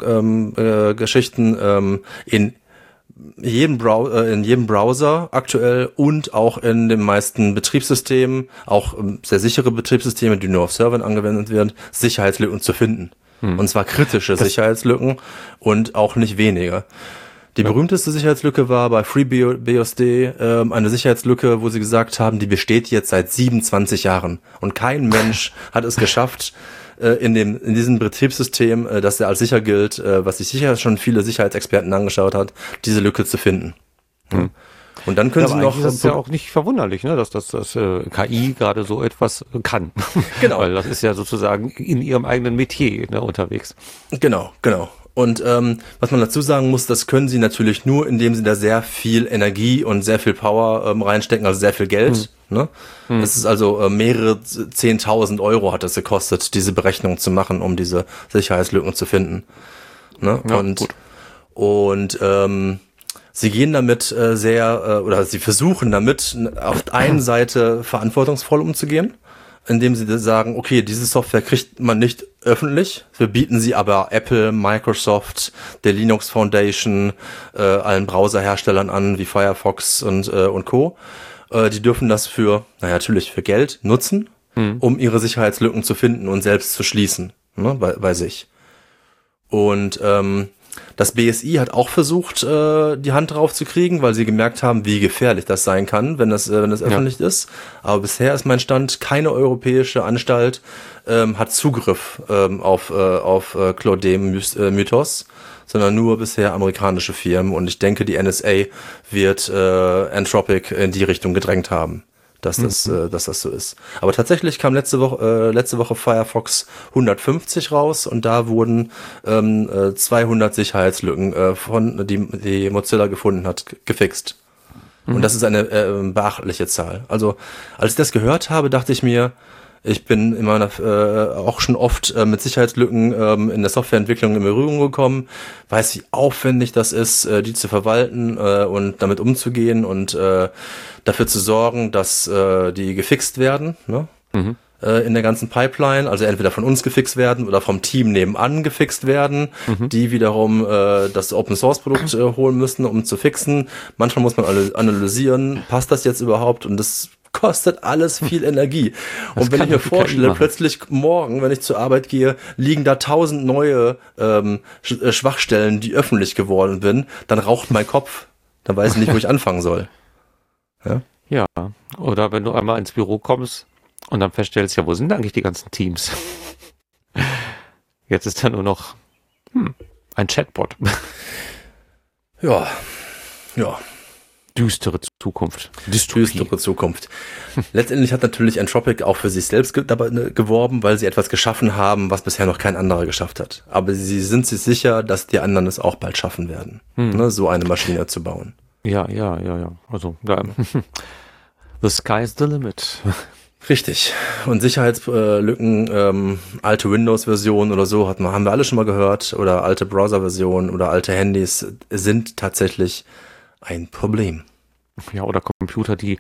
Geschichten in jedem Browser aktuell und auch in den meisten Betriebssystemen, auch sehr sichere Betriebssysteme, die nur auf Servern angewendet werden, Sicherheitslücken zu finden. Und zwar kritische Sicherheitslücken und auch nicht wenige. Die berühmteste Sicherheitslücke war bei FreeBSD eine Sicherheitslücke, wo sie gesagt haben, die besteht jetzt seit 27 Jahren. Und kein Mensch hat es geschafft, in diesem Betriebssystem, das ja als sicher gilt, was sich sicher schon viele Sicherheitsexperten angeschaut hat, diese Lücke zu finden. Und dann können sie noch... Das ist ja auch nicht verwunderlich, ne, dass KI gerade so etwas kann. Genau. Weil das ist ja sozusagen in ihrem eigenen Metier, ne, unterwegs. Genau. Und was man dazu sagen muss, das können sie natürlich nur, indem sie da sehr viel Energie und sehr viel Power reinstecken, also sehr viel Geld. Ne? Es ist also mehrere 10.000 Euro hat das gekostet, diese Berechnung zu machen, um diese Sicherheitslücken zu finden. Ne? Ja, und sie gehen damit oder sie versuchen damit auf der einen Seite verantwortungsvoll umzugehen, indem sie sagen, okay, diese Software kriegt man nicht öffentlich, wir bieten sie aber Apple, Microsoft, der Linux Foundation, allen Browserherstellern an, wie Firefox und Co. Die dürfen das natürlich für Geld nutzen, um ihre Sicherheitslücken zu finden und selbst zu schließen, ne, bei sich. Und das BSI hat auch versucht, die Hand drauf zu kriegen, weil sie gemerkt haben, wie gefährlich das sein kann, wenn das öffentlich ist. Aber bisher ist mein Stand, keine europäische Anstalt hat Zugriff auf Claude Mythos, sondern nur bisher amerikanische Firmen. Und ich denke, die NSA wird Anthropic in die Richtung gedrängt haben, dass das so ist. Aber tatsächlich kam letzte Woche Firefox 150 raus und da wurden 200 Sicherheitslücken die Mozilla gefunden hat, gefixt. Und das ist eine beachtliche Zahl. Also als ich das gehört habe, dachte ich mir, ich bin in meiner auch schon oft mit Sicherheitslücken in der Softwareentwicklung in Berührung gekommen, weiß, wie aufwendig das ist, die zu verwalten und damit umzugehen und dafür zu sorgen, dass die gefixt werden. Ne? in der ganzen Pipeline, also entweder von uns gefixt werden oder vom Team nebenan gefixt werden, die wiederum das Open-Source-Produkt holen müssen, um zu fixen. Manchmal muss man analysieren, passt das jetzt überhaupt, und das kostet alles viel Energie. Und wenn ich mir vorstelle, plötzlich morgen, wenn ich zur Arbeit gehe, liegen da 1000 neue Schwachstellen, die öffentlich geworden sind, dann raucht mein Kopf. Dann weiß ich nicht, wo ich anfangen soll. Ja, oder wenn du einmal ins Büro kommst und dann feststellst, ja, wo sind eigentlich die ganzen Teams? Jetzt ist da nur noch ein Chatbot. Ja. Düstere Zukunft. Düstere Zukunft. Letztendlich hat natürlich Anthropic auch für sich selbst geworben, weil sie etwas geschaffen haben, was bisher noch kein anderer geschafft hat. Aber sie sind sich sicher, dass die anderen es auch bald schaffen werden, so eine Maschine zu bauen. Ja. Also, the sky's the limit. Richtig. Und Sicherheitslücken, alte Windows-Versionen oder so, haben wir alle schon mal gehört, oder alte Browser-Versionen oder alte Handys sind tatsächlich ein Problem. Ja, oder Computer, die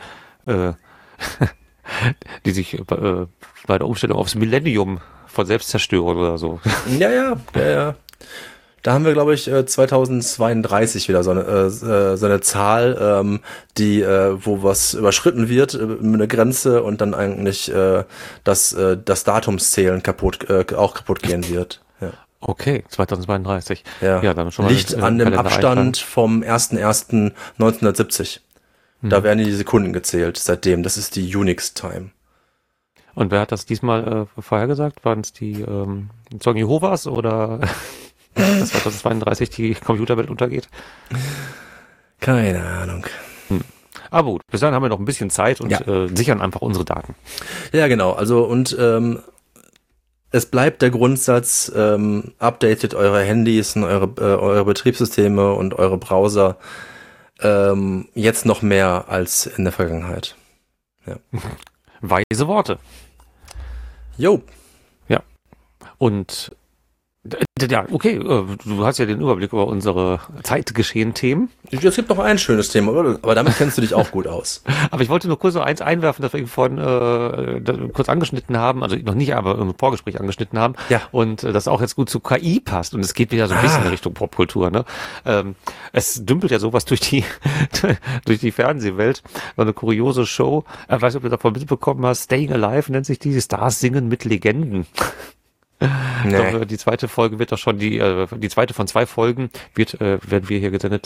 sich bei der Umstellung aufs Millennium von selbst zerstören oder so. Ja. Da haben wir, glaube ich, 2032 wieder so eine Zahl, wo was überschritten wird, eine Grenze, und dann eigentlich das Datumszählen auch kaputt gehen wird. Ja. Okay, 2032. Ja, dann schon mal liegt an dem Abstand vom 01.01.1970. Da werden die Sekunden gezählt seitdem. Das ist die Unix-Time. Und wer hat das diesmal vorhergesagt? Waren es die Zeugen Jehovas oder dass 2032 die Computerwelt untergeht? Keine Ahnung. Aber gut, bis dahin haben wir noch ein bisschen Zeit und sichern einfach unsere Daten. Ja, genau. Also und es bleibt der Grundsatz, updatet eure Handys und eure Betriebssysteme und eure Browser jetzt noch mehr als in der Vergangenheit. Ja. Weise Worte. Jo. Ja. Und ja, okay, du hast ja den Überblick über unsere Zeitgeschehen-Themen. Es gibt noch ein schönes Thema, aber damit kennst du dich auch gut aus. Aber ich wollte nur kurz so eins einwerfen, das wir vorhin kurz angeschnitten haben, also noch nicht, aber im Vorgespräch angeschnitten haben. Ja. Und das auch jetzt gut zu KI passt. Und es geht wieder so ein bisschen in Richtung Popkultur. Ne? Es dümpelt ja sowas durch die Fernsehwelt. War eine kuriose Show. Ich weiß nicht, ob du davon mitbekommen hast. Staying Alive nennt sich die. Stars singen mit Legenden. Nee. Doch, die zweite Folge wird doch schon die zweite von 2 Folgen werden wir hier gesendet,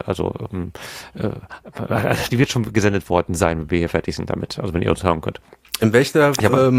die wird schon gesendet worden sein, wenn wir hier fertig sind damit, also wenn ihr uns hören könnt. In welcher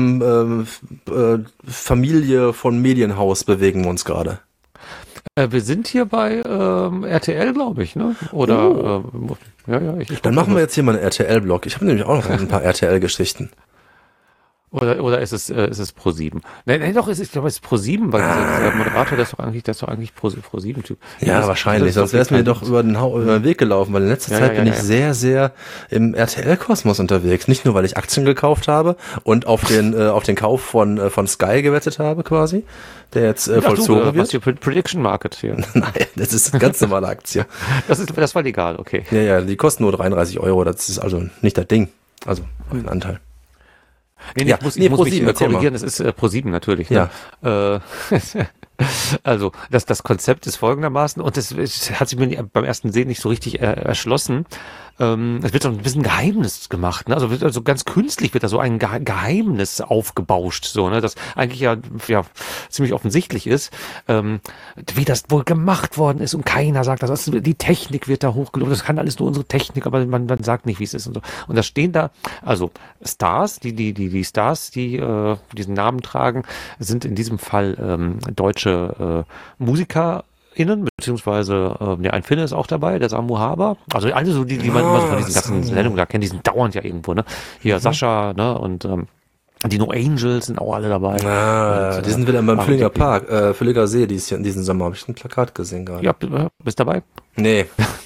Familie von Medienhaus bewegen wir uns gerade? Wir sind hier bei RTL, glaube ich, ne? Oder Dann machen wir jetzt hier mal einen RTL-Blog. Ich habe nämlich auch noch ein paar RTL-Geschichten. Oder ist es Pro7? Nein, doch, ich glaube, es ist Pro7, weil der Moderator, der ist doch eigentlich Pro7-Typ. Ja, wahrscheinlich, sonst wäre es mir doch über den Weg gelaufen, weil in letzter Zeit bin ich sehr, sehr im RTL-Kosmos unterwegs. Nicht nur, weil ich Aktien gekauft habe und auf den Kauf von Sky gewettet habe, quasi, der jetzt vollzogen wird. Was hier Prediction Market hier? Nein, das ist eine ganz normale Aktie. Das war legal, okay. Ja, die kosten nur 33 €, das ist also nicht das Ding. Also, ein Anteil. Nee, ich muss mich korrigieren, es ist Pro7 natürlich. Ne? Ja. Also, das Konzept ist folgendermaßen, und es hat sich mir beim ersten Sehen nicht so richtig erschlossen. Es wird so ein bisschen Geheimnis gemacht, ne? Also ganz künstlich wird da so ein Geheimnis aufgebauscht, so, ne? Das eigentlich ja ziemlich offensichtlich ist, wie das wohl gemacht worden ist, und keiner sagt das. Die Technik wird da hochgelobt, das kann alles nur unsere Technik, aber man sagt nicht, wie es ist und so. Und da stehen da, also Stars, die Stars, die diesen Namen tragen, sind in diesem Fall deutsche Musiker, beziehungsweise ein Finne ist auch dabei, der Samu Haber. Also alle so, die man immer so von diesen ganzen Sendungen da kennt, die sind dauernd ja irgendwo, ne? Hier Sascha, ne? Und die No Angels sind auch alle dabei. Und, die sind wieder beim Völliger Park, Völliger See diesen Sommer. Habe ich ein Plakat gesehen gerade. Ja, bist dabei? Nee.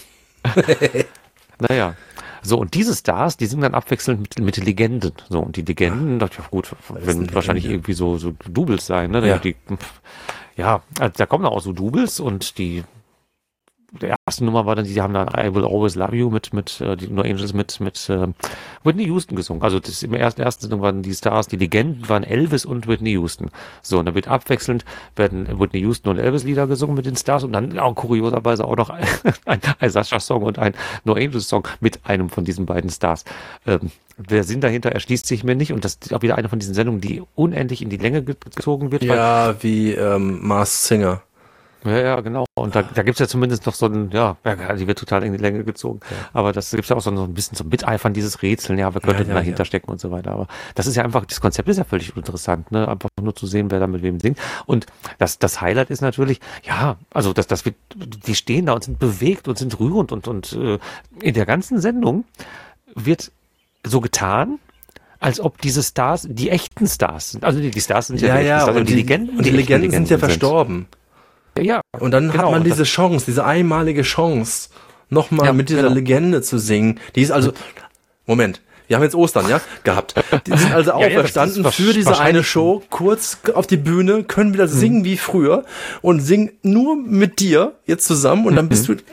Naja. So, und diese Stars, die sind dann abwechselnd mit Legenden. So, und die Legenden, dachte ich, gut, werden wahrscheinlich irgendwie so Doubles sein, ne? Ja. Ja, also da kommen auch so Doubles, und die der erste Nummer war dann, die haben dann I Will Always Love You mit die No Angels mit Whitney Houston gesungen. Also das im ersten Sendung waren die Stars, die Legenden waren Elvis und Whitney Houston. So, und dann wird abwechselnd werden Whitney Houston und Elvis Lieder gesungen mit den Stars und dann auch kurioserweise auch noch ein Sascha-Song und ein No Angels-Song mit einem von diesen beiden Stars. Der Sinn dahinter erschließt sich mir nicht und das ist auch wieder eine von diesen Sendungen, die unendlich in die Länge gezogen wird. Ja, wie Masked Singer. Ja, genau. Und da gibt's ja zumindest noch so ein, die wird total in die Länge gezogen. Ja. Aber das gibt's ja auch so ein bisschen so Miteifern, dieses Rätseln, wer könnte dahinter stecken und so weiter. Aber das ist ja einfach, das Konzept ist ja völlig interessant, ne? Einfach nur zu sehen, wer da mit wem singt. Und das Highlight ist natürlich, also die stehen da und sind bewegt und sind rührend und in der ganzen Sendung wird so getan, als ob diese Stars die echten Stars sind. Also die Stars sind ja die echten Stars, und die Legenden. Und die Legenden sind ja verstorben. Ja, und dann hat man diese Chance, diese einmalige Chance, nochmal mit dieser Legende zu singen. Die ist also, Moment, wir haben jetzt Ostern, gehabt. Die sind also auferstanden für diese eine Show, kurz auf die Bühne, können wieder singen wie früher und singen nur mit dir jetzt zusammen und dann bist du,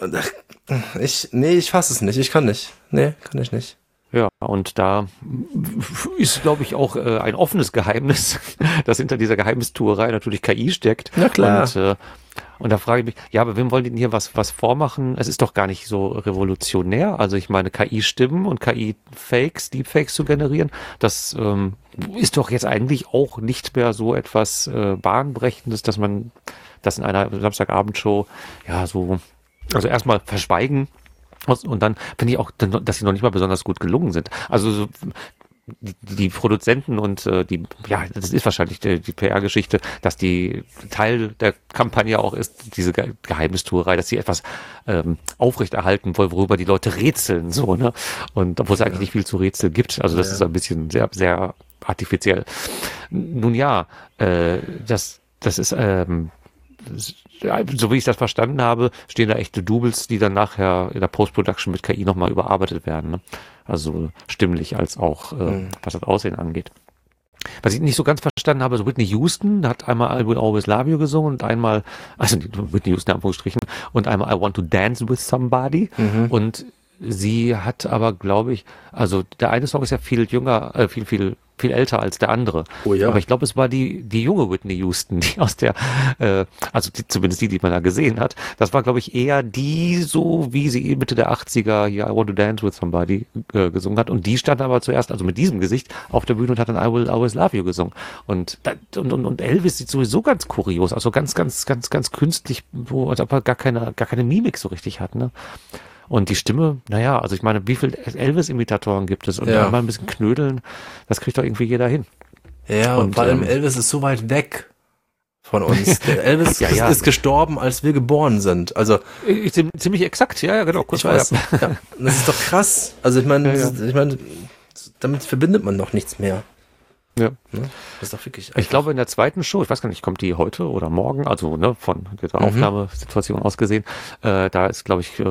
ich fasse es nicht, ich kann nicht. Nee, kann ich nicht. Ja, und da ist, glaube ich, auch ein offenes Geheimnis, dass hinter dieser Geheimnistuerei natürlich KI steckt. Na klar. Und da frage ich mich, aber wem wollen die denn hier was vormachen? Es ist doch gar nicht so revolutionär. Also ich meine, KI-Stimmen und KI-Fakes, Deepfakes zu generieren, das ist doch jetzt eigentlich auch nicht mehr so etwas Bahnbrechendes, dass man das in einer Samstagabendshow also erstmal verschweigen. Und dann finde ich auch, dass sie noch nicht mal besonders gut gelungen sind. Also die Produzenten und das ist wahrscheinlich die PR-Geschichte, dass die Teil der Kampagne auch ist, diese Geheimnistuerei, dass sie etwas aufrechterhalten wollen, worüber die Leute rätseln, so, ne? Und obwohl es eigentlich nicht viel zu rätseln gibt. Also das ist ein bisschen sehr, sehr artifiziell. Nun das ist so wie ich das verstanden habe, stehen da echte Doubles, die dann nachher in der Post-Production mit KI nochmal überarbeitet werden. Ne? Also stimmlich als auch, was das Aussehen angeht. Was ich nicht so ganz verstanden habe, so Whitney Houston hat einmal I Will Always Love You gesungen und einmal, also Whitney Houston in Anführungsstrichen, und einmal I Want to Dance with Somebody. Und sie hat aber, glaube ich, also der eine Song ist ja viel jünger, viel älter als der andere. Oh ja. Aber ich glaube, es war die junge Whitney Houston, die aus der, zumindest die man da gesehen hat. Das war, glaube ich, eher die, so wie sie Mitte der 80er hier I Want to Dance with Somebody gesungen hat. Und die stand aber zuerst, also mit diesem Gesicht, auf der Bühne und hat dann I Will Always Love You gesungen. Und Elvis sieht sowieso ganz kurios, also ganz, ganz, ganz, ganz künstlich, als ob er gar keine Mimik so richtig hat, ne? Und die Stimme, also ich meine, wie viele Elvis-Imitatoren gibt es? Und mal ein bisschen knödeln, das kriegt doch irgendwie jeder hin. Ja, und vor allem Elvis ist so weit weg von uns. Der Elvis ist gestorben, als wir geboren sind. Also ziemlich exakt, genau. Ich weiß. Ja, das ist doch krass. Also ich meine, damit verbindet man doch nichts mehr. Ja. Das ist doch wirklich. Ich glaube, in der zweiten Show, ich weiß gar nicht, kommt die heute oder morgen, also von dieser Aufnahmesituation aus gesehen, da ist, glaube ich,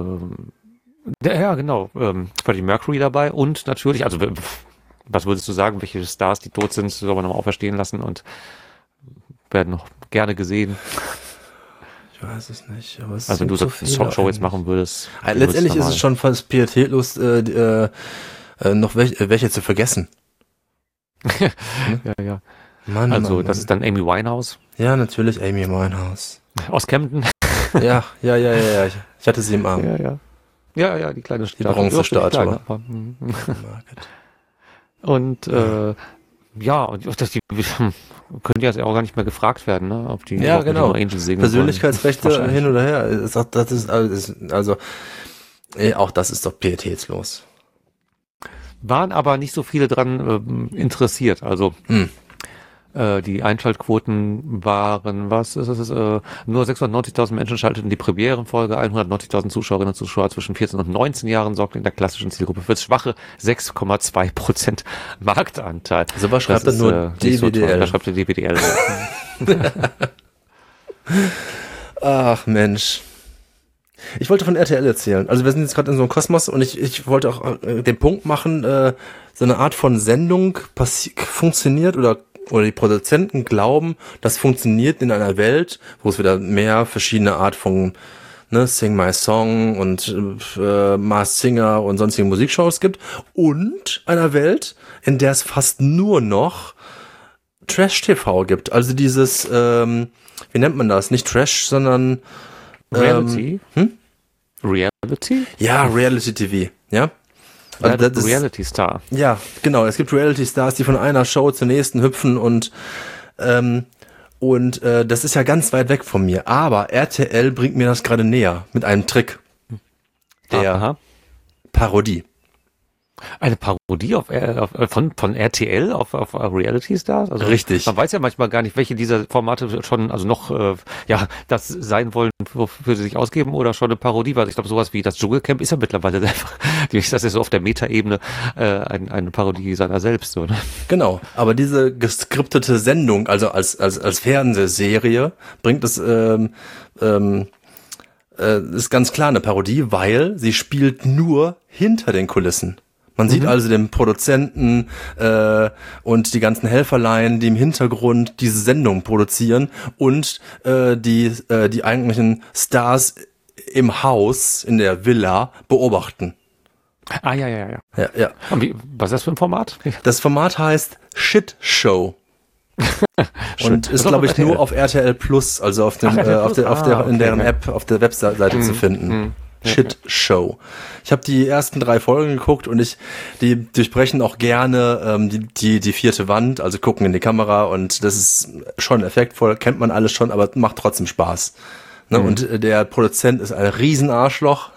Freddie Mercury dabei und natürlich, also was würdest du sagen, welche Stars, die tot sind, soll man nochmal auferstehen lassen und werden noch gerne gesehen? Ich weiß es nicht. Aber wenn du so eine Show jetzt machen würdest. Letztendlich ist es schon fast pietätlos, noch welche zu vergessen. Ja. Mann, das ist dann Amy Winehouse. Ja, natürlich Amy Winehouse. Aus Camden. Ja. Ich hatte sie im Arm. Ja, die kleine Statue. Die Bronzestatue. Und die können jetzt auch gar nicht mehr gefragt werden, ne? Ob die genau. Angels singen Persönlichkeitsrechte hin oder her. Das ist also auch das ist doch pietätslos. Waren aber nicht so viele dran interessiert. Also die Einschaltquoten waren, nur 690.000 Menschen schalteten die Premierenfolge, 190.000 Zuschauerinnen und Zuschauer zwischen 14 und 19 Jahren sorgten in der klassischen Zielgruppe für schwache 6,2% Marktanteil. Also was schreibt er nur DWDL? Da schreibt er DWDL. Ach Mensch. Ich wollte von RTL erzählen. Also wir sind jetzt gerade in so einem Kosmos und ich wollte auch den Punkt machen, so eine Art von Sendung funktioniert oder die Produzenten glauben, das funktioniert in einer Welt, wo es wieder mehr verschiedene Art von ne, Sing My Song und Masked Singer und sonstige Musikshows gibt, und einer Welt, in der es fast nur noch Trash-TV gibt. Also dieses, wie nennt man das? Nicht Trash, sondern Reality? Reality? Ja, Reality TV, ja. Also das Reality Star. Ja, genau. Es gibt Reality Stars, die von einer Show zur nächsten hüpfen und das ist ja ganz weit weg von mir. Aber RTL bringt mir das gerade näher mit einem Trick der Parodie. Eine Parodie von RTL auf Reality Stars? Also richtig. Man weiß ja manchmal gar nicht, welche dieser Formate schon, also noch, das sein wollen, wofür sie sich ausgeben, oder schon eine Parodie war. Ich glaube, sowas wie das Dschungelcamp ist ja mittlerweile einfach, das ist so auf der Metaebene eine Parodie seiner selbst, so, ne? Genau. Aber diese geskriptete Sendung, also als Fernsehserie, bringt es, ist ganz klar eine Parodie, weil sie spielt nur hinter den Kulissen. Man sieht also den Produzenten und die ganzen Helferlein, die im Hintergrund diese Sendung produzieren, und die eigentlichen Stars im Haus, in der Villa, beobachten. Ja. Ja. Und was ist das für ein Format? Das Format heißt Shit Show. Und ist, glaube ich, nur auf RTL Plus, also auf dem, in deren App, auf der Webseite zu finden. Shit Show. Ich habe die ersten 3 Folgen geguckt, und die durchbrechen auch gerne die vierte Wand, also gucken in die Kamera, und das ist schon effektvoll, kennt man alles schon, aber macht trotzdem Spaß. Ne? Und der Produzent ist ein Riesenarschloch.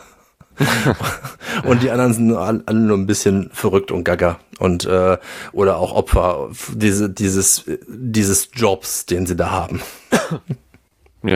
Und die anderen sind alle nur ein bisschen verrückt und gaga und oder auch Opfer dieses Jobs, den sie da haben. Ja.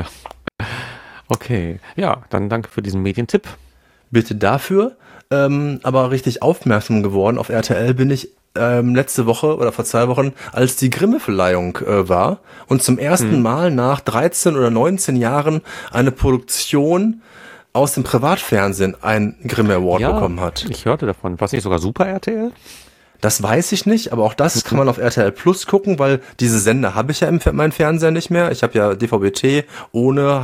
Okay. Ja, dann danke für diesen Medientipp. Bitte dafür. Aber richtig aufmerksam geworden auf RTL bin ich letzte Woche oder vor 2 Wochen, als die Grimme-Verleihung war und zum ersten Mal nach 13 oder 19 Jahren eine Produktion aus dem Privatfernsehen einen Grimme Award bekommen hat. Ich hörte davon. War es nicht sogar Super RTL? Das weiß ich nicht, aber auch das kann man auf RTL Plus gucken, weil diese Sender habe ich ja in meinem Fernseher nicht mehr. Ich habe ja DVB-T ohne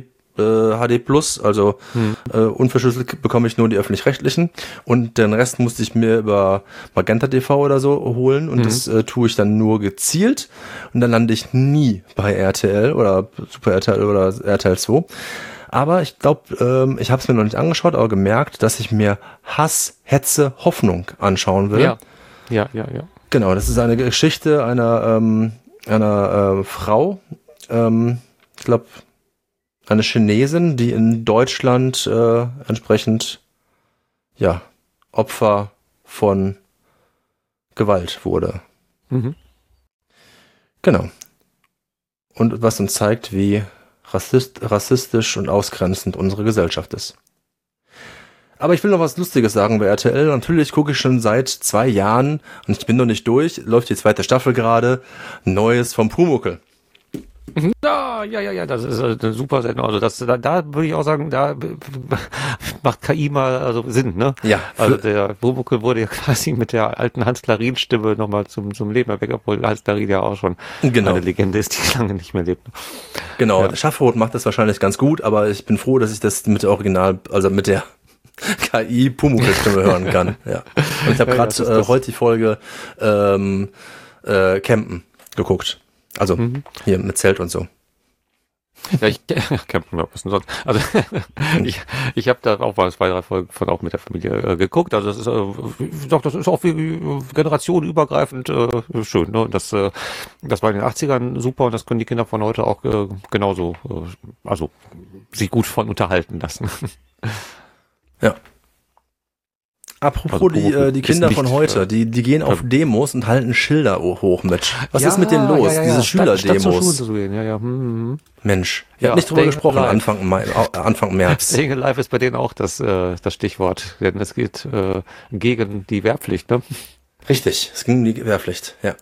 HD Plus, also unverschlüsselt bekomme ich nur die öffentlich-rechtlichen, und den Rest musste ich mir über Magenta TV oder so holen, und das tue ich dann nur gezielt, und dann lande ich nie bei RTL oder Super RTL oder RTL 2. Aber ich glaube, ich habe es mir noch nicht angeschaut, aber gemerkt, dass ich mir Hass, Hetze, Hoffnung anschauen will. Ja. Genau, das ist eine Geschichte einer Frau, ich glaube, eine Chinesin, die in Deutschland entsprechend Opfer von Gewalt wurde. Genau. Und was uns zeigt, wie rassistisch und ausgrenzend unsere Gesellschaft ist. Aber ich will noch was Lustiges sagen bei RTL. Natürlich gucke ich schon seit 2 Jahren, und ich bin noch nicht durch, läuft die 2. Staffel gerade, Neues vom Pumuckl. Ja, das ist eine super Sendung. Also da würde ich auch sagen, da macht KI mal Sinn, ne? Ja. Also der Pumuckl wurde ja quasi mit der alten Hans-Klarin-Stimme nochmal zum Leben erweckt, obwohl Hans-Klarin ja auch schon eine Legende ist, die lange nicht mehr lebt. Genau, ja. Schaffroth macht das wahrscheinlich ganz gut, aber ich bin froh, dass ich das mit der mit der KI Pumuckl-Stimme hören kann. Ja. Und ich habe gerade heute die Folge Campen geguckt. Also hier mit Zelt und so. Ja, was denn sonst? Also ich habe da auch mal 2, 3 Folgen von auch mit der Familie geguckt. Also das ist das ist auch wie generationenübergreifend schön. Ne? Das war in den 80ern super, und das können die Kinder von heute auch genauso sich gut von unterhalten lassen. Ja. Apropos die Kinder von heute, die gehen auf Demos und halten Schilder hoch mit. Was ist mit denen los? Diese Schülerdemos. Mensch, ich habe nicht drüber gesprochen, Anfang März. Staying Alive ist bei denen auch das Stichwort, denn es geht gegen die Wehrpflicht, ne? Richtig, es ging um die Wehrpflicht, ja.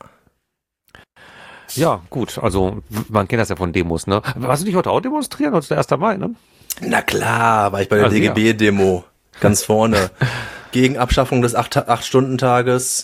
Ja, gut, also man kennt das ja von Demos, ne? Warst du nicht heute auch demonstrieren? Heute ist der 1. Mai, ne? Na klar, war ich bei der DGB-Demo ganz vorne. Gegen Abschaffung des 8-Stunden-Tages,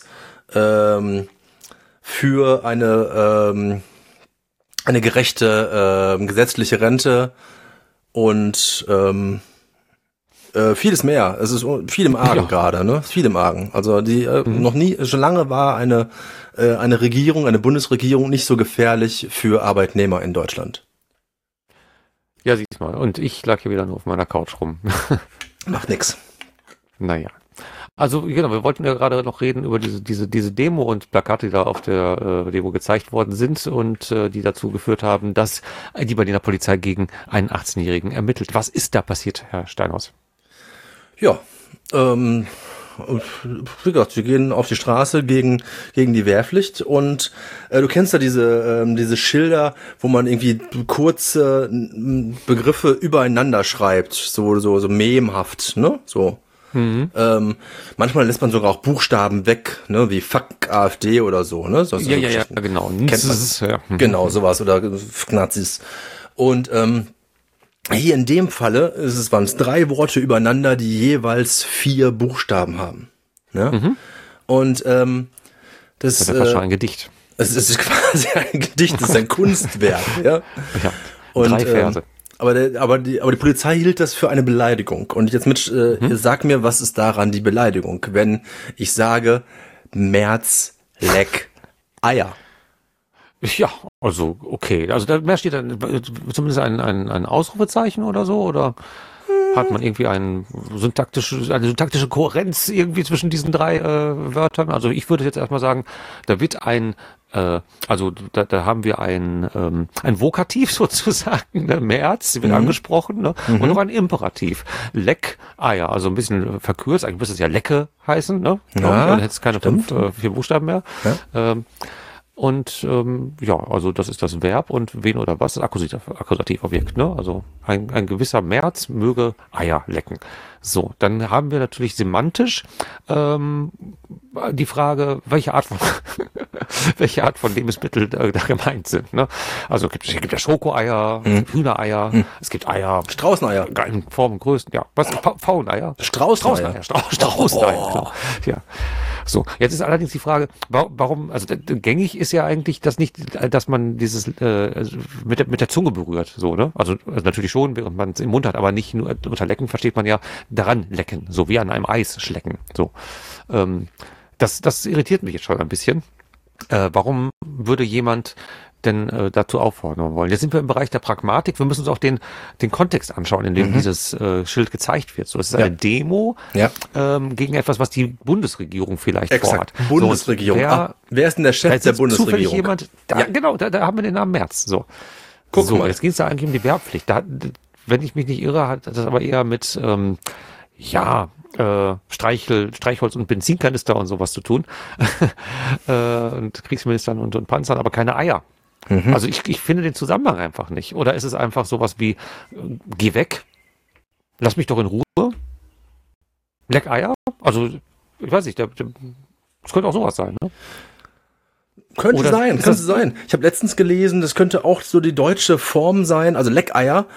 für eine gerechte gesetzliche Rente und vieles mehr. Es ist viel im Argen gerade, ne? Viel im Argen. Also noch nie, schon lange war eine Regierung, eine Bundesregierung nicht so gefährlich für Arbeitnehmer in Deutschland. Ja, siehst mal. Und ich lag hier wieder nur auf meiner Couch rum. Macht nix. Naja. Also genau, wir wollten ja gerade noch reden über diese Demo und Plakate, die da auf der Demo gezeigt worden sind und die dazu geführt haben, dass die Berliner Polizei gegen einen 18-Jährigen ermittelt. Was ist da passiert, Herr Steinhaus? Ja, wie gesagt, wir gehen auf die Straße gegen die Wehrpflicht und du kennst ja diese Schilder, wo man irgendwie kurze Begriffe übereinander schreibt, so memhaft, ne, so. Manchmal lässt man sogar auch Buchstaben weg, ne, wie Fuck AfD oder so, ne? So ja, genau. Kennt man. Genau, sowas oder Nazis. Und hier in dem Falle waren es 3 Worte übereinander, die jeweils 4 Buchstaben haben. Ne? Und das ist ja schon ein Gedicht. Es ist quasi ein Gedicht, es ist ein Kunstwerk. Ja. Ja. Und 3 Verse. Aber die Polizei hielt das für eine Beleidigung. Und jetzt sag mir, was ist daran die Beleidigung, wenn ich sage, Merz leck Eier? Ja, also okay. Also da mehr steht dann zumindest ein Ausrufezeichen oder so, oder hat man irgendwie eine syntaktische Kohärenz irgendwie zwischen diesen 3 Wörtern? Also ich würde jetzt erstmal sagen, da wird da haben wir ein Vokativ sozusagen, ne? Merz wird angesprochen, ne? Und noch ein Imperativ. Leck Eier, also ein bisschen verkürzt, eigentlich müsste es ja Lecke heißen, ne? Ja, dann hätte es keine 4 Buchstaben mehr. Ja. Und also das ist das Verb und wen oder was, das Akkusativobjekt, ne? Also ein gewisser Merz möge Eier lecken. So, dann haben wir natürlich semantisch die Frage, welche Art von Lebensmittel da gemeint sind, ne? Also es gibt ja Schokoeier, Hühnereier, es gibt Eier, Straußeneier, in Form Größen, ja, was Pfaueneier? Straußeneier, genau. Ja. So, jetzt ist allerdings die Frage, warum, also gängig ist ja eigentlich das nicht, dass man dieses mit der Zunge berührt, so, ne? Also natürlich schon, während man es im Mund hat, aber nicht nur unter Lecken versteht man ja daran lecken, so wie an einem Eis schlecken, so. Das irritiert mich jetzt schon ein bisschen. Warum würde jemand denn dazu auffordern wollen? Jetzt sind wir im Bereich der Pragmatik. Wir müssen uns auch den Kontext anschauen, in dem dieses Schild gezeigt wird. So, es ist eine Demo gegen etwas, was die Bundesregierung vielleicht vorhat. Bundesregierung. So, wer ist denn der Chef der Bundesregierung? Jemand, genau, da haben wir den Namen Merz. So, mal. Jetzt ging es da eigentlich um die Wehrpflicht. Wenn ich mich nicht irre, hat das aber eher mit Streichholz und Benzinkanister und sowas zu tun. Und Kriegsministern und Panzern, aber keine Eier. Also ich finde den Zusammenhang einfach nicht. Oder ist es einfach sowas wie, geh weg, lass mich doch in Ruhe, leck Eier? Also, ich weiß nicht, das könnte auch sowas sein, ne? Könnte sein. Ich habe letztens gelesen, das könnte auch so die deutsche Form sein, also Leckeier,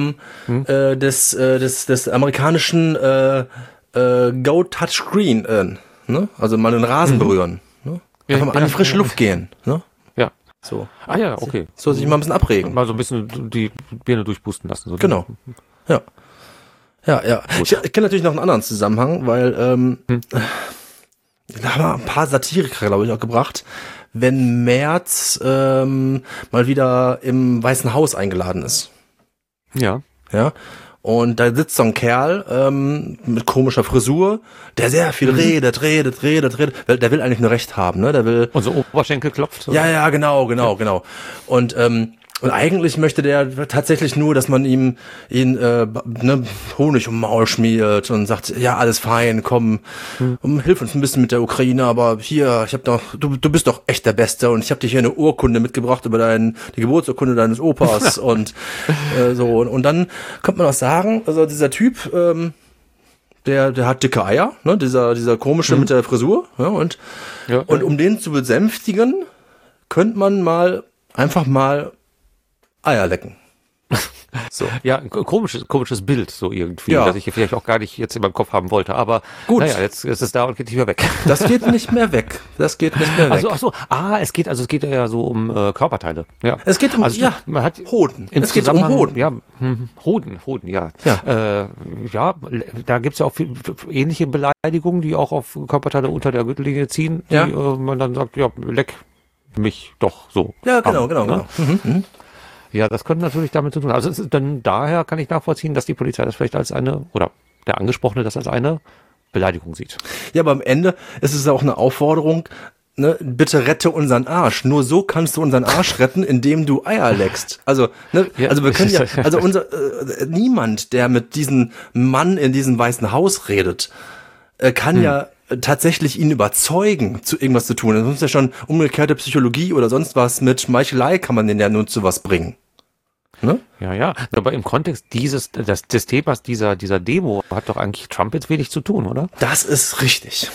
des amerikanischen Go Touchscreen, ne? Also mal den Rasen berühren, ne? Einfach mal an die frische Luft gehen, ne? Ja. So. Ah ja, okay. So sich mal ein bisschen abregen. Mal so ein bisschen die Birne durchpusten lassen. So. Genau. Ja. Ich kenne natürlich noch einen anderen Zusammenhang, weil da haben wir ein paar Satiriker, glaube ich, auch gebracht, wenn Merz mal wieder im Weißen Haus eingeladen ist. Ja. Ja. Und da sitzt so ein Kerl mit komischer Frisur, der sehr viel redet. Der will eigentlich nur Recht haben, ne? Der will. Und so Oberschenkel klopft. Oder? Ja, genau. Und eigentlich möchte der tatsächlich nur, dass man ihn Honig um Maul schmiert und sagt, ja, alles fein, komm, hilf uns ein bisschen mit der Ukraine, aber hier, du bist doch echt der Beste und ich habe dir hier eine Urkunde mitgebracht über die Geburtsurkunde deines Opas und so. Und dann könnte man auch sagen, also dieser Typ, der hat dicke Eier, ne, dieser komische mit der Frisur, ja, und um den zu besänftigen, könnte man einfach mal Eier lecken. So. Ja, ein komisches Bild, so irgendwie, Ja. das ich vielleicht auch gar nicht jetzt in meinem Kopf haben wollte, aber Gut. naja, jetzt ist es da und geht nicht mehr weg. Das geht nicht mehr weg. Das geht nicht mehr weg. Es geht ja so um Körperteile. Ja. Es geht um man hat Hoden. im Es geht um Zusammenhang- Hoden. Ja, Hoden, ja. Da gibt's ja auch ähnliche Beleidigungen, die auch auf Körperteile unter der Gürtellinie ziehen, die Ja. man dann sagt, ja, leck mich doch so. Ja, genau. Ne? Mhm. Ja, das könnte natürlich damit zu tun haben. Also es ist dann daher kann ich nachvollziehen, dass die Polizei das vielleicht als oder der Angesprochene das als eine Beleidigung sieht. Ja, aber am Ende ist es auch eine Aufforderung, ne, bitte rette unseren Arsch. Nur so kannst du unseren Arsch retten, indem du Eier leckst. Also, ne, Ja. also wir können ja, also niemand, der mit diesem Mann in diesem Weißen Haus redet, kann ja tatsächlich ihn überzeugen, zu irgendwas zu tun. Das ist ja schon umgekehrte Psychologie oder sonst was. Mit Meichelei kann man den ja nur zu was bringen. Ne? Ja. Aber im Kontext des Themas dieser Demo hat doch eigentlich Trump jetzt wenig zu tun, oder? Das ist richtig.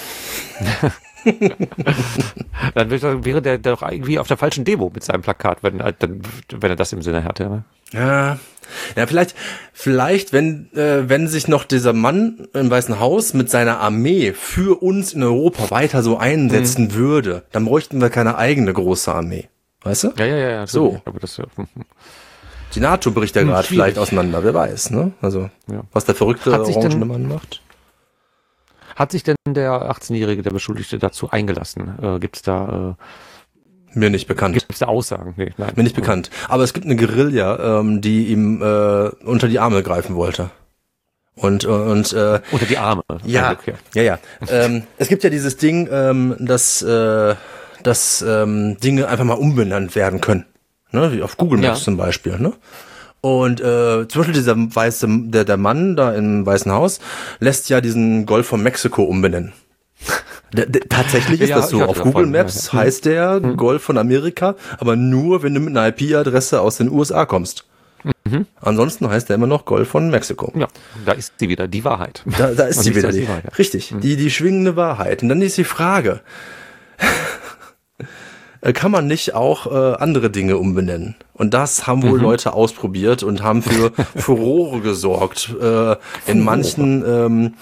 Dann wäre der doch irgendwie auf der falschen Demo mit seinem Plakat, wenn er das im Sinne hatte. Ja, vielleicht, wenn sich noch dieser Mann im Weißen Haus mit seiner Armee für uns in Europa weiter so einsetzen würde, dann bräuchten wir keine eigene große Armee. Weißt du? Ja. So. Aber das, Die NATO bricht ja gerade schwierig. vielleicht auseinander, wer weiß, ne? Also, Ja. was der verrückte Hat sich orangene denn- Mann macht. hat sich denn der 18-Jährige, der Beschuldigte, dazu eingelassen? Gibt's da Mir nicht bekannt. Aussagen? Nee, nein. Mir nicht bekannt. Aber es gibt eine Guerilla, die ihm unter die Arme greifen wollte. Und Unter die Arme. ja, Ein Glück, ja. Es gibt ja dieses Ding, dass Dinge einfach mal umbenannt werden können. Ne? Wie auf Google Maps Ja. zum Beispiel. Ne? Und zum Beispiel der Mann da im Weißen Haus lässt ja diesen Golf von Mexiko umbenennen. Tatsächlich ist Ja, das ich so. hatte Auf davon, Google Maps ja. heißt der Golf von Amerika, aber nur, wenn du mit einer IP-Adresse aus den USA kommst. Ansonsten heißt der immer noch Golf von Mexiko. Ja, da ist sie wieder, die Wahrheit. Da ist Und sie nicht wieder. das Die, die Wahrheit, ja. richtig, die schwingende Wahrheit. Und dann ist die Frage, kann man nicht auch andere Dinge umbenennen? Und das haben wohl Leute ausprobiert und haben für Furore gesorgt in manchen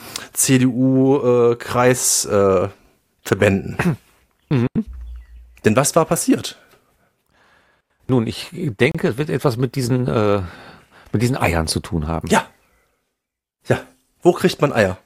CDU-Kreisverbänden. Denn was war passiert? Nun, ich denke, es wird etwas mit diesen Eiern zu tun haben. Ja. Wo kriegt man Eier?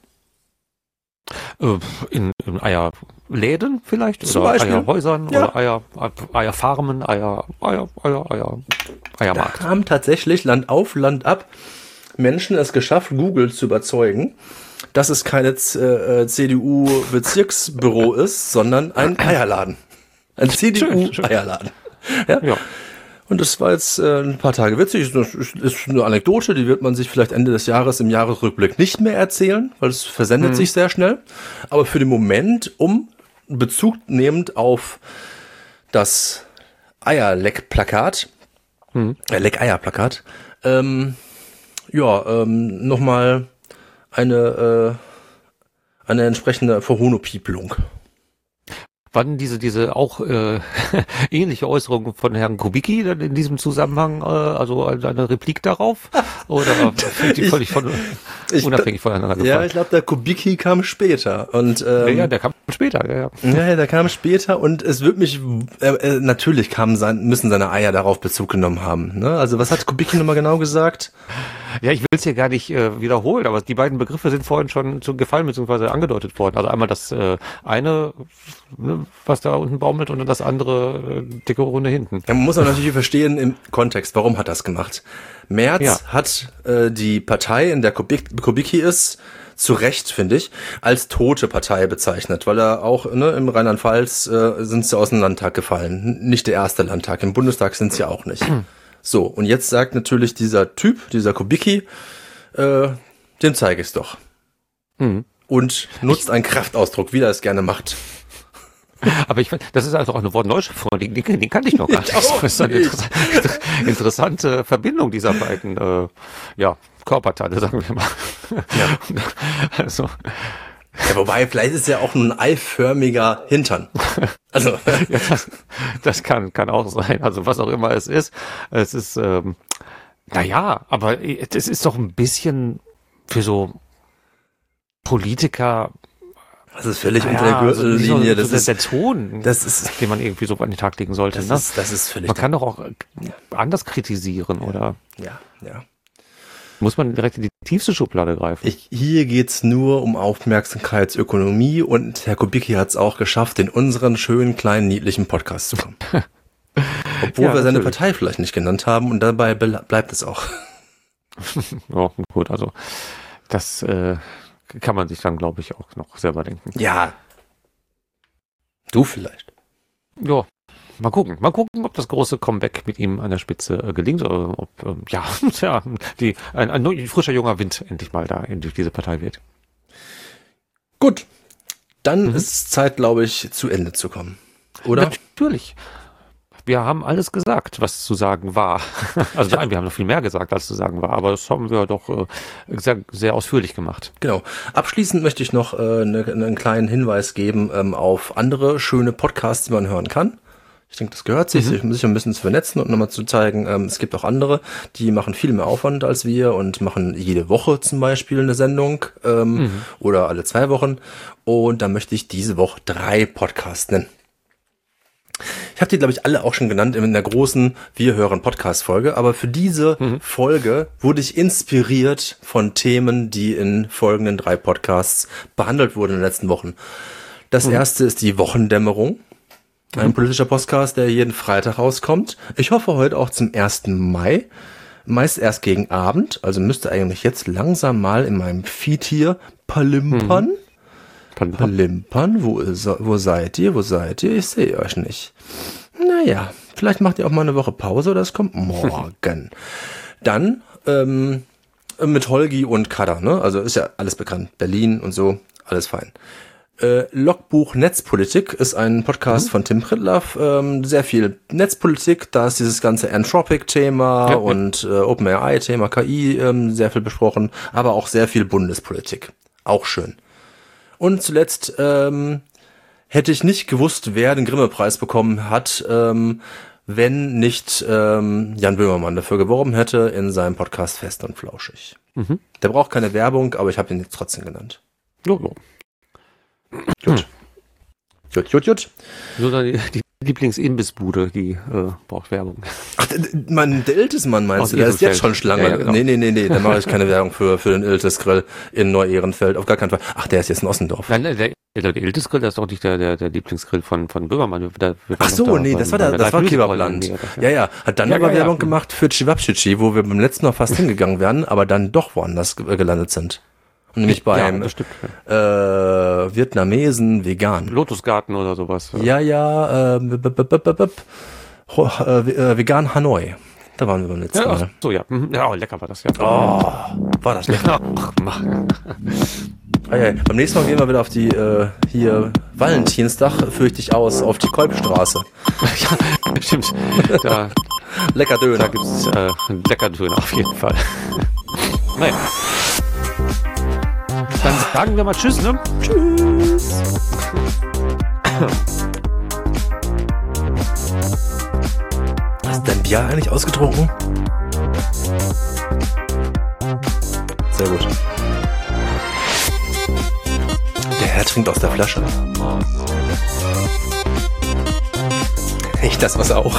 In Eierläden vielleicht? Zum oder Beispiel. Eierhäusern Ja. oder Eierfarmen, Eiermarkt. Da haben tatsächlich Land auf, Land ab Menschen es geschafft, Google zu überzeugen, dass es keine CDU-Bezirksbüro ist, sondern ein Eierladen. Ein CDU-Eierladen. Ja. Und das war jetzt ein paar Tage witzig. Das ist eine Anekdote, die wird man sich vielleicht Ende des Jahres im Jahresrückblick nicht mehr erzählen, weil es versendet sich sehr schnell. Aber für den Moment, um Bezug nehmend auf das Eierleck-Plakat, Leck-Eier-Plakat, nochmal eine entsprechende Verhohnepiepelung. Wann diese auch ähnliche Äußerung von Herrn Kubicki dann in diesem Zusammenhang, also eine Replik darauf? Oder sind die völlig unabhängig voneinander gefallen? Ja, ich glaube, der Kubicki kam später. Und, Ja, der kam später, ja. Ja, der kam später und es wird mich, natürlich müssen seine Eier darauf Bezug genommen haben. Ne? Also was hat Kubicki nochmal genau gesagt? Ja, ich will es hier gar nicht wiederholen, aber die beiden Begriffe sind vorhin schon gefallen bzw. angedeutet worden. Also einmal das eine, ne, was da unten baumelt, und dann das andere dicke Runde hinten. Ja, man muss auch natürlich verstehen im Kontext, warum hat er das gemacht. Merz hat die Partei, in der Kubicki ist, zu Recht, finde ich, als tote Partei bezeichnet, weil er auch im Rheinland-Pfalz sind sie aus dem Landtag gefallen. Nicht der erste Landtag, im Bundestag sind sie auch nicht. So, und jetzt sagt natürlich dieser Typ, dieser Kubicki, dem zeige ich es doch. Und nutzt einen Kraftausdruck, wie er es gerne macht. Aber ich finde, das ist also auch eine Wortneuschöpfung, den kannte ich noch gar nicht. Ich auch Das ist eine nicht. interessante Verbindung dieser beiden Körperteile, sagen wir mal. Ja. Also, Ja, wobei, vielleicht ist ja auch ein eiförmiger Hintern. Also, ja, das kann auch sein. Also was auch immer es ist Naja, aber das ist doch ein bisschen für so Politiker. Das ist völlig unter der Gürtellinie. Also das ist der Ton, den man irgendwie so an den Tag legen sollte. Das ist völlig. Man kann doch auch anders kritisieren, oder? Ja. Muss man direkt in die tiefste Schublade greifen? Hier geht's nur um Aufmerksamkeitsökonomie und Herr Kubicki hat es auch geschafft, in unseren schönen, kleinen, niedlichen Podcast zu kommen. Obwohl wir seine Partei vielleicht nicht genannt haben und dabei bleibt es auch. Ja, gut, also das kann man sich dann, glaube ich, auch noch selber denken. Ja. Du vielleicht. Ja. Mal gucken, ob das große Comeback mit ihm an der Spitze gelingt, oder ob ein frischer junger Wind endlich mal da durch diese Partei wird. Gut, dann ist es Zeit, glaube ich, zu Ende zu kommen, oder? Natürlich. Wir haben alles gesagt, was zu sagen war. Also nein, wir haben noch viel mehr gesagt, als zu sagen war, aber das haben wir doch sehr, sehr ausführlich gemacht. Genau. Abschließend möchte ich noch einen kleinen Hinweis geben auf andere schöne Podcasts, die man hören kann. Ich denke, das gehört sich ein bisschen zu vernetzen und nochmal zu zeigen, es gibt auch andere, die machen viel mehr Aufwand als wir und machen jede Woche zum Beispiel eine Sendung oder alle 2 Wochen. Und da möchte ich diese Woche 3 Podcasts nennen. Ich habe die, glaube ich, alle auch schon genannt in der großen Wir hören Podcast-Folge, aber für diese Folge wurde ich inspiriert von Themen, die in folgenden 3 Podcasts behandelt wurden in den letzten Wochen. Das erste ist die Wochendämmerung. Ein politischer Podcast, der jeden Freitag rauskommt. Ich hoffe heute auch zum 1. Mai. Meist erst gegen Abend. Also müsste eigentlich jetzt langsam mal in meinem Feed hier palimpern. Palimpern? Wo seid ihr? Ich sehe euch nicht. Naja, vielleicht macht ihr auch mal eine Woche Pause oder es kommt morgen. Dann mit Holgi und Kada, ne? Also ist ja alles bekannt. Berlin und so, alles fein. Logbuch Netzpolitik ist ein Podcast von Tim Pritlove, sehr viel Netzpolitik, da ist dieses ganze Anthropic-Thema und OpenAI-Thema, KI, sehr viel besprochen, aber auch sehr viel Bundespolitik, auch schön. Und zuletzt hätte ich nicht gewusst, wer den Grimme-Preis bekommen hat, wenn nicht Jan Böhmermann dafür geworben hätte in seinem Podcast Fest und Flauschig. Der braucht keine Werbung, aber ich habe ihn jetzt trotzdem genannt. Jo. Gut. So die Lieblingsimbissbude, die braucht Werbung. Ach, der Iltis-Mann meinst du? Der ist jetzt schon Schlange. Ja, genau. Nee, da mache ich keine Werbung für den Iltis-Grill in Neu-Ehrenfeld. Auf gar keinen Fall. Ach, der ist jetzt in Ossendorf. Nein, der Iltis-Grill, das ist doch nicht der Lieblingsgrill von Böhmermann. Ach so, nee, das war Kebabland. Ja. Hat dann aber Werbung gemacht für Chivapchichi, wo wir beim letzten Mal fast hingegangen wären, aber dann doch woanders gelandet sind. Nämlich beim Vietnamesen vegan. Lotusgarten oder sowas. Ja, vegan Hanoi. Da waren wir beim letzten Mal. So, ja. Ja, lecker war das, ja. Oh, war das lecker. Beim nächsten Mal gehen wir wieder auf die, hier, Valentinstag, fürchte ich aus, auf die Kolbstraße. Ja, stimmt. Da, lecker Döner. Da gibt's einen lecker Döner auf jeden Fall. Naja. Dann sagen wir mal Tschüss, ne? Tschüss. Hast du dein Bier eigentlich ausgetrunken? Sehr gut. Der Herr trinkt aus der Flasche. Ich das was auch.